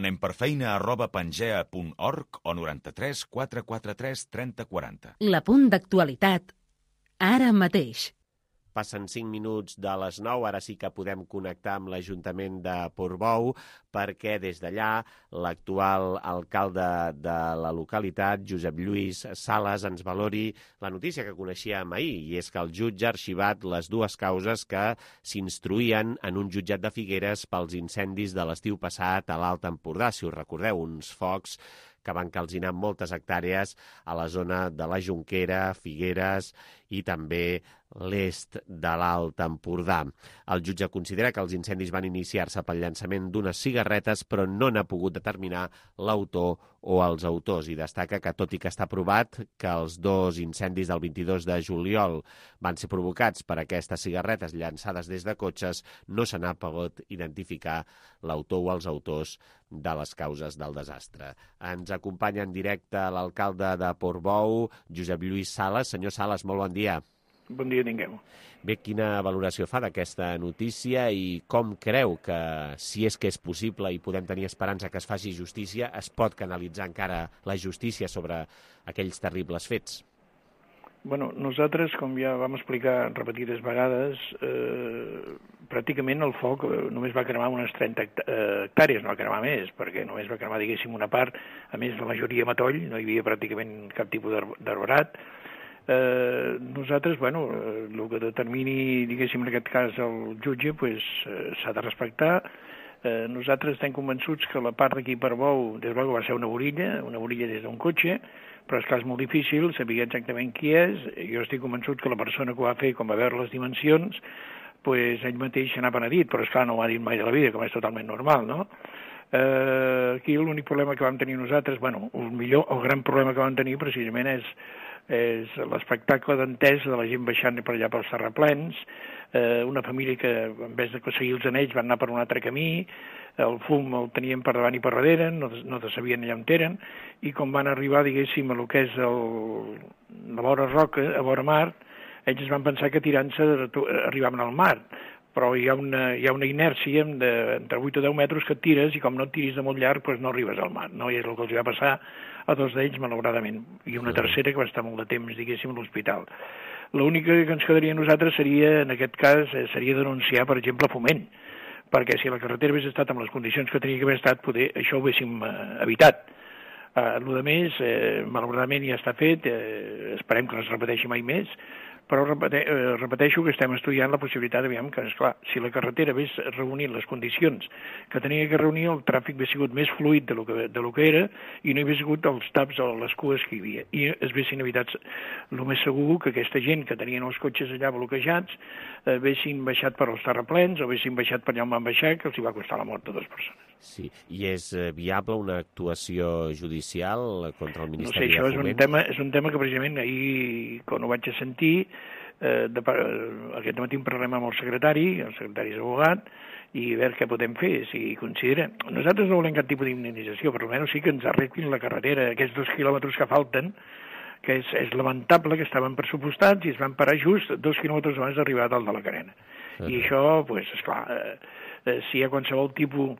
anemperfeina@pangea.org o 93 443 30 40. L'apunt d'actualitat, ara mateix. Passen 5 minuts de les 9, ara sí que podem connectar amb l'Ajuntament de Portbou perquè des d'allà l'actual alcalde de la localitat, Josep Lluís Sales, ens valori la notícia que coneixíem ahir, i és que el jutge ha arxivat les dues causes que s'instruïen en un jutjat de Figueres pels incendis de l'estiu passat a l'Alt Empordà. Si us recordeu, uns focs que van calcinar moltes hectàrees a la zona de la Jonquera, Figueres i també l'est de l'Alt Empordà. El jutge considera que els incendis van iniciar-se pel llançament d'unes cigarretes, però no n'ha pogut determinar l'autor o els autors, i destaca que, tot i que està provat que els dos incendis del 22 de juliol van ser provocats per aquestes cigarretes llançades des de cotxes, no se n'ha pogut identificar l'autor o els autors de les causes del desastre. Ens acompanya en directe l'alcalde de Portbou, Josep Lluís Sales. Senyor Sales, molt bon dia. Bon dia, tingueu. Bé, quina valoració fa d'aquesta notícia i com creu que, si és que és possible i podem tenir esperança que es faci justícia, es pot canalitzar encara la justícia sobre aquells terribles fets? Bueno, nosaltres, com ja vam explicar repetides vegades, pràcticament el foc només va cremar unes 30 hectàrees, no va cremar més, perquè només va cremar, diguéssim, una part, a més la majoria matoll, no hi havia pràcticament cap tipus d'arbrat. Nosaltres, bueno, el que determini, diguéssim, en aquest cas el jutge, pues, s'ha de respectar. Nosaltres estem convençuts que la part d'aquí per Bou, des de va ser una borilla des d'un cotxe, però és que és molt difícil saber exactament qui és. Jo estic convençut que la persona que ho va fer, com va veure les dimensions, pues, ell mateix se n'ha penedit, però és clar, no ho ha dit mai de la vida, com és totalment normal, no? Aquí l'únic problema que vam tenir nosaltres, bueno, el gran problema que vam tenir precisament és l'espectacle d'entès de la gent baixant per allà pels terraplens, una família que, en vez de seguir els anells, van anar per un altre camí, el fum el tenien per davant i per darrere, no sabien allà on eren, i com van arribar, diguéssim, a lo que és a vora roca, a vora mar, ells es van pensar que tirant-se arribaven al mar, però hi ha una inèrcia entre 8 o 10 metres que et tires i com no et tiris de molt llarg doncs no arribes al mar, no? I és el que els va passar a dos d'ells, malauradament, i una tercera que va estar molt de temps, diguéssim, a l'hospital. L'únic que ens quedaria a nosaltres seria, en aquest cas, seria denunciar, per exemple, Foment, perquè si la carretera hagués estat amb les condicions que tenia que haver estat, poder això ho haguéssim evitat. El de més, malauradament ja està fet, esperem que no es repeteixi mai més, però repeteixo que estem estudiant la possibilitat, aviam, que, esclar, si la carretera hagués reunit les condicions que tenia que reunir, el tràfic hagués sigut més fluid de lo que era i no hi hagués sigut els taps o les cues que hi havia. I es haguessin evitat, el més segur, que aquesta gent que tenien els cotxes allà bloquejats haguessin baixat per als terraplens o haguessin baixat per allà on van baixar, que els hi va costar la mort a 2 persones. Sí, i és viable una actuació judicial contra el Ministeri de Foment? No sé, això és un tema que precisament ahir, quan ho vaig a sentir, Aquest matí en parlem amb el secretari és abogat, i a veure què podem fer, si considera. Nosaltres no volem cap tipus d'indemnització, però almenys sí que ens arreglin la carretera, aquests 2 quilòmetres que falten, que és lamentable que estaven pressupostats i es van parar just 2 quilòmetres abans d'arribar a dalt de la carena. I això, doncs, esclar, si hi ha qualsevol tipus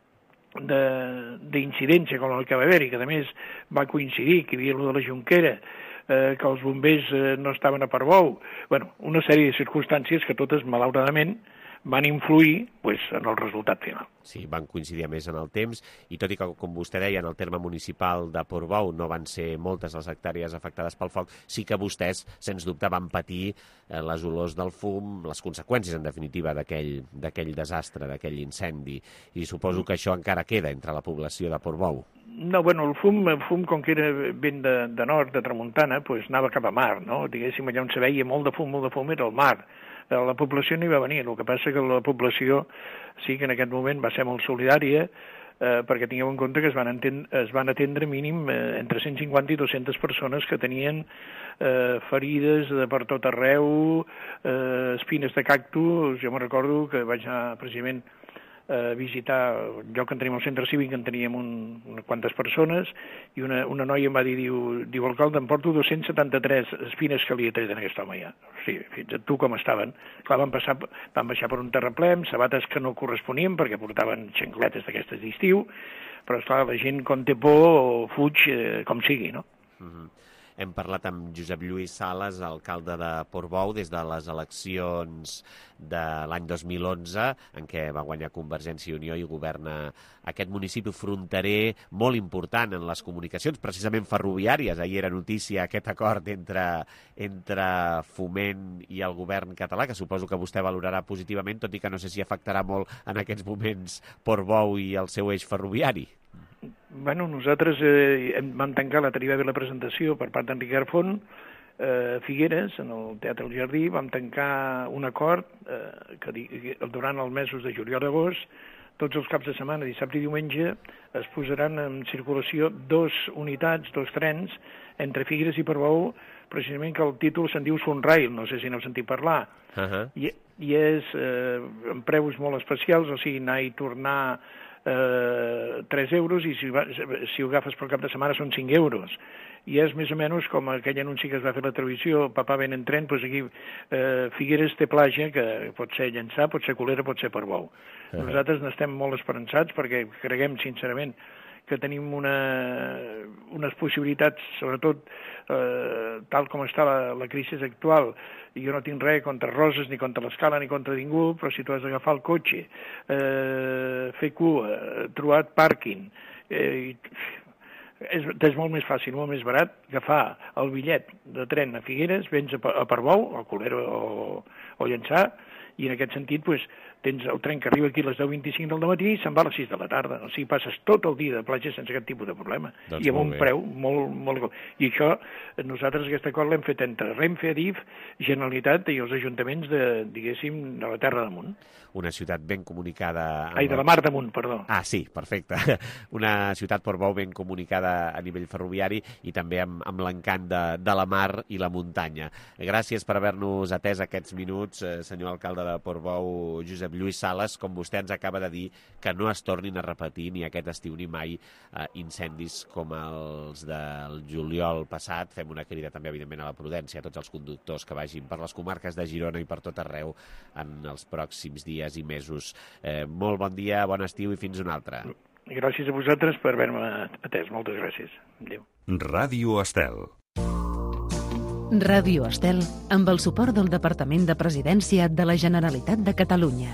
d'incidència com el que va haver-hi, que a més va coincidir que hi havia allò de la Jonquera, que els bombers no estaven a Portbou, bueno, una sèrie de circumstàncies que totes, malauradament, van influir en el resultat final. Sí, van coincidir més en el temps, i tot i que, com vostè deia, en el terme municipal de Portbou no van ser moltes les hectàrees afectades pel foc, sí que vostès, sens dubte, van patir les olors del fum, les conseqüències, en definitiva, d'aquell desastre, d'aquell incendi, i suposo que això encara queda entre la població de Portbou. No, bueno, el fum com que era vent de nord, de tramuntana, anava cap a mar, no? Diguéssim, allà on se veia molt de fum era el mar. La població no hi va venir, el que passa que la població sí que en aquest moment va ser molt solidària, perquè tingueu en compte que es van atendre mínim entre 150 i 200 persones que tenien ferides de per tot arreu, espines de cactus. Jo me'n recordo que vaig anar precisament a visitar el lloc que tenim al centre cívic, en teníem unes quantes persones, i una noia em va dir, diu alcalde, em porto 273 espines que li he tret en aquest home ja. O sigui, fins a tu com estaven. Clar, van baixar per un terraplè, amb sabates que no corresponien, perquè portaven xancletes d'aquestes d'estiu, però esclar, la gent quan té por fuig com sigui, no? Hem parlat amb Josep Lluís Sales, alcalde de Portbou, des de les eleccions de l'any 2011, en què va guanyar Convergència i Unió i governa aquest municipi fronterer molt important en les comunicacions, precisament ferroviàries. Ahir era notícia aquest acord entre Foment i el govern català, que suposo que vostè valorarà positivament, tot i que no sé si afectarà molt en aquests moments Portbou i el seu eix ferroviari. Bueno, nosaltres vam tancar la presentació per part d'Enric Garfont a Figueres, en el Teatre El Jardí. Vam tancar un acord que durant els mesos de juliol i agost, tots els caps de setmana, dissabte i diumenge, es posaran en circulació 2 unitats, 2 trens, entre Figueres i Portbou, precisament que el títol se'n diu Sunrail, no sé si n'heu sentit parlar. I és amb preus molt especials, o sigui, anar i tornar 3 euros, i si ho agafes per cap de setmana són 5 euros. I és més o menys com aquell anunci que es va fer a la televisió, papà ven en tren, doncs aquí Figueres té platja, que pot ser Llançà, pot ser Colera, pot ser Portbou. Nosaltres n'estem molt esperançats perquè creguem sincerament que tenim unes possibilitats, sobretot tal com està la crisi actual. Jo no tinc res contra Roses, ni contra l'Escala, ni contra ningú, però si tu has d'agafar el cotxe, fer cua, trobar pàrquing, és molt més fàcil, molt més barat agafar el bitllet de tren a Figueres, vens a Portbou, a Colera o Llançà, i en aquest sentit tens el tren que arriba aquí a les 10:25 del matí i se'n va a les 6 de la tarda. O sigui, passes tot el dia de platja sense cap tipus de problema. I amb un preu molt... I això, nosaltres aquest acord l'hem fet entre Renfe, Adif, Generalitat i els ajuntaments de la Terra damunt. Una ciutat ben comunicada... De la Mar damunt, perdó. Ah, sí, perfecte. Una ciutat, Portbou, ben comunicada a nivell ferroviari i també amb l'encant de la mar i la muntanya. Gràcies per haver-nos atès aquests minuts, senyor alcalde de Portbou, Josep Lluís Sales. Com vostè ens acaba de dir, que no es tornin a repetir ni aquest estiu ni mai incendis com els del juliol passat. Fem una crida també, evidentment, a la prudència a tots els conductors que vagin per les comarques de Girona i per tot arreu en els pròxims dies i mesos. Molt bon dia, bon estiu i fins un altre. Gràcies a vosaltres per haver-me atès. Moltes gràcies. Adéu. Ràdio Estel. Ràdio Estel, amb el suport del Departament de Presidència de la Generalitat de Catalunya.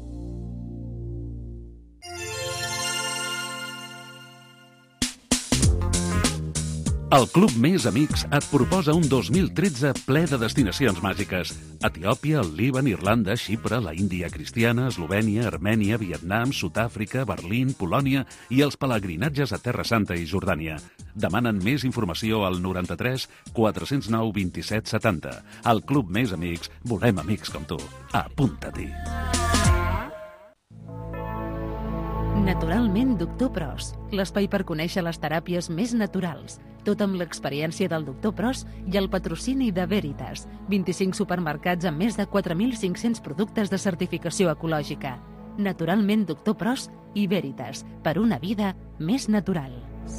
El Club Més Amics et proposa un 2013 ple de destinacions màgiques. Etiòpia, el Líban, Irlanda, Xipre, la Índia cristiana, Eslovènia, Armènia, Vietnam, Sud-àfrica, Berlín, Polònia i els pelegrinatges a Terra Santa i Jordània. Demanen més informació al 93 409 27 70. Al Club Més Amics volem amics com tu. Apunta-t'hi. Naturalment Doctor Pros, l'espai per conèixer les teràpies més naturals. Tot amb l'experiència del Doctor Pros i el patrocini de Veritas. 25 supermercats amb més de 4.500 productes de certificació ecològica. Naturalment Doctor Pros i Veritas, per una vida més natural.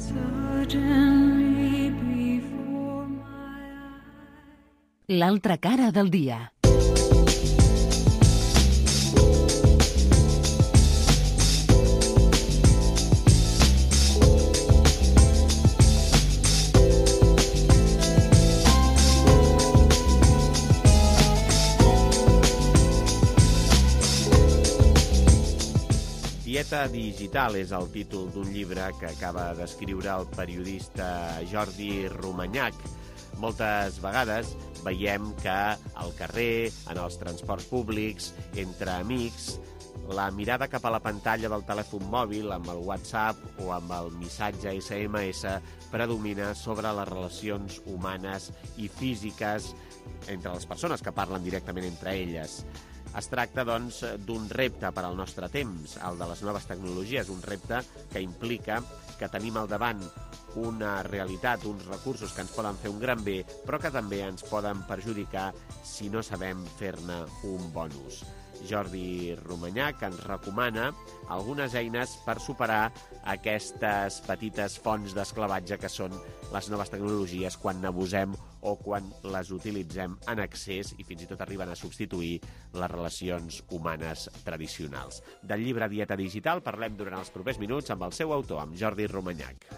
L'altra cara del dia. Dieta digital és el títol d'un llibre que acaba d'escriure el periodista Jordi Romanyac. Moltes vegades veiem que al carrer, en els transports públics, entre amics, la mirada cap a la pantalla del telèfon mòbil amb el WhatsApp o amb el missatge SMS predomina sobre les relacions humanes i físiques entre les persones que parlen directament entre elles. Es tracta, doncs, d'un repte per al nostre temps, el de les noves tecnologies, un repte que implica que tenim al davant una realitat, uns recursos que ens poden fer un gran bé, però que també ens poden perjudicar si no sabem fer-ne un bon ús. Jordi Romanyac ens recomana algunes eines per superar aquestes petites fonts d'esclavatge que són les noves tecnologies quan n'abusem o quan les utilitzem en excés i fins i tot arriben a substituir les relacions humanes tradicionals. Del llibre Dieta Digital parlem durant els propers minuts amb el seu autor, amb Jordi Romanyac.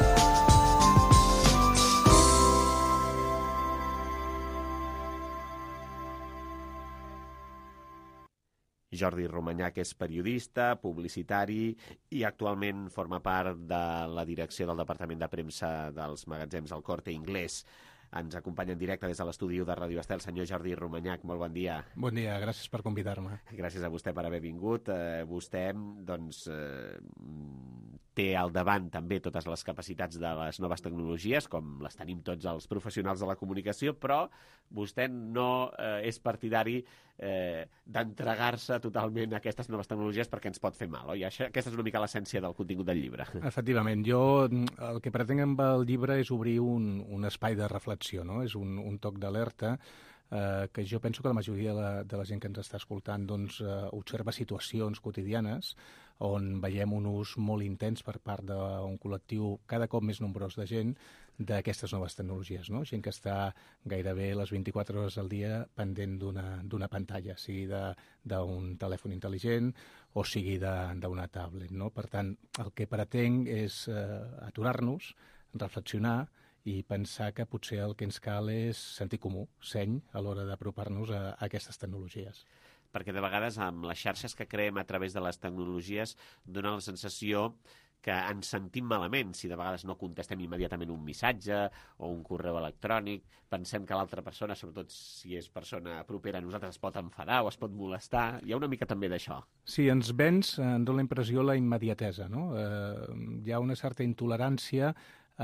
Jordi Romanyac és periodista, publicitari i actualment forma part de la direcció del Departament de Premsa dels magatzems El Corte Inglés. Ens acompanya en directe des de l'estudi de Ràdio Estel, senyor Jordi Romanyac. Molt bon dia. Bon dia, gràcies per convidar-me. Gràcies a vostè per haver vingut. Vostè, doncs, té al davant també totes les capacitats de les noves tecnologies, com les tenim tots els professionals de la comunicació, però vostè no és partidari d'entregar-se totalment a aquestes noves tecnologies perquè ens pot fer mal, oi? Aquesta és una mica l'essència del contingut del llibre. Efectivament, jo el que pretenc amb el llibre és obrir un espai de reflexió, no? És un toc d'alerta que jo penso que la majoria de la gent que ens està escoltant doncs, observa situacions quotidianes on veiem un ús molt intens per part d'un col·lectiu cada cop més nombrós de gent d'aquestes noves tecnologies, no? Gent que està gairebé les 24 hores al dia pendent d'una pantalla, sigui d'un telèfon intel·ligent o sigui d'una tablet, no? Per tant, el que pretenc és aturar-nos, reflexionar i pensar que potser el que ens cal és sentit comú, seny, a l'hora d'apropar-nos a aquestes tecnologies. Perquè de vegades amb les xarxes que creem a través de les tecnologies dona la sensació que ens sentim malament si de vegades no contestem immediatament un missatge o un correu electrònic. Pensem que l'altra persona, sobretot si és persona propera a nosaltres, es pot enfadar o es pot molestar. Hi ha una mica també d'això. Sí, ens vens, em dóna la impressió, la immediatesa, no? Hi ha una certa intolerància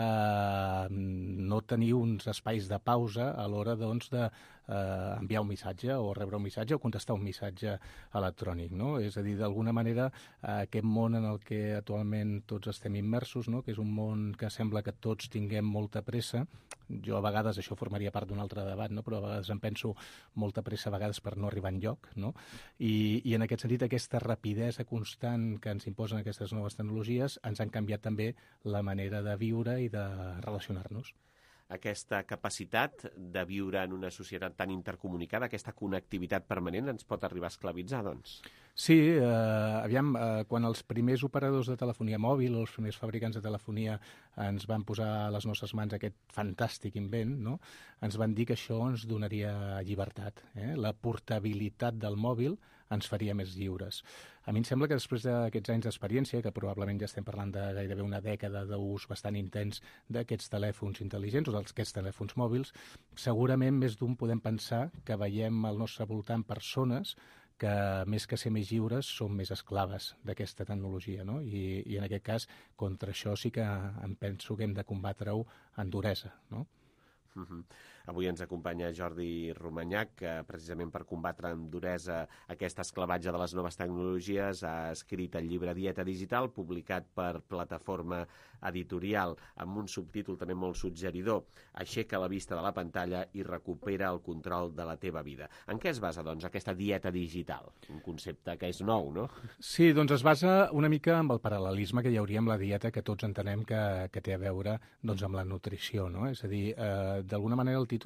no tenir uns espais de pausa a l'hora doncs, d'enviar un missatge o rebre un missatge o contestar un missatge electrònic, no? És a dir, d'alguna manera, aquest món en el que actualment tots estem immersos, no? Que és un món que sembla que tots tinguem molta pressa. Jo a vegades, això formaria part d'un altre debat, no? Però a vegades em penso molta pressa a vegades per no arribar enlloc, no? I en aquest sentit, aquesta rapidesa constant que ens imposen aquestes noves tecnologies ens han canviat també la manera de viure i de relacionar-nos. Aquesta capacitat de viure en una societat tan intercomunicada, aquesta connectivitat permanent, ens pot arribar a esclavitzar, doncs? Sí, aviam, quan els primers operadors de telefonia mòbil o els primers fabricants de telefonia ens van posar a les nostres mans aquest fantàstic invent, no? Ens van dir que això ens donaria llibertat. La portabilitat del mòbil ens faria més lliures. A mi em sembla que després d'aquests anys d'experiència, que probablement ja estem parlant de gairebé una dècada d'ús bastant intens d'aquests telèfons intel·ligents o d'aquests telèfons mòbils, segurament més d'un podem pensar que veiem al nostre voltant persones que més que ser més lliures són més esclaves d'aquesta tecnologia, no? I en aquest cas, contra això sí que em penso que hem de combatre-ho amb duresa, no? Avui ens acompanya Jordi Romanyac, que precisament per combatre amb duresa aquest esclavatge de les noves tecnologies ha escrit el llibre Dieta Digital, publicat per Plataforma Editorial, amb un subtítol també molt suggeridor: Aixeca la vista de la pantalla i recupera el control de la teva vida. En què es basa, doncs, aquesta dieta digital? Un concepte que és nou, no? Sí, doncs es basa una mica amb el paral·lelisme que hi hauria amb la dieta, que tots entenem que té a veure doncs, amb la nutrició, no? És a dir, d'alguna manera el títol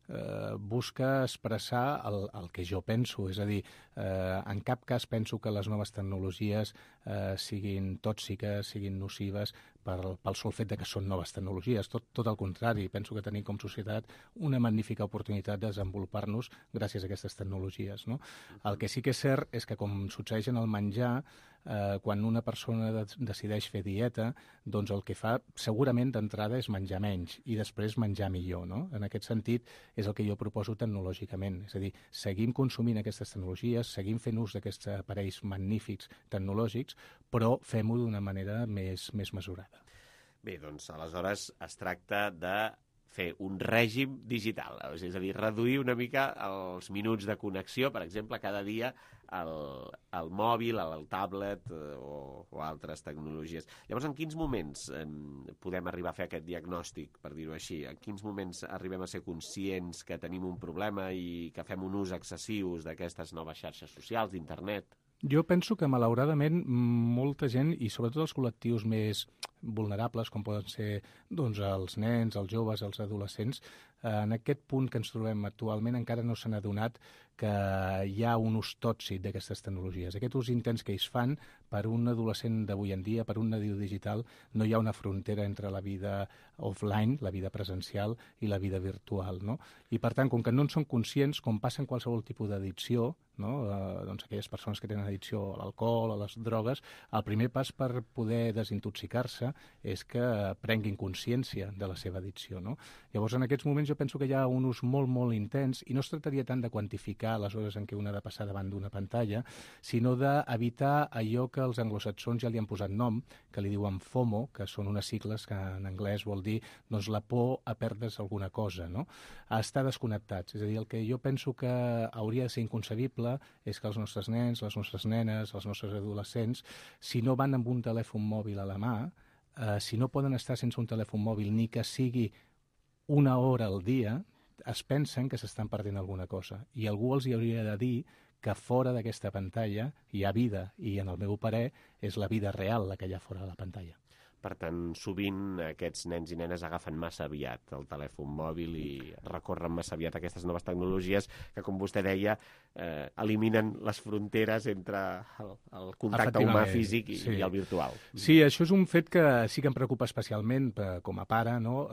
busca expressar el que jo penso, és a dir, en cap cas penso que les noves tecnologies siguin tòxiques, siguin nocives pel sol fet de que són noves tecnologies. Tot el contrari, penso que tenim com societat una magnífica oportunitat de desenvolupar-nos gràcies a aquestes tecnologies, no? El que sí que és cert és que, com succeeix en el menjar, quan una persona decideix fer dieta, doncs el que fa segurament d'entrada és menjar menys i després menjar millor, no? En aquest sentit és el que jo proposo tecnològicament, és a dir, seguim consumint aquestes tecnologies, seguim fent ús d'aquests aparells magnífics tecnològics, però fem-ho d'una manera més mesurada. Bé, doncs aleshores es tracta de fer un règim digital, és a dir, reduir una mica els minuts de connexió, per exemple, cada dia al mòbil, al tablet o altres tecnologies. Llavors, en quins moments podem arribar a fer aquest diagnòstic, per dir-ho així? En quins moments arribem a ser conscients que tenim un problema i que fem un ús excessiu d'aquestes noves xarxes socials, d'internet? Jo penso que, malauradament, molta gent, i sobretot els col·lectius més vulnerables, com poden ser doncs, els nens, els joves, els adolescents, en aquest punt que ens trobem actualment encara no s'han adonat que hi ha un ús tòxic d'aquestes tecnologies. Aquest ús intens que ells fan, per un adolescent d'avui en dia, per un nadiu digital, no hi ha una frontera entre la vida offline, la vida presencial, i la vida virtual, no? I, per tant, com que no en són conscients, com passa en qualsevol tipus d'addicció, no? Doncs aquelles persones que tenen addicció a l'alcohol, a les drogues, el primer pas per poder desintoxicar-se és que prenguin consciència de la seva addicció, no? Llavors, en aquests moments jo penso que hi ha un ús molt, molt intens, i no es tractaria tant de quantificar les hores en què un ha de passar davant d'una pantalla, sinó d'evitar allò que els anglosaxons ja li han posat nom, que li diuen FOMO, que són unes sigles que en anglès vol dir doncs, la por a perdre's alguna cosa, no? A estar desconnectats. És a dir, el que jo penso que hauria de ser inconcebible és que els nostres nens, les nostres nenes, els nostres adolescents, si no van amb un telèfon mòbil a la mà, si no poden estar sense un telèfon mòbil ni que sigui una hora al dia, es pensen que s'estan perdent alguna cosa. I algú els hi hauria de dir que fora d'aquesta pantalla hi ha vida, i en el meu parer és la vida real la que hi ha fora de la pantalla. Per tant, sovint aquests nens i nenes agafen massa aviat el telèfon mòbil i recorren massa aviat aquestes noves tecnologies que, com vostè deia, eliminen les fronteres entre el contacte humà físic i el virtual. Sí, això és un fet que sí que em preocupa especialment com a pare, no?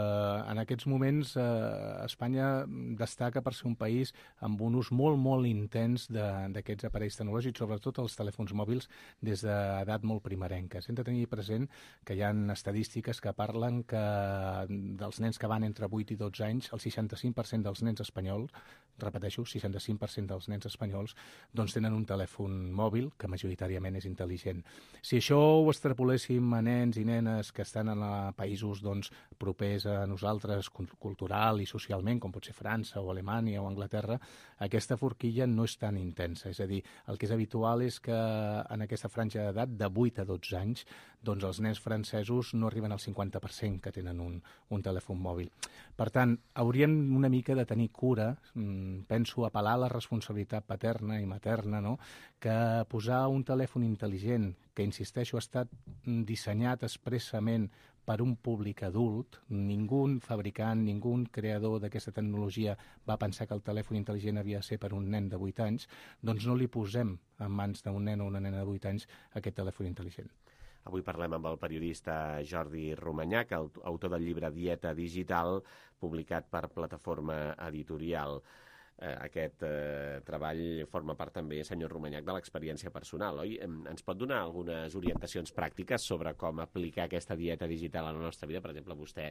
En aquests moments Espanya destaca per ser un país amb un ús molt, molt intens d'aquests aparells tecnològics, sobretot els telèfons mòbils, des d'edat molt primerenca. Hem de tenir present que hi ha estadístiques que parlen que dels nens que van entre 8 i 12 anys, el 65% dels nens espanyols, repeteixo, 65% dels nens espanyols, doncs tenen un telèfon mòbil que majoritàriament és intel·ligent. Si això ho extrapoléssim a nens i nenes que estan en països doncs, propers a nosaltres cultural i socialment, com pot ser França o Alemanya o Anglaterra, aquesta forquilla no és tan intensa. És a dir, el que és habitual és que en aquesta franja d'edat, de 8 a 12 anys, doncs els nens francesos no arriben al 50% que tenen un telèfon mòbil. Per tant, hauríem una mica de tenir cura, penso, apel·lar a la responsabilitat paterna i materna, no? Que posar un telèfon intel·ligent, que, insisteixo, ha estat dissenyat expressament per un públic adult, ningú fabricant, ningú creador d'aquesta tecnologia va pensar que el telèfon intel·ligent havia de ser per un nen de 8 anys, doncs no li posem en mans d'un nen o una nena de 8 anys aquest telèfon intel·ligent. Avui parlem amb el periodista Jordi Romanyac, autor del llibre Dieta Digital, publicat per Plataforma Editorial. aquest treball forma part també, senyor Romanyac, de l'experiència personal, oi? Ens pot donar algunes orientacions pràctiques sobre com aplicar aquesta dieta digital a la nostra vida? Per exemple, vostè,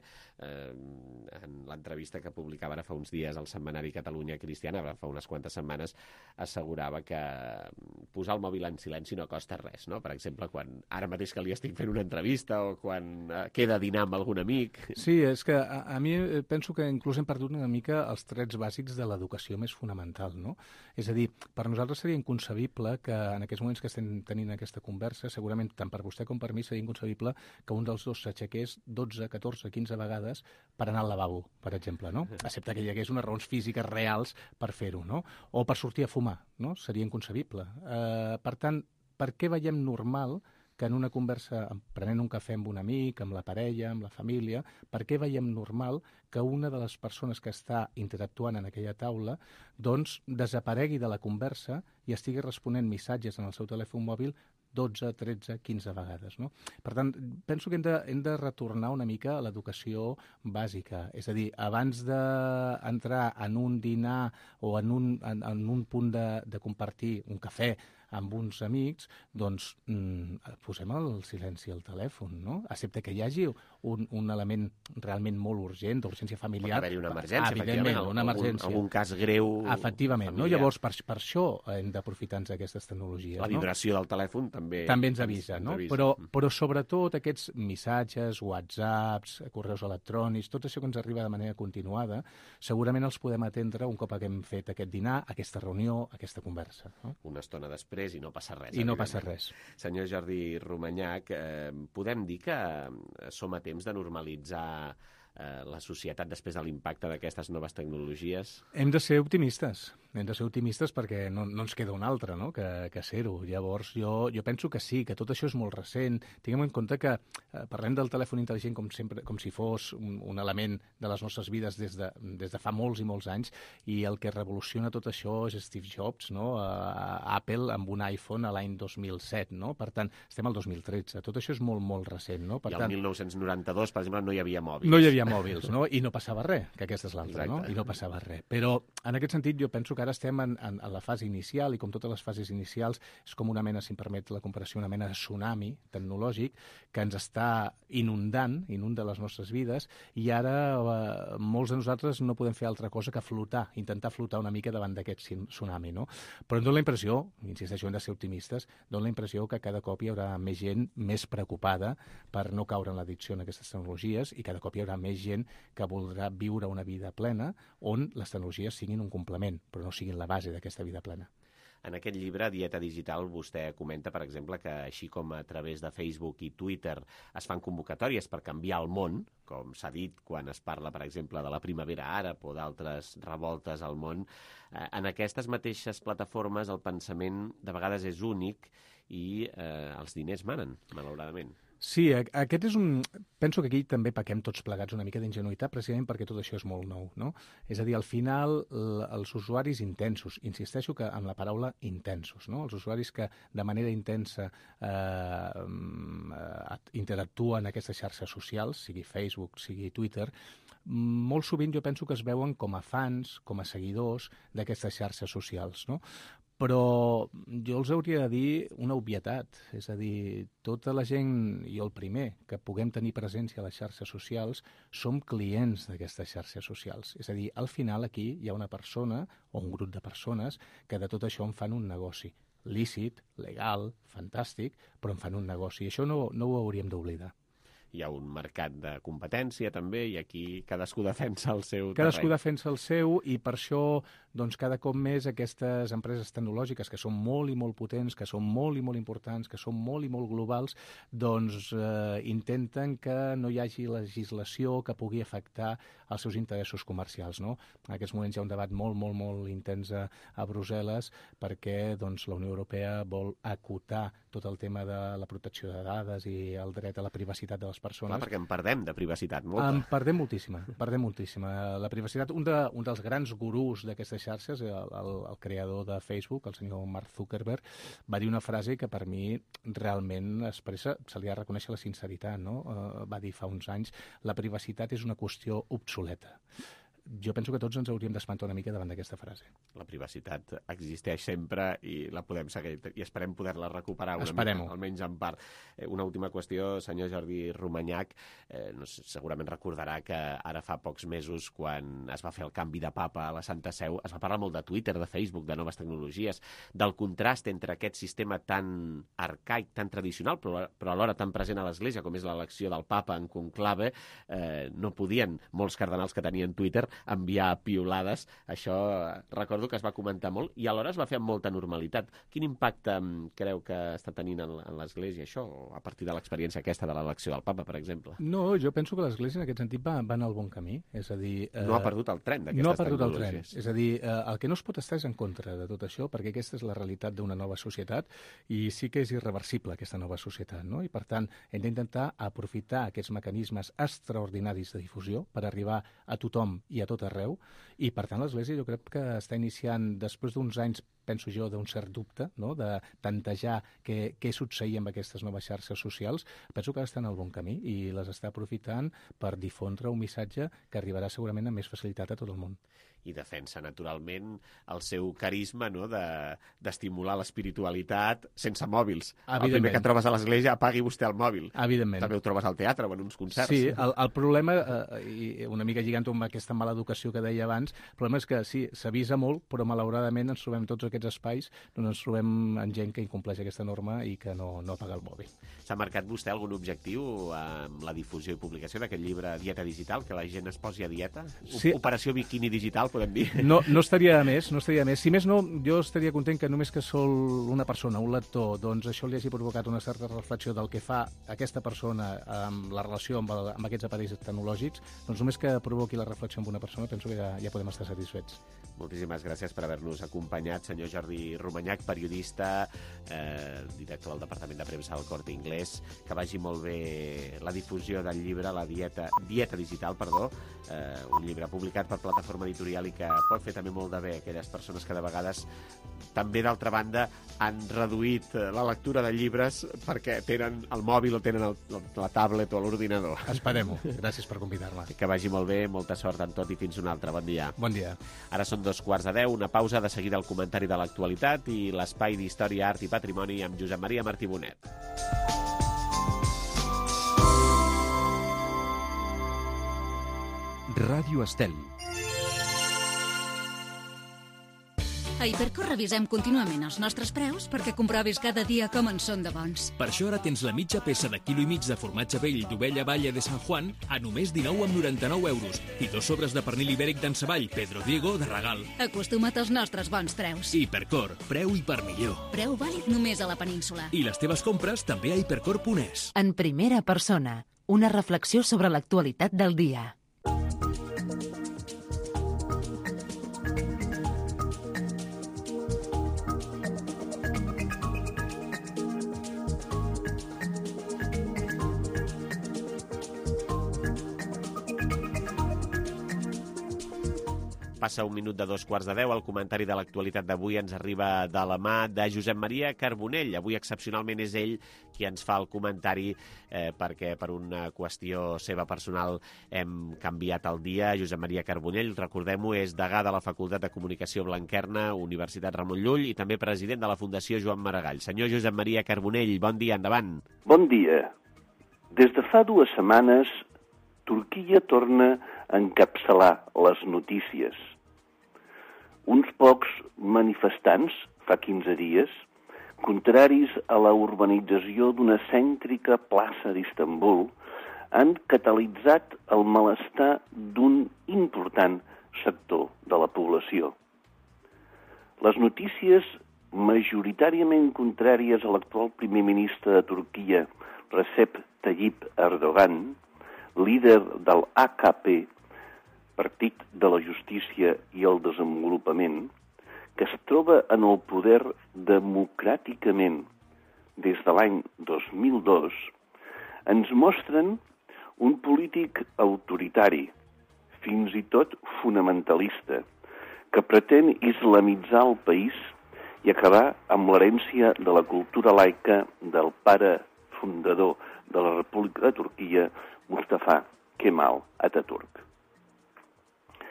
en l'entrevista que publicava ara fa uns dies al setmanari Catalunya Cristiana, fa unes quantes setmanes, assegurava que posar el mòbil en silenci no costa res, no? Per exemple, ara mateix que li estic fent una entrevista o quan queda a dinar amb algun amic. Sí, és que a mi penso que inclús hem perdut una mica els trets bàsics de l'educació més fonamental, no? És a dir, per nosaltres seria inconcebible que en aquests moments que estem tenint aquesta conversa, segurament tant per vostè com per mi seria inconcebible que un dels dos s'aixequés 12, 14, 15 vegades per anar al lavabo, per exemple, no? Excepte que hi hagués unes raons físiques reals per fer-ho, no? O per sortir a fumar, no? Seria inconcebible. Per tant, per què veiem normal que en una conversa, prenent un cafè amb un amic, amb la parella, amb la família, per què veiem normal que una de les persones que està interactuant en aquella taula doncs desaparegui de la conversa i estigui responent missatges en el seu telèfon mòbil 12, 13, 15 vegades, no? Per tant, penso que hem de retornar una mica a l'educació bàsica. És a dir, abans d'entrar en un dinar o en un punt de compartir un cafè amb uns amics, doncs posem el silenci al telèfon, no? Excepte que hi hagi un element realment molt urgent, d'urgència familiar. Pot haver-hi una emergència, evidentment, una emergència. Algun cas greu efectivament, familiar. No? Llavors, per això hem d'aprofitar-nos d'aquestes tecnologies. La vibració del telèfon també ens avisa, no? Però sobretot aquests missatges, whatsapps, correus electrònics, tot això que ens arriba de manera continuada, segurament els podem atendre un cop haguem fet aquest dinar, aquesta reunió, aquesta conversa. No? Una estona després i no passa res. I no passa res. Senyor Jordi Romanyac, podem dir que som a temps de normalitzar la societat després de l'impacte d'aquestes noves tecnologies? Hem de ser optimistes perquè no ens queda un altre, no? que ser-ho. Llavors, jo penso que sí, que tot això és molt recent. Tinguem en compte que parlem del telèfon intel·ligent com si fos un element de les nostres vides des de fa molts i molts anys, i el que revoluciona tot això és Steve Jobs, no? Apple amb un iPhone a l'any 2007, no? Per tant, estem al 2013. Tot això és molt, molt recent, no? I el 1992, per exemple, no hi havia mòbils. No hi havia mòbils, no? I no passava res, que aquesta és l'altra, no? I no passava res. Però, en aquest sentit, jo penso que ara estem en la fase inicial, i com totes les fases inicials, és com una mena, si em permet la comparació, una mena de tsunami tecnològic que ens està inunda les nostres vides, i ara molts de nosaltres no podem fer altra cosa que intentar flotar una mica davant d'aquest tsunami, no? Però em dóna la impressió, insisteixo, hem de ser optimistes, dóna la impressió que cada cop hi haurà més gent més preocupada per no caure en l'addicció a aquestes tecnologies, i cada cop hi haurà més gent que voldrà viure una vida plena on les tecnologies siguin un complement, però no siguin la base d'aquesta vida plena. En aquest llibre, Dieta Digital, vostè comenta, per exemple, que així com a través de Facebook i Twitter es fan convocatòries per canviar el món, com s'ha dit quan es parla, per exemple, de la primavera àrab o d'altres revoltes al món, en aquestes mateixes plataformes el pensament de vegades és únic i els diners manen, malauradament. Sí, aquest és penso que aquí també pequem tots plegats una mica d'ingenuïtat, precisament perquè tot això és molt nou, no? És a dir, al final, els usuaris intensos, insisteixo que amb la paraula intensos, no? Els usuaris que de manera intensa interactuen en aquestes xarxes socials, sigui Facebook, sigui Twitter, molt sovint jo penso que es veuen com a fans, com a seguidors d'aquestes xarxes socials, no? Però jo els hauria de dir una obvietat, és a dir, tota la gent, i jo el primer, que puguem tenir presència a les xarxes socials, som clients d'aquestes xarxes socials. És a dir, al final aquí hi ha una persona o un grup de persones que de tot això en fan un negoci. Lícit, legal, fantàstic, però en fan un negoci. I això no ho hauríem d'oblidar. Hi ha un mercat de competència també, i aquí cadascú defensa el seu terreny. Cadascú defensa el seu, i per això doncs, cada cop més aquestes empreses tecnològiques que són molt i molt potents, que són molt i molt importants, que són molt i molt globals, doncs intenten que no hi hagi legislació que pugui afectar els seus interessos comercials, no? En aquests moments hi ha un debat molt, molt, molt intens a Brussel·les perquè doncs, la Unió Europea vol acotar tot el tema de la protecció de dades i el dret a la privacitat de les persones. Clar, perquè en perdem de privacitat, molta. En perdem moltíssima. La privacitat, un dels grans gurús d'aquestes xarxes, el creador de Facebook, el senyor Mark Zuckerberg, va dir una frase que per mi realment expressa, se li ha de reconèixer la sinceritat, no? Va dir fa uns anys, la privacitat és una qüestió obsoleta. jo penso que tots ens hauríem d'espantar una mica davant d'aquesta frase. La privacitat existeix sempre i la podem seguir i esperem poder-la recuperar una mica, almenys en part. Una última qüestió, senyor Jordi Romanyac, segurament recordarà que ara fa pocs mesos, quan es va fer el canvi de papa a la Santa Seu, es va parlar molt de Twitter, de Facebook, de noves tecnologies, del contrast entre aquest sistema tan arcaic, tan tradicional, però alhora tan present a l'Església, com és l'elecció del papa en conclave. No podien molts cardenals que tenien Twitter enviar piulades. Això recordo que es va comentar molt i alhora es va fer amb molta normalitat. Quin impacte creu que està tenint en l'Església això, a partir de l'experiència aquesta de l'elecció del papa, per exemple? No, jo penso que l'Església en aquest sentit va en el bon camí. És a dir, no ha perdut el tren d'aquestes tecnologies. No ha perdut el tren. És a dir, el que no es pot estar és en contra de tot això, perquè aquesta és la realitat d'una nova societat i sí que és irreversible aquesta nova societat, no? I per tant, hem d'intentar aprofitar aquests mecanismes extraordinaris de difusió per arribar a tothom i a tot arreu, i per tant l'Església jo crec que està iniciant, després d'uns anys, penso jo, d'un cert dubte, no? De tantejar què succeïa amb aquestes noves xarxes socials, penso que està en el bon camí i les està aprofitant per difondre un missatge que arribarà segurament amb més facilitat a tot el món. I defensa, naturalment, el seu carisma, no?, d'estimular l'espiritualitat sense mòbils. El primer que trobes a l'església, apagui vostè el mòbil. Evidentment. També ho trobes al teatre o en uns concerts. Sí, el problema, i una mica lligant amb aquesta mala educació que deia abans, el problema és que sí, s'avisa molt, però malauradament ens trobem tots aquests espais on ens trobem en gent que incompleix aquesta norma i que no apaga el mòbil. S'ha marcat vostè algun objectiu amb la difusió i publicació d'aquest llibre Dieta Digital, que la gent es posi a dieta? Sí. Operació Biquini Digital, podem dir? No estaria de més, no estaria de més. Si més no, jo estaria content que només que sol una persona, un lector, doncs això li hagi provocat una certa reflexió del que fa aquesta persona amb la relació amb aquests aparells tecnològics, doncs només que provoqui la reflexió amb una persona, penso que ja podem estar satisfets. Moltíssimes gràcies per haver-nos acompanyat, senyor Jordi Romanyac, periodista, director del Departament de Premsa del Corte Inglés. Que vagi molt bé la difusió del llibre, la Dieta Digital, un llibre publicat per Plataforma Editorial i que pot fer també molt de bé a aquelles persones que de vegades també, d'altra banda, han reduït la lectura de llibres perquè tenen el mòbil o tenen la tablet o l'ordinador. Esperem-ho. Gràcies per convidar-me. Que vagi molt bé, molta sort en tot i fins un altre. Bon dia. Bon dia. Ara són 2:15, una pausa, de seguida el comentari de l'actualitat i l'espai d'Història, Art i Patrimoni amb Josep Maria Martí Bonet. Ràdio Estel. A Hipercor revisem contínuament els nostres preus perquè comprovis cada dia com en són de bons. Per això ara tens la mitja peça de quilo i mig de formatge vell d'ovella Valle de San Juan a només 19,99 euros i 2 sobres de pernil ibèric d'en Savall, Pedro Diego, de regal. Acostuma't als nostres bons preus. Hipercor, preu i per millor. Preu vàlid només a la península. I les teves compres també a hipercor.es. En primera persona, una reflexió sobre l'actualitat del dia. Passa un minut de 2:15, el comentari de l'actualitat d'avui ens arriba de la mà de Josep Maria Carbonell. Avui excepcionalment és ell qui ens fa el comentari perquè per una qüestió seva personal hem canviat el dia. Josep Maria Carbonell, recordem-ho, és degà de la Facultat de Comunicació Blanquerna, Universitat Ramon Llull, i també president de la Fundació Joan Maragall. Senyor Josep Maria Carbonell, bon dia, endavant. Bon dia. Des de fa 2 setmanes, Turquia torna a encapçalar les notícies. Uns pocs manifestants, fa 15 dies, contraris a la urbanització d'una cèntrica plaça d'Istanbul, han catalitzat el malestar d'un important sector de la població. Les notícies majoritàriament contràries a l'actual primer ministre de Turquia, Recep Tayyip Erdogan, líder del AKP, Partit de la Justícia i el Desenvolupament, que es troba en el poder democràticament des de l'any 2002, ens mostren un polític autoritari, fins i tot fonamentalista, que pretén islamitzar el país i acabar amb l'herència de la cultura laica del pare fundador de la República de Turquia, Mustafa Kemal Atatürk.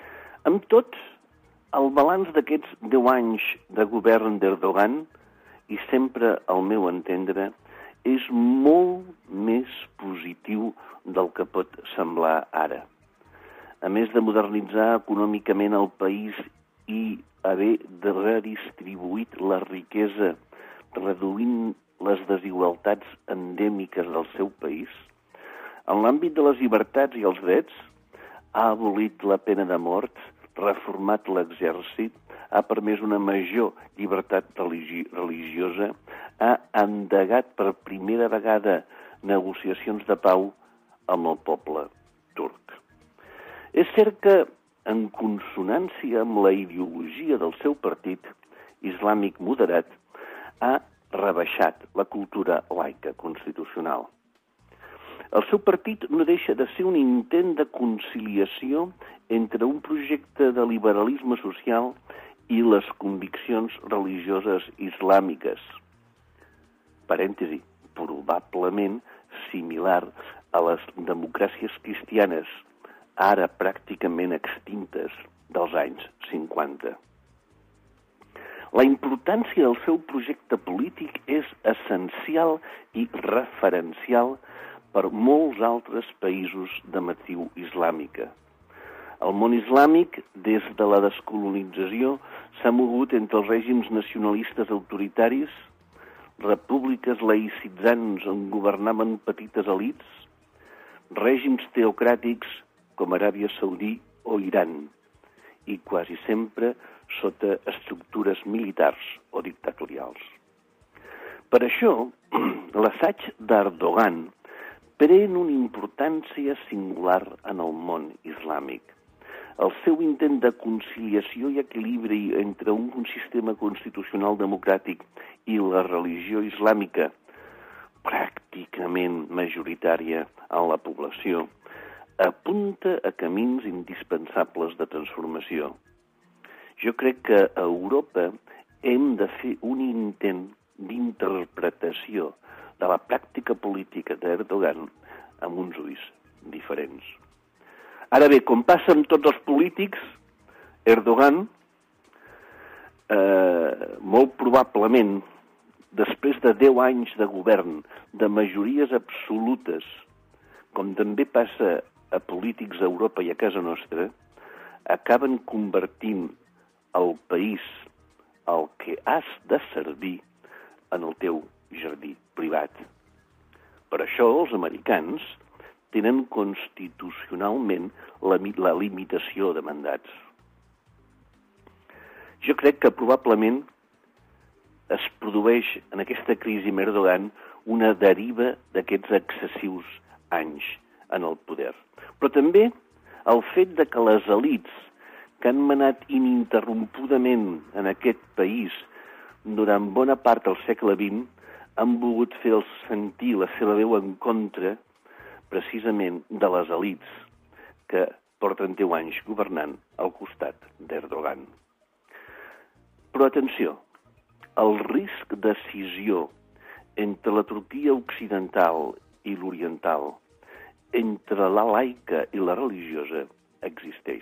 Amb tot, el balanç d'aquests 10 anys de govern d'Erdogan, i sempre al meu entendre, és molt més positiu del que pot semblar ara. A més de modernitzar econòmicament el país i haver de redistribuït la riquesa, reduint les desigualtats endèmiques del seu país, en l'àmbit de les llibertats i els drets, ha abolit la pena de mort, reformat l'exèrcit, ha permès una major llibertat religiosa, ha endegat per primera vegada negociacions de pau amb el poble turc. És cert que, en consonància amb la ideologia del seu partit islàmic moderat, ha rebaixat la cultura laica constitucional. El seu partit no deixa de ser un intent de conciliació entre un projecte de liberalisme social i les conviccions religioses islàmiques. Parèntesi, probablement similar a les democràcies cristianes, ara pràcticament extintes dels anys 50. La importància del seu projecte polític és essencial i referencial per molts altres països de matriu islàmica. El món islàmic, des de la descolonització, s'ha mogut entre els règims nacionalistes autoritaris, repúbliques laïcitzants on governaven petites elits, règims teocràtics com Aràbia Saudí o Iran, i quasi sempre sota estructures militars o dictatorials. Per això, l'assaig d'Erdogan pren una importància singular en el món islàmic. El seu intent de conciliació i equilibri entre un sistema constitucional democràtic i la religió islàmica, pràcticament majoritària en la població, apunta a camins indispensables de transformació. Jo crec que a Europa hem de fer un intent d'interpretació de la pràctica política d'Erdogan amb uns ulls diferents. Ara bé, com passa amb tots els polítics, Erdogan, molt probablement, després de 10 anys de govern, de majories absolutes, com també passa a polítics a Europa i a casa nostra, acaben convertint el país, el que has de servir, en el teu jardí privat. Per això els americans tenen constitucionalment la limitació de mandats. Jo crec que probablement es produeix en aquesta crisi amb Erdogan una deriva d'aquests excessius anys en el poder. Però també el fet de que les elits que han manat ininterrompudament en aquest país durant bona part del segle XX han volgut fer sentir la seva veu en contra precisament de les elits que porten 10 anys governant al costat d'Erdogan. Però atenció, el risc de escissió entre la Turquia occidental i l'oriental, entre la laica i la religiosa, existeix.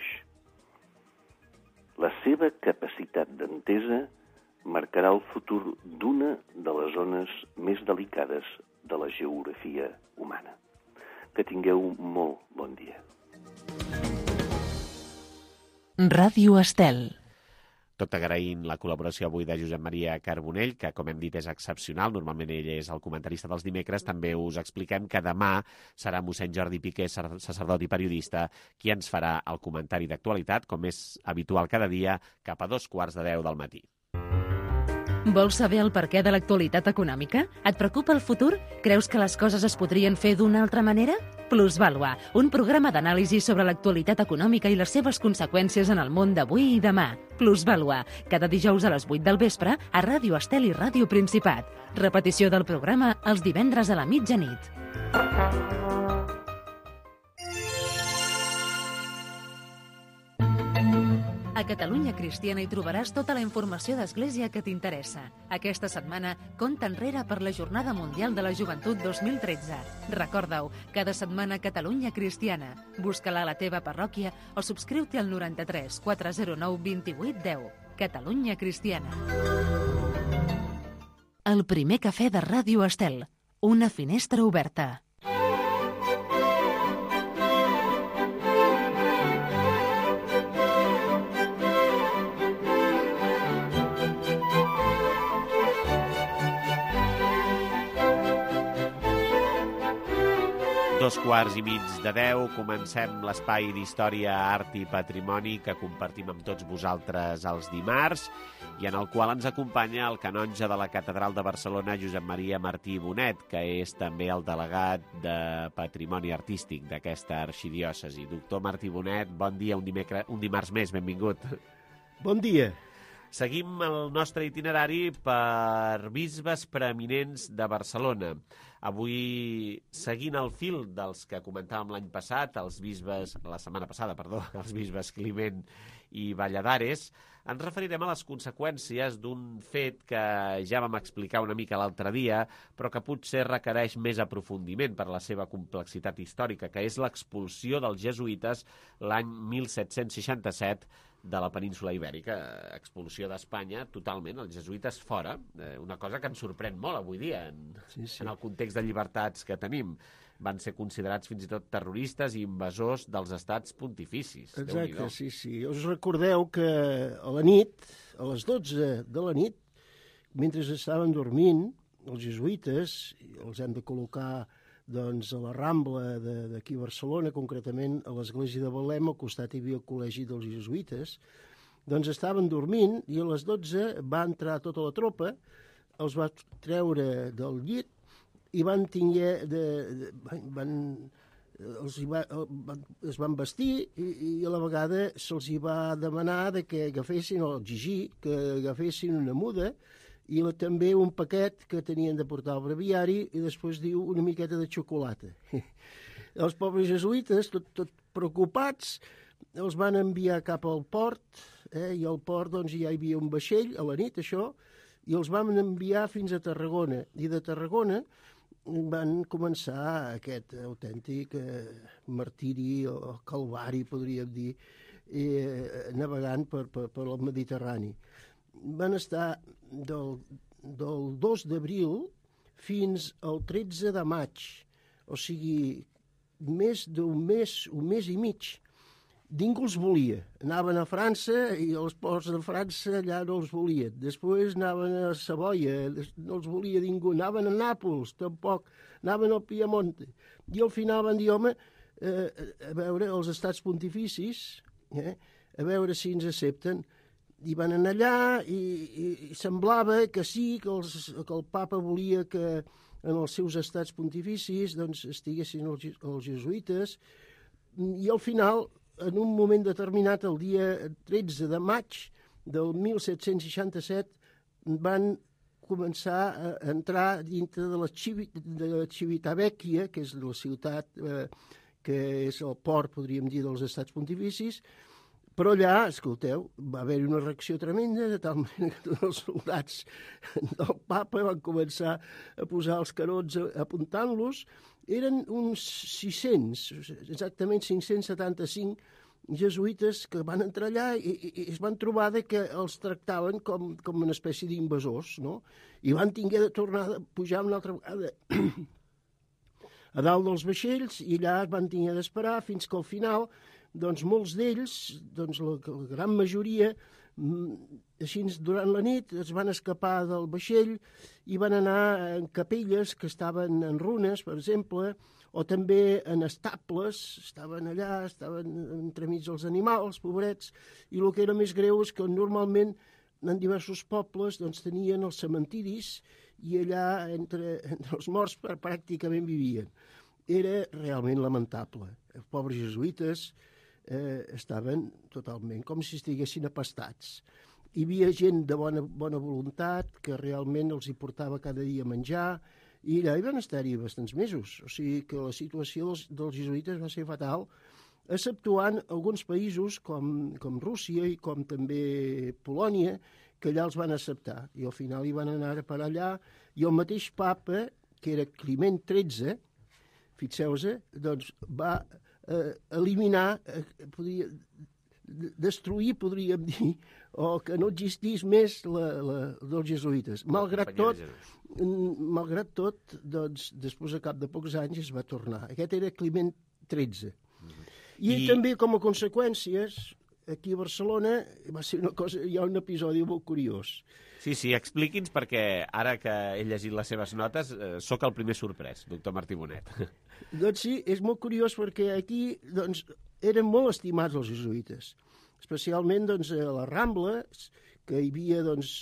La seva capacitat d'entesa marcarà el futur d'una de les zones més delicades de la geografia humana. Que tingueu un molt bon dia. Ràdio Estel. Tot agraint la col·laboració avui de Josep Maria Carbonell, que, com hem dit, és excepcional. Normalment ell és el comentarista dels dimecres. També us expliquem que demà serà mossèn Jordi Piqué, sacerdot i periodista, qui ens farà el comentari d'actualitat, com és habitual cada dia, cap a 2:15 del matí. Vols saber el perquè de l'actualitat econòmica? Et preocupa el futur? Creus que les coses es podrien fer d'una altra manera? Plusvàlua, un programa d'anàlisi sobre l'actualitat econòmica i les seves conseqüències en el món d'avui i demà. Plusvàlua, cada dijous a les 8 del vespre a Ràdio Estel i Ràdio Principat. Repetició del programa els divendres a la mitjanit. A Catalunya Cristiana hi trobaràs tota la informació d'Església que t'interessa. Aquesta setmana, compta enrere per la Jornada Mundial de la Joventut 2013. Recorda-ho, cada setmana Catalunya Cristiana. Busca-la a la teva parròquia o subscriu-te al 93 409 28 10. Catalunya Cristiana. El primer cafè de Ràdio Estel. Una finestra oberta. Dos quarts i mig de 10, comencem l'espai d'història, art i patrimoni que compartim amb tots vosaltres els dimarts i en el qual ens acompanya el canonge de la Catedral de Barcelona, Josep Maria Martí Bonet, que és també el delegat de Patrimoni Artístic d'aquesta arxidiòcesi. Doctor Martí Bonet, bon dia, un dimarts més, benvingut. Bon dia. Seguim el nostre itinerari per bisbes preeminents de Barcelona. Avui, seguint el fil dels que comentàvem l'any passat, els bisbes Climent i Valladares, ens referirem a les conseqüències d'un fet que ja vam explicar una mica l'altre dia, però que potser requereix més aprofundiment per la seva complexitat històrica, que és l'expulsió dels jesuïtes l'any 1767 de la península Ibèrica, expulsió d'Espanya totalment, els jesuïtes fora, una cosa que ens sorprèn molt avui dia en el context de llibertats que tenim. Van ser considerats fins i tot terroristes i invasors dels estats pontificis. Exacte, sí. Us recordeu que a la nit, a les 12 de la nit, mentre estaven dormint, els jesuïtes, els hem de col·locar doncs, a la Rambla d'aquí a Barcelona, concretament a l'església de Belém, al costat hi havia el col·legi dels jesuïtes, doncs estaven dormint i a les 12 va entrar tota la tropa, els va treure del llit i es van vestir i a la vegada se'ls va demanar que agafessin, o exigir que agafessin una muda i també un paquet que tenien de portar al breviari i després diu una miqueta de xocolata. Els pobres jesuïtes, tot preocupats, els van enviar cap al port, i al port doncs, ja hi havia un vaixell a la nit, això, i els van enviar fins a Tarragona. I de Tarragona van començar aquest autèntic martiri o calvari, podríem dir, navegant per el Mediterrani. Van estar del 2 d'abril fins al 13 de maig, o sigui, més d'un mes, un mes i mig. Ningú els volia. Anaven a França i els ports de França allà no els volien. Després anaven a Savoia, no els volia ningú. Anaven a Nàpols, tampoc. Anaven al Piemonte. I al final van dir, home, a veure els estats pontificis, a veure si ens accepten. I van anar allà i semblava que sí, que el papa volia que en els seus estats pontificis doncs, estiguessin els jesuïtes i al final, en un moment determinat, el dia 13 de maig del 1767, van començar a entrar dintre de la Civitavecchia, que és la ciutat que és el port, podríem dir, dels estats pontificis. Però allà, escolteu, va haver-hi una reacció tremenda, de tal manera que tots els soldats del papa van començar a posar els canons apuntant-los. Eren uns 600, exactament 575 jesuïtes que van entrar allà i es van trobar que els tractaven com una espècie d'invasors, no? I van haver de tornar a pujar una altra vegada a dalt dels vaixells i allà van haver d'esperar fins que al final doncs molts d'ells, doncs la gran majoria, així durant la nit es van escapar del vaixell i van anar en capelles que estaven en runes, per exemple, o també en estables, estaven allà, estaven entremig dels animals, pobrets, i el que era més greu és que normalment en diversos pobles doncs, tenien els cementiris i allà entre els morts pràcticament vivien. Era realment lamentable. Els pobres jesuïtes estaven totalment com si estiguessin apastats. Hi havia gent de bona voluntat que realment els hi portava cada dia a menjar i allà hi van estar-hi bastants mesos. O sigui que la situació dels jesuïtes va ser fatal exceptuant alguns països com Rússia i com també Polònia, que allà els van acceptar. I al final hi van anar per allà, i el mateix papa, que era Climent XIII, fixeu-vos, doncs va eliminar, destruir, podríem dir, o que no existís més dels jesuïtes. Malgrat tot, doncs, després de cap de pocs anys es va tornar. Aquest era Climent XIII. I també, com a conseqüències, aquí a Barcelona va ser una cosa, hi ha un episodi molt curiós. Sí, expliqui'ns, perquè ara que he llegit les seves notes, sóc el primer sorprès, doctor Martí Bonet. Doncs sí, és molt curiós perquè aquí doncs, eren molt estimats els jesuïtes, especialment doncs, a les Rambles, que hi havia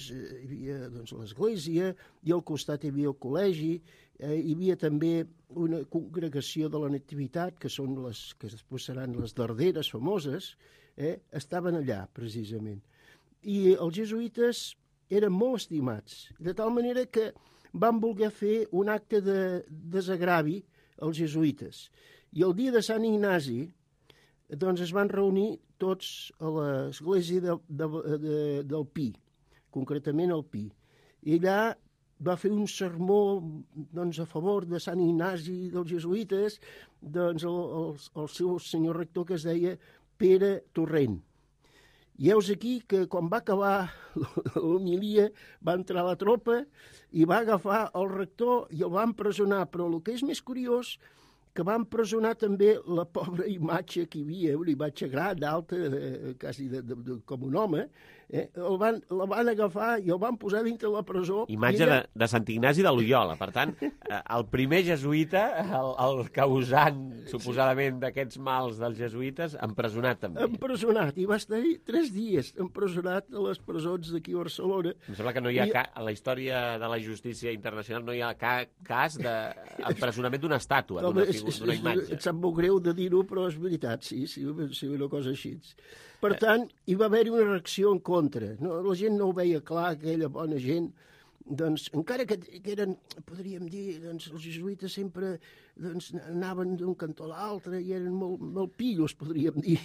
l'església, i al costat hi havia el col·legi, hi havia també una congregació de la Nativitat, que són les que després seran les darderes famoses, estaven allà, precisament. I els jesuïtes eren molt estimats, de tal manera que van voler fer un acte de desagravi als jesuïtes. I el dia de Sant Ignasi, doncs es van reunir tots a l'església del Pi, concretament al Pi. I allà va fer un sermó doncs, a favor de Sant Ignasi dels jesuïtes, doncs el seu senyor rector, que es deia Pere Torrent. I heus aquí que quan va acabar l'homilia va entrar la tropa i va agafar el rector i el va empresonar. Però el que és més curiós, que va empresonar també la pobra imatge que hi havia, una imatge gran, alta, quasi com un home, la van agafar i el van posar dintre la presó. Imatge de Sant Ignasi de Loyola. Per tant, el primer jesuïta, el causant, suposadament, d'aquests mals dels jesuïtes, empresonat també. Empresonat, i va estar 3 dies empresonat a les presons d'aquí a Barcelona. Em sembla que no hi ha a la història de la justícia internacional no hi ha cap cas d'empresonament d'una estàtua, d'una imatge. Et sap molt greu de dir-ho, però és veritat, sí, una cosa així. Per tant, hi va haver-hi una reacció en contra. No, la gent no ho veia clar, aquella bona gent. Doncs, encara que eren, podríem dir, doncs, els jesuïtes sempre doncs, anaven d'un cantó a l'altre i eren molt pillos, podríem dir.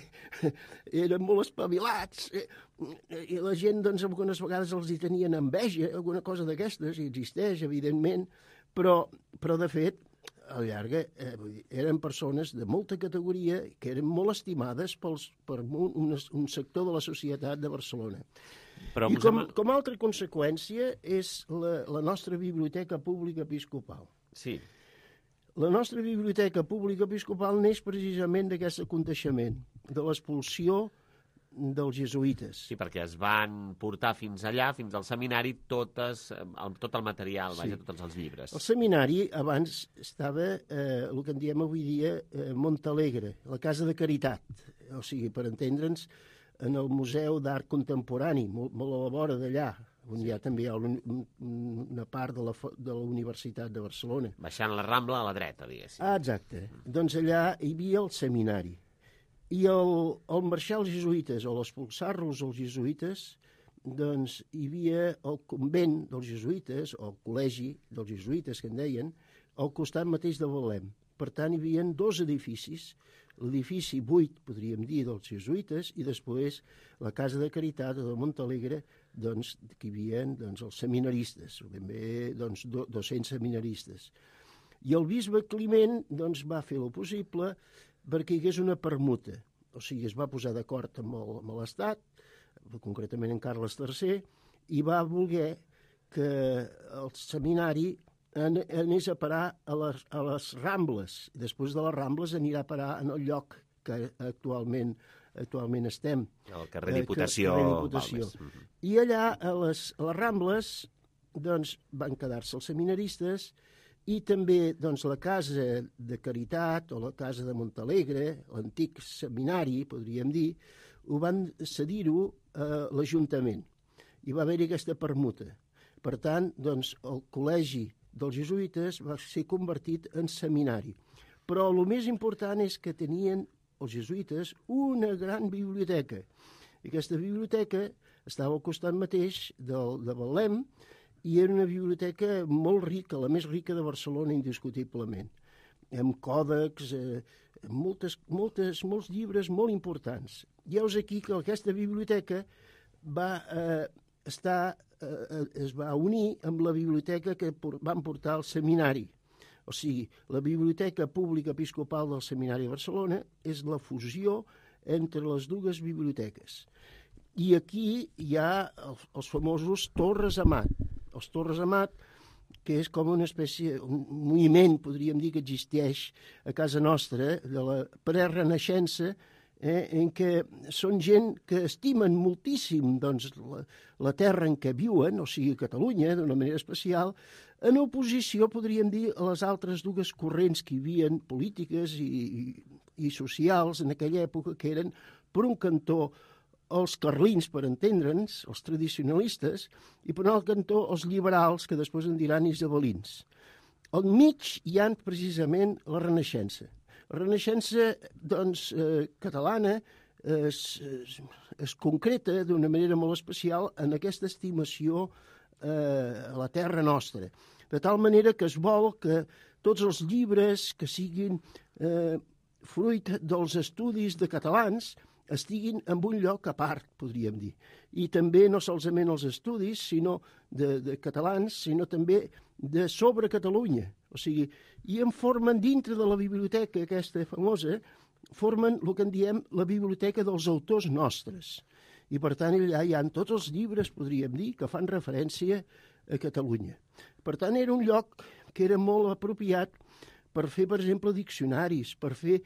Eren molt espavilats. I la gent, doncs, algunes vegades els hi tenien enveja, alguna cosa d'aquestes, i existeix, evidentment, però de fet, a la llarga, eren persones de molta categoria que eren molt estimades per un sector de la societat de Barcelona. Però i com a altra conseqüència és la nostra biblioteca pública episcopal. Sí. La nostra biblioteca pública episcopal neix precisament d'aquest aconteixement, de l'expulsió dels jesuïtes. Sí, perquè es van portar fins allà, fins al seminari, tot el material, tots els llibres. El seminari abans estava, el que en diem avui dia, Montalegre, la Casa de Caritat. O sigui, per entendre'ns, en el Museu d'Art Contemporani, molt a la vora d'allà, on hi ha també una part de la Universitat de Barcelona. Baixant la Rambla a la dreta, diguéssim. Exacte. Doncs allà hi havia el seminari. I al marxar els jesuïtes, o l'expulsar-los els jesuïtes, doncs hi havia el convent dels jesuïtes, o el col·legi dels jesuïtes, que en deien, al costat mateix de Belém. Per tant, hi havia 2 edificis, l'edifici 8, podríem dir, dels jesuïtes, i després la Casa de Caritat de Montalegre, doncs, que hi havia doncs, els seminaristes, ben bé doncs, 200 seminaristes. I el bisbe Climent doncs, va fer el possible perquè hi hagués una permuta. O sigui, es va posar d'acord amb l'Estat, concretament en Carles III, i va voler que el seminari anés a parar a les Rambles. Després de les Rambles anirà a parar en el lloc que actualment estem. El carrer Diputació. I allà, a les Rambles, doncs, van quedar-se els seminaristes, i també doncs, la Casa de Caritat o la Casa de Montalegre, l'antic seminari, podríem dir, ho van cedir-ho a l'Ajuntament. I va haver-hi aquesta permuta. Per tant, doncs, el col·legi dels jesuïtes va ser convertit en seminari. Però el més important és que tenien els jesuïtes una gran biblioteca. I aquesta biblioteca estava al costat mateix de Belém, i era una biblioteca molt rica, la més rica de Barcelona, indiscutiblement, amb còdecs, molts llibres molt importants. Lleus aquí que aquesta biblioteca es va unir amb la biblioteca que van portar al seminari. O sigui, la Biblioteca Pública Episcopal del Seminari de Barcelona és la fusió entre les dues biblioteques. I aquí hi ha els famosos Torres Amat. Els Torres Amat, que és com una espècie, un moviment, podríem dir, que existeix a casa nostra, de la prerenaixença, en què són gent que estimen moltíssim doncs, la terra en què viuen, o sigui, Catalunya, d'una manera especial, en oposició, podríem dir, a les altres dues corrents que hi havia, polítiques i socials en aquella època, que eren, per un cantó, els carlins, per entendre'ns, els tradicionalistes, i per un altre cantó, els liberals, que després en diran isabelins. Al mig hi ha precisament la Renaixença. La Renaixença doncs, catalana es concreta d'una manera molt especial en aquesta estimació a la terra nostra. De tal manera que es vol que tots els llibres que siguin fruit dels estudis de catalans estiguin en un lloc a part, podríem dir. I també no solament els estudis sinó de catalans, sinó també de sobre Catalunya. O sigui, i en formen dintre de la biblioteca aquesta famosa, formen el que en diem la biblioteca dels autors nostres. I per tant allà hi ha tots els llibres, podríem dir, que fan referència a Catalunya. Per tant era un lloc que era molt apropiat per fer, per exemple, diccionaris, per fer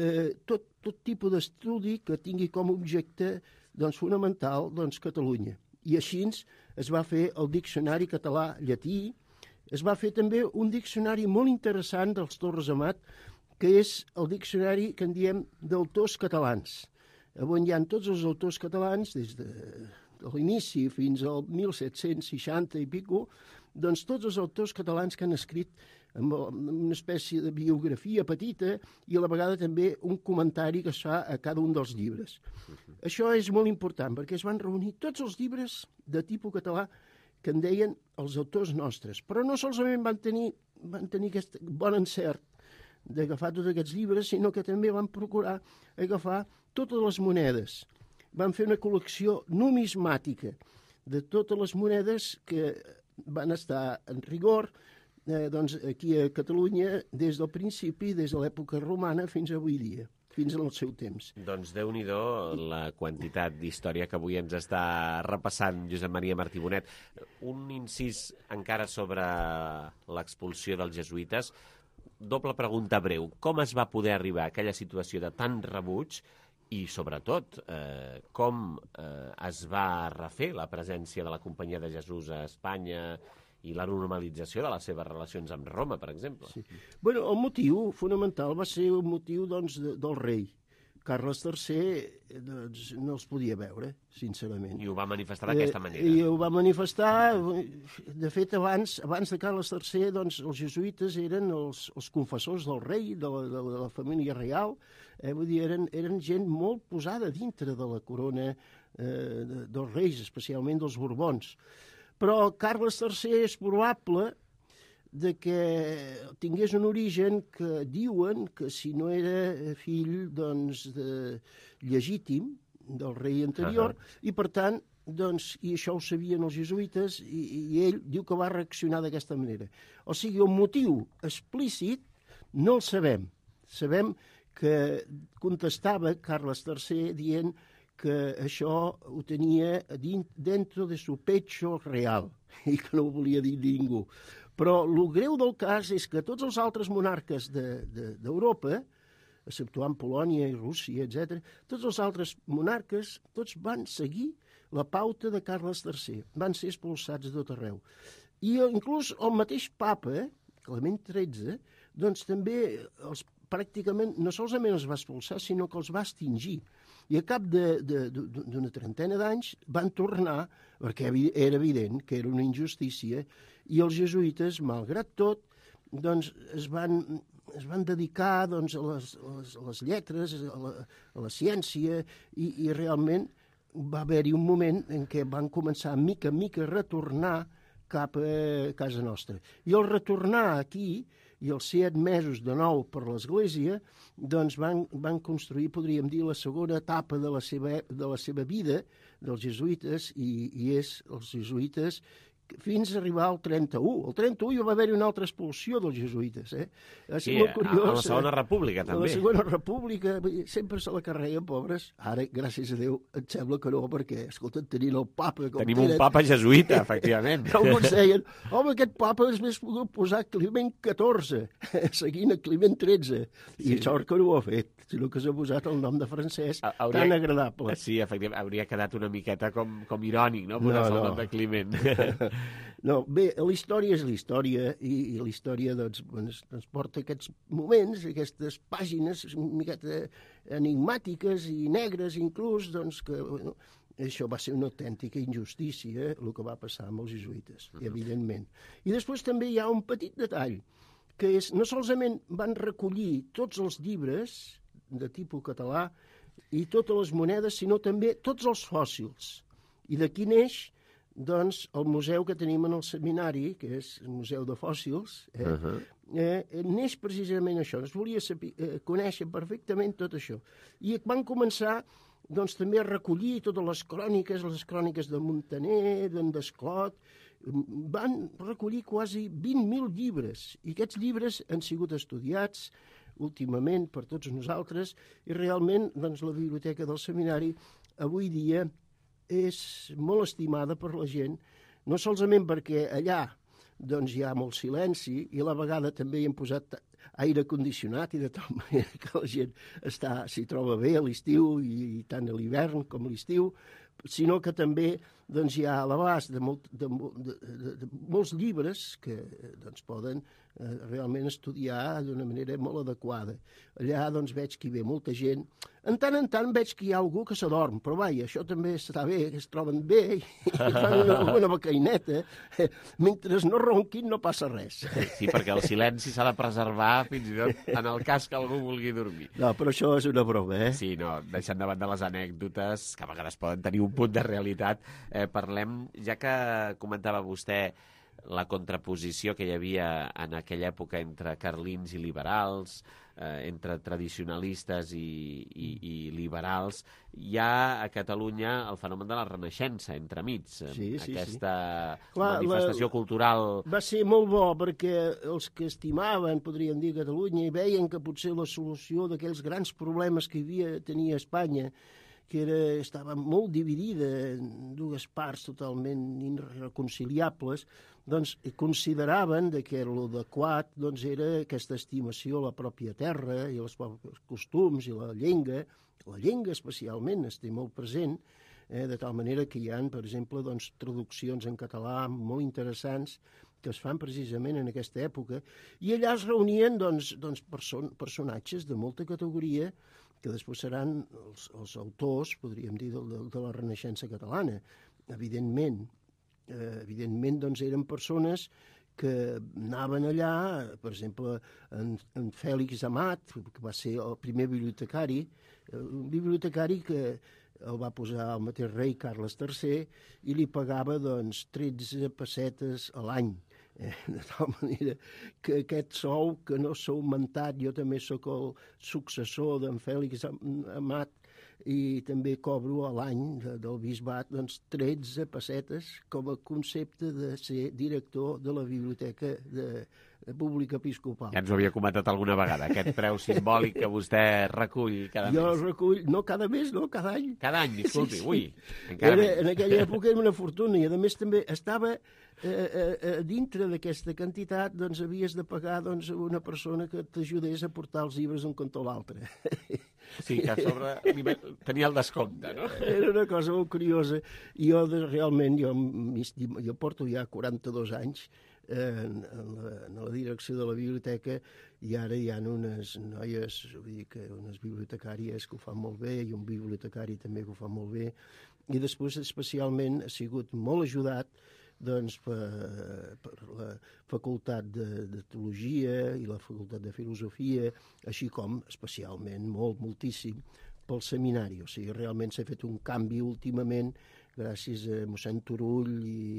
tot tipus d'estudi que tingui com a objecte doncs, fonamental Catalunya. I així es va fer el diccionari català-llatí. Es va fer també un diccionari molt interessant dels Torres Amat, que és el diccionari que en diem d'autors catalans, on hi ha tots els autors catalans, des de l'inici fins al 1760 i pico, doncs tots els autors catalans que han escrit amb una espècie de biografia petita i a la vegada també un comentari que es fa a cada un dels llibres. Això és molt important perquè es van reunir tots els llibres de tipus català que en deien els autors nostres, però no solament van tenir aquest bon encert d'agafar tots aquests llibres, sinó que també van procurar agafar totes les monedes. Van fer una col·lecció numismàtica de totes les monedes que van estar en rigor doncs, aquí a Catalunya des del principi, des de l'època romana fins avui dia, fins al seu temps. Doncs Déu-n'hi-do la quantitat d'història que avui ens està repassant Josep Maria Martí Bonet. Un incís encara sobre l'expulsió dels jesuïtes. Doble pregunta breu. Com es va poder arribar a aquella situació de tant rebuig i, sobretot, com es va refer la presència de la Companyia de Jesús a Espanya i la normalització de les seves relacions amb Roma, per exemple? Sí. Bueno, el motiu fonamental va ser el motiu doncs, del rei. Carles III doncs, no els podia veure, sincerament. I ho va manifestar d'aquesta manera. I ho va manifestar... De fet, abans de Carles III, doncs, els jesuïtes eren els confessors del rei, de la família reial. Vull dir, eren gent molt posada dintre de la corona dels reis, especialment dels Borbons. Però Carles III és probable de que tingués un origen que diuen que si no era fill doncs, legítim del rei anterior, i per tant, doncs, i això ho sabien els jesuïtes, i ell diu que va reaccionar d'aquesta manera. O sigui, el motiu explícit no el sabem. Sabem que contestava Carles III dient que això ho tenia dentro de su pecho real i que no ho volia dir ningú. Però el greu del cas és que tots els altres monarques d'Europa, exceptuant Polònia i Rússia, etc., tots els altres monarques, tots van seguir la pauta de Carles III. Van ser expulsats de tot arreu. I inclús el mateix papa, Clement XIII, doncs també pràcticament no solament els va expulsar, sinó que els va extingir. I a cap d'una trentena d'anys van tornar, perquè era evident que era una injustícia, i els jesuïtes, malgrat tot, doncs, es van dedicar doncs, a les lletres, a la ciència, i realment va haver-hi un moment en què van començar mica en mica a retornar cap a casa nostra. I al retornar aquí, i els 7 mesos de nou per l'Església, doncs van construir, podríem dir, la segona etapa de la seva vida dels jesuïtes, i és els jesuïtes fins a arribar al 31. Al 31 hi va haver una altra expulsió dels jesuïtes. Sí, a la Segona República, també. A la Segona República, sempre se la carreguen, pobres. Ara, gràcies a Déu, em sembla que no, perquè, escolta, tenint el papa... Tenim un papa jesuïta, efectivament. Alguns deien, home, aquest papa es més pogut posar Climent XIV, seguint a Climent XIII. I sort que no ho ha fet, sinó que s'ha posat el nom de Francesc, tan agradable. Sí, efectivament, hauria quedat una miqueta com irònic, no?, posar-se el nom de Climent. No, bé, la història és la història, i la història doncs, ens porta aquests moments, aquestes pàgines una miqueta enigmàtiques i negres inclús, doncs que això va ser una autèntica injustícia, el que va passar amb els jesuïtes, evidentment. I després també hi ha un petit detall, que és, no solament van recollir tots els llibres de tipus català i totes les monedes, sinó també tots els fòssils. I d'aquí neix doncs el museu que tenim en el seminari, que és el Museu de Fòssils, neix precisament això. Es volia conèixer perfectament tot això. I van començar doncs, també a recollir totes les cròniques de Muntaner, d'en Desclot. Van recollir quasi 20.000 llibres, i aquests llibres han sigut estudiats últimament per tots nosaltres, i realment doncs, la biblioteca del seminari avui dia és molt estimada per la gent, no solament perquè allà doncs, hi ha molt silenci i a la vegada també hi hem posat aire condicionat i de tal manera que la gent s'hi troba bé a l'estiu i tant a l'hivern com a l'estiu, sinó que també doncs, hi ha a l'abast de molts llibres que doncs, poden realment estudiar d'una manera molt adequada. Allà doncs, veig que hi ve molta gent. En tant veig que hi ha algú que s'adorm, però vaja, això també està bé, que es troben bé i fan una becaineta. Mentre no ronquin no passa res. Sí, perquè el silenci s'ha de preservar fins i tot en el cas que algú vulgui dormir. No, però això és una broma, Sí, no, deixant de banda les anècdotes, que a vegades poden tenir un punt de realitat, parlem, ja que comentava vostè la contraposició que hi havia en aquella època entre carlins i liberals, entre tradicionalistes i liberals, hi ha a Catalunya el fenomen de la Renaixença, entremig. Aquesta manifestació cultural... Va ser molt bo perquè els que estimaven, podríem dir, Catalunya, i veien que potser la solució d'aquells grans problemes que tenia Espanya, que estava molt dividida en dues parts totalment irreconciliables, doncs consideraven que l'adequat doncs, era aquesta estimació a la pròpia terra i els costums i la llengua especialment es té molt present, de tal manera que hi ha, per exemple, doncs, traduccions en català molt interessants que es fan precisament en aquesta època, i allà es reunien doncs, personatges de molta categoria que després seran els autors, podríem dir, de la Renaixença catalana. Evidentment, doncs, eren persones que anaven allà, per exemple, en Fèlix Amat, que va ser el primer bibliotecari, un bibliotecari que el va posar el mateix rei Carles III i li pagava doncs, 13 pessetes a l'any. De tal manera que aquest sou, que no s'ha augmentat, jo també sóc el successor d'en Fèlix Amat i també cobro a l'any del bisbat doncs, 13 pessetes com a concepte de ser director de la Biblioteca Pública Episcopal. Ja ens ho havia comentat alguna vegada, aquest preu simbòlic que vostè recull cada mes. Jo recull, no cada mes, no, cada any. Cada any, disculpi, ui, encara més. En aquella època era una fortuna i a més també estava dintre d'aquesta quantitat doncs havies de pagar doncs, una persona que t'ajudés a portar els llibres d'un cantó a l'altre. Sí, que a sobre tenia el descompte, no? Era una cosa molt curiosa. I jo realment, jo porto ja 42 anys en la direcció de la biblioteca i ara hi ha unes noies, vull dir que unes bibliotecàries que ho fan molt bé i un bibliotecari també que ho fa molt bé. I després especialment ha sigut molt ajudat doncs, per la facultat de teologia i la facultat de filosofia, així com especialment moltíssim pel seminari. O sigui, realment s'ha fet un canvi últimament gràcies a mossèn Turull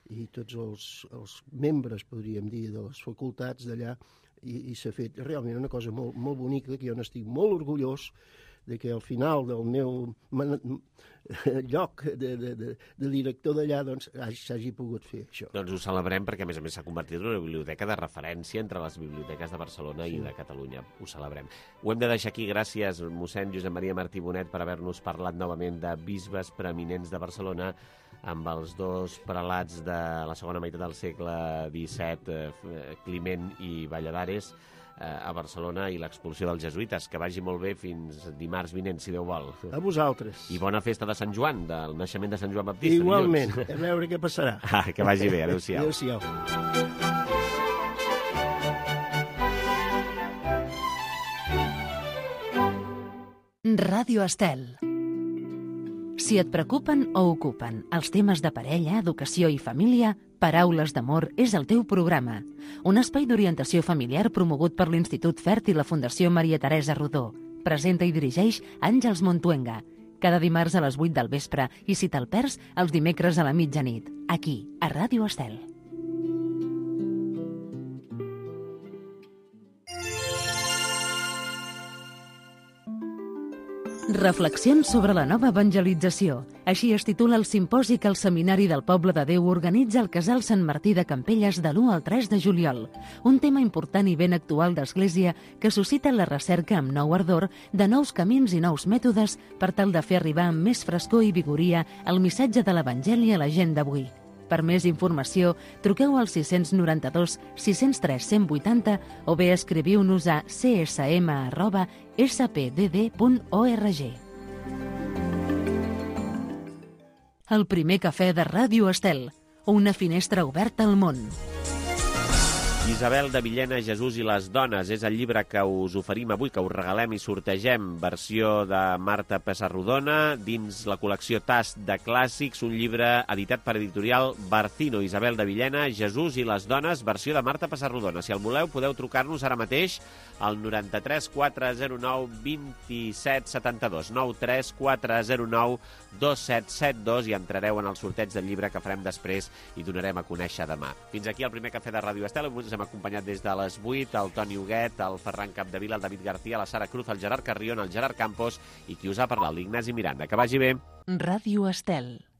i tots els membres, podríem dir, de les facultats d'allà, i s'ha fet realment una cosa molt, molt bonica, que jo n'estic molt orgullós, de que al final del meu lloc de director d'allà doncs s'hagi pogut fer això. Doncs ho celebrem perquè, a més s'ha convertit en una biblioteca de referència entre les biblioteques de Barcelona i de Catalunya. Ho celebrem. Ho hem de deixar aquí. Gràcies, mossèn Josep Maria Martí Bonet, per haver-nos parlat novament de bisbes preeminents de Barcelona, amb els dos prelats de la segona meitat del segle XVII, Climent i Valladares, a Barcelona, i l'expulsió dels jesuïtes. Que vagi molt bé fins dimarts vinent, si Déu vol. A vosaltres. I bona festa de Sant Joan, del naixement de Sant Joan Baptista. Igualment. Dilluns. A veure què passarà. Que vagi bé. Adéu-siau. Adéu-siau. Ràdio Estel. Si et preocupen o ocupen els temes de parella, educació i família, Paraules d'Amor és el teu programa. Un espai d'orientació familiar promogut per l'Institut Fert i la Fundació Maria Teresa Rodó. Presenta i dirigeix Àngels Montuenga. Cada dimarts a les 8 del vespre i, si te'l perds, els dimecres a la mitjanit. Aquí, a Ràdio Estel. Reflexions sobre la nova evangelització. Així es titula el simposi que el Seminari del Poble de Déu organitza al Casal Sant Martí de Campelles de l'1 al 3 de juliol. Un tema important i ben actual d'Església que suscita la recerca amb nou ardor de nous camins i nous mètodes per tal de fer arribar amb més frescor i vigoria el missatge de l'Evangeli a la gent d'avui. Per més informació, truqueu al 692 603 180 o bé escriviu-nos a csm@spdd.org. El primer cafè de Ràdio Estel, una finestra oberta al món. Isabel de Villena, Jesús i les dones és el llibre que us oferim avui, que us regalem i sortegem, versió de Marta Pessarrodona, dins la col·lecció Tast de Clàssics, un llibre editat per editorial Barcino. Isabel de Villena, Jesús i les dones, versió de Marta Pessarrodona. Si el voleu, podeu trucar-nos ara mateix al 93 409 27 72, 93 409 2772, i entrareu en el sorteig del llibre que farem després i donarem a conèixer demà. Fins aquí el primer cafè de Ràdio Estel. Us hem acompanyat des de les 8, el Toni Huguet, el Ferran Capdevila, el David García, la Sara Cruz, el Gerard Carrion, el Gerard Campos i qui us ha parlat, l'Ignasi Miranda. Que vagi bé. Ràdio Estel.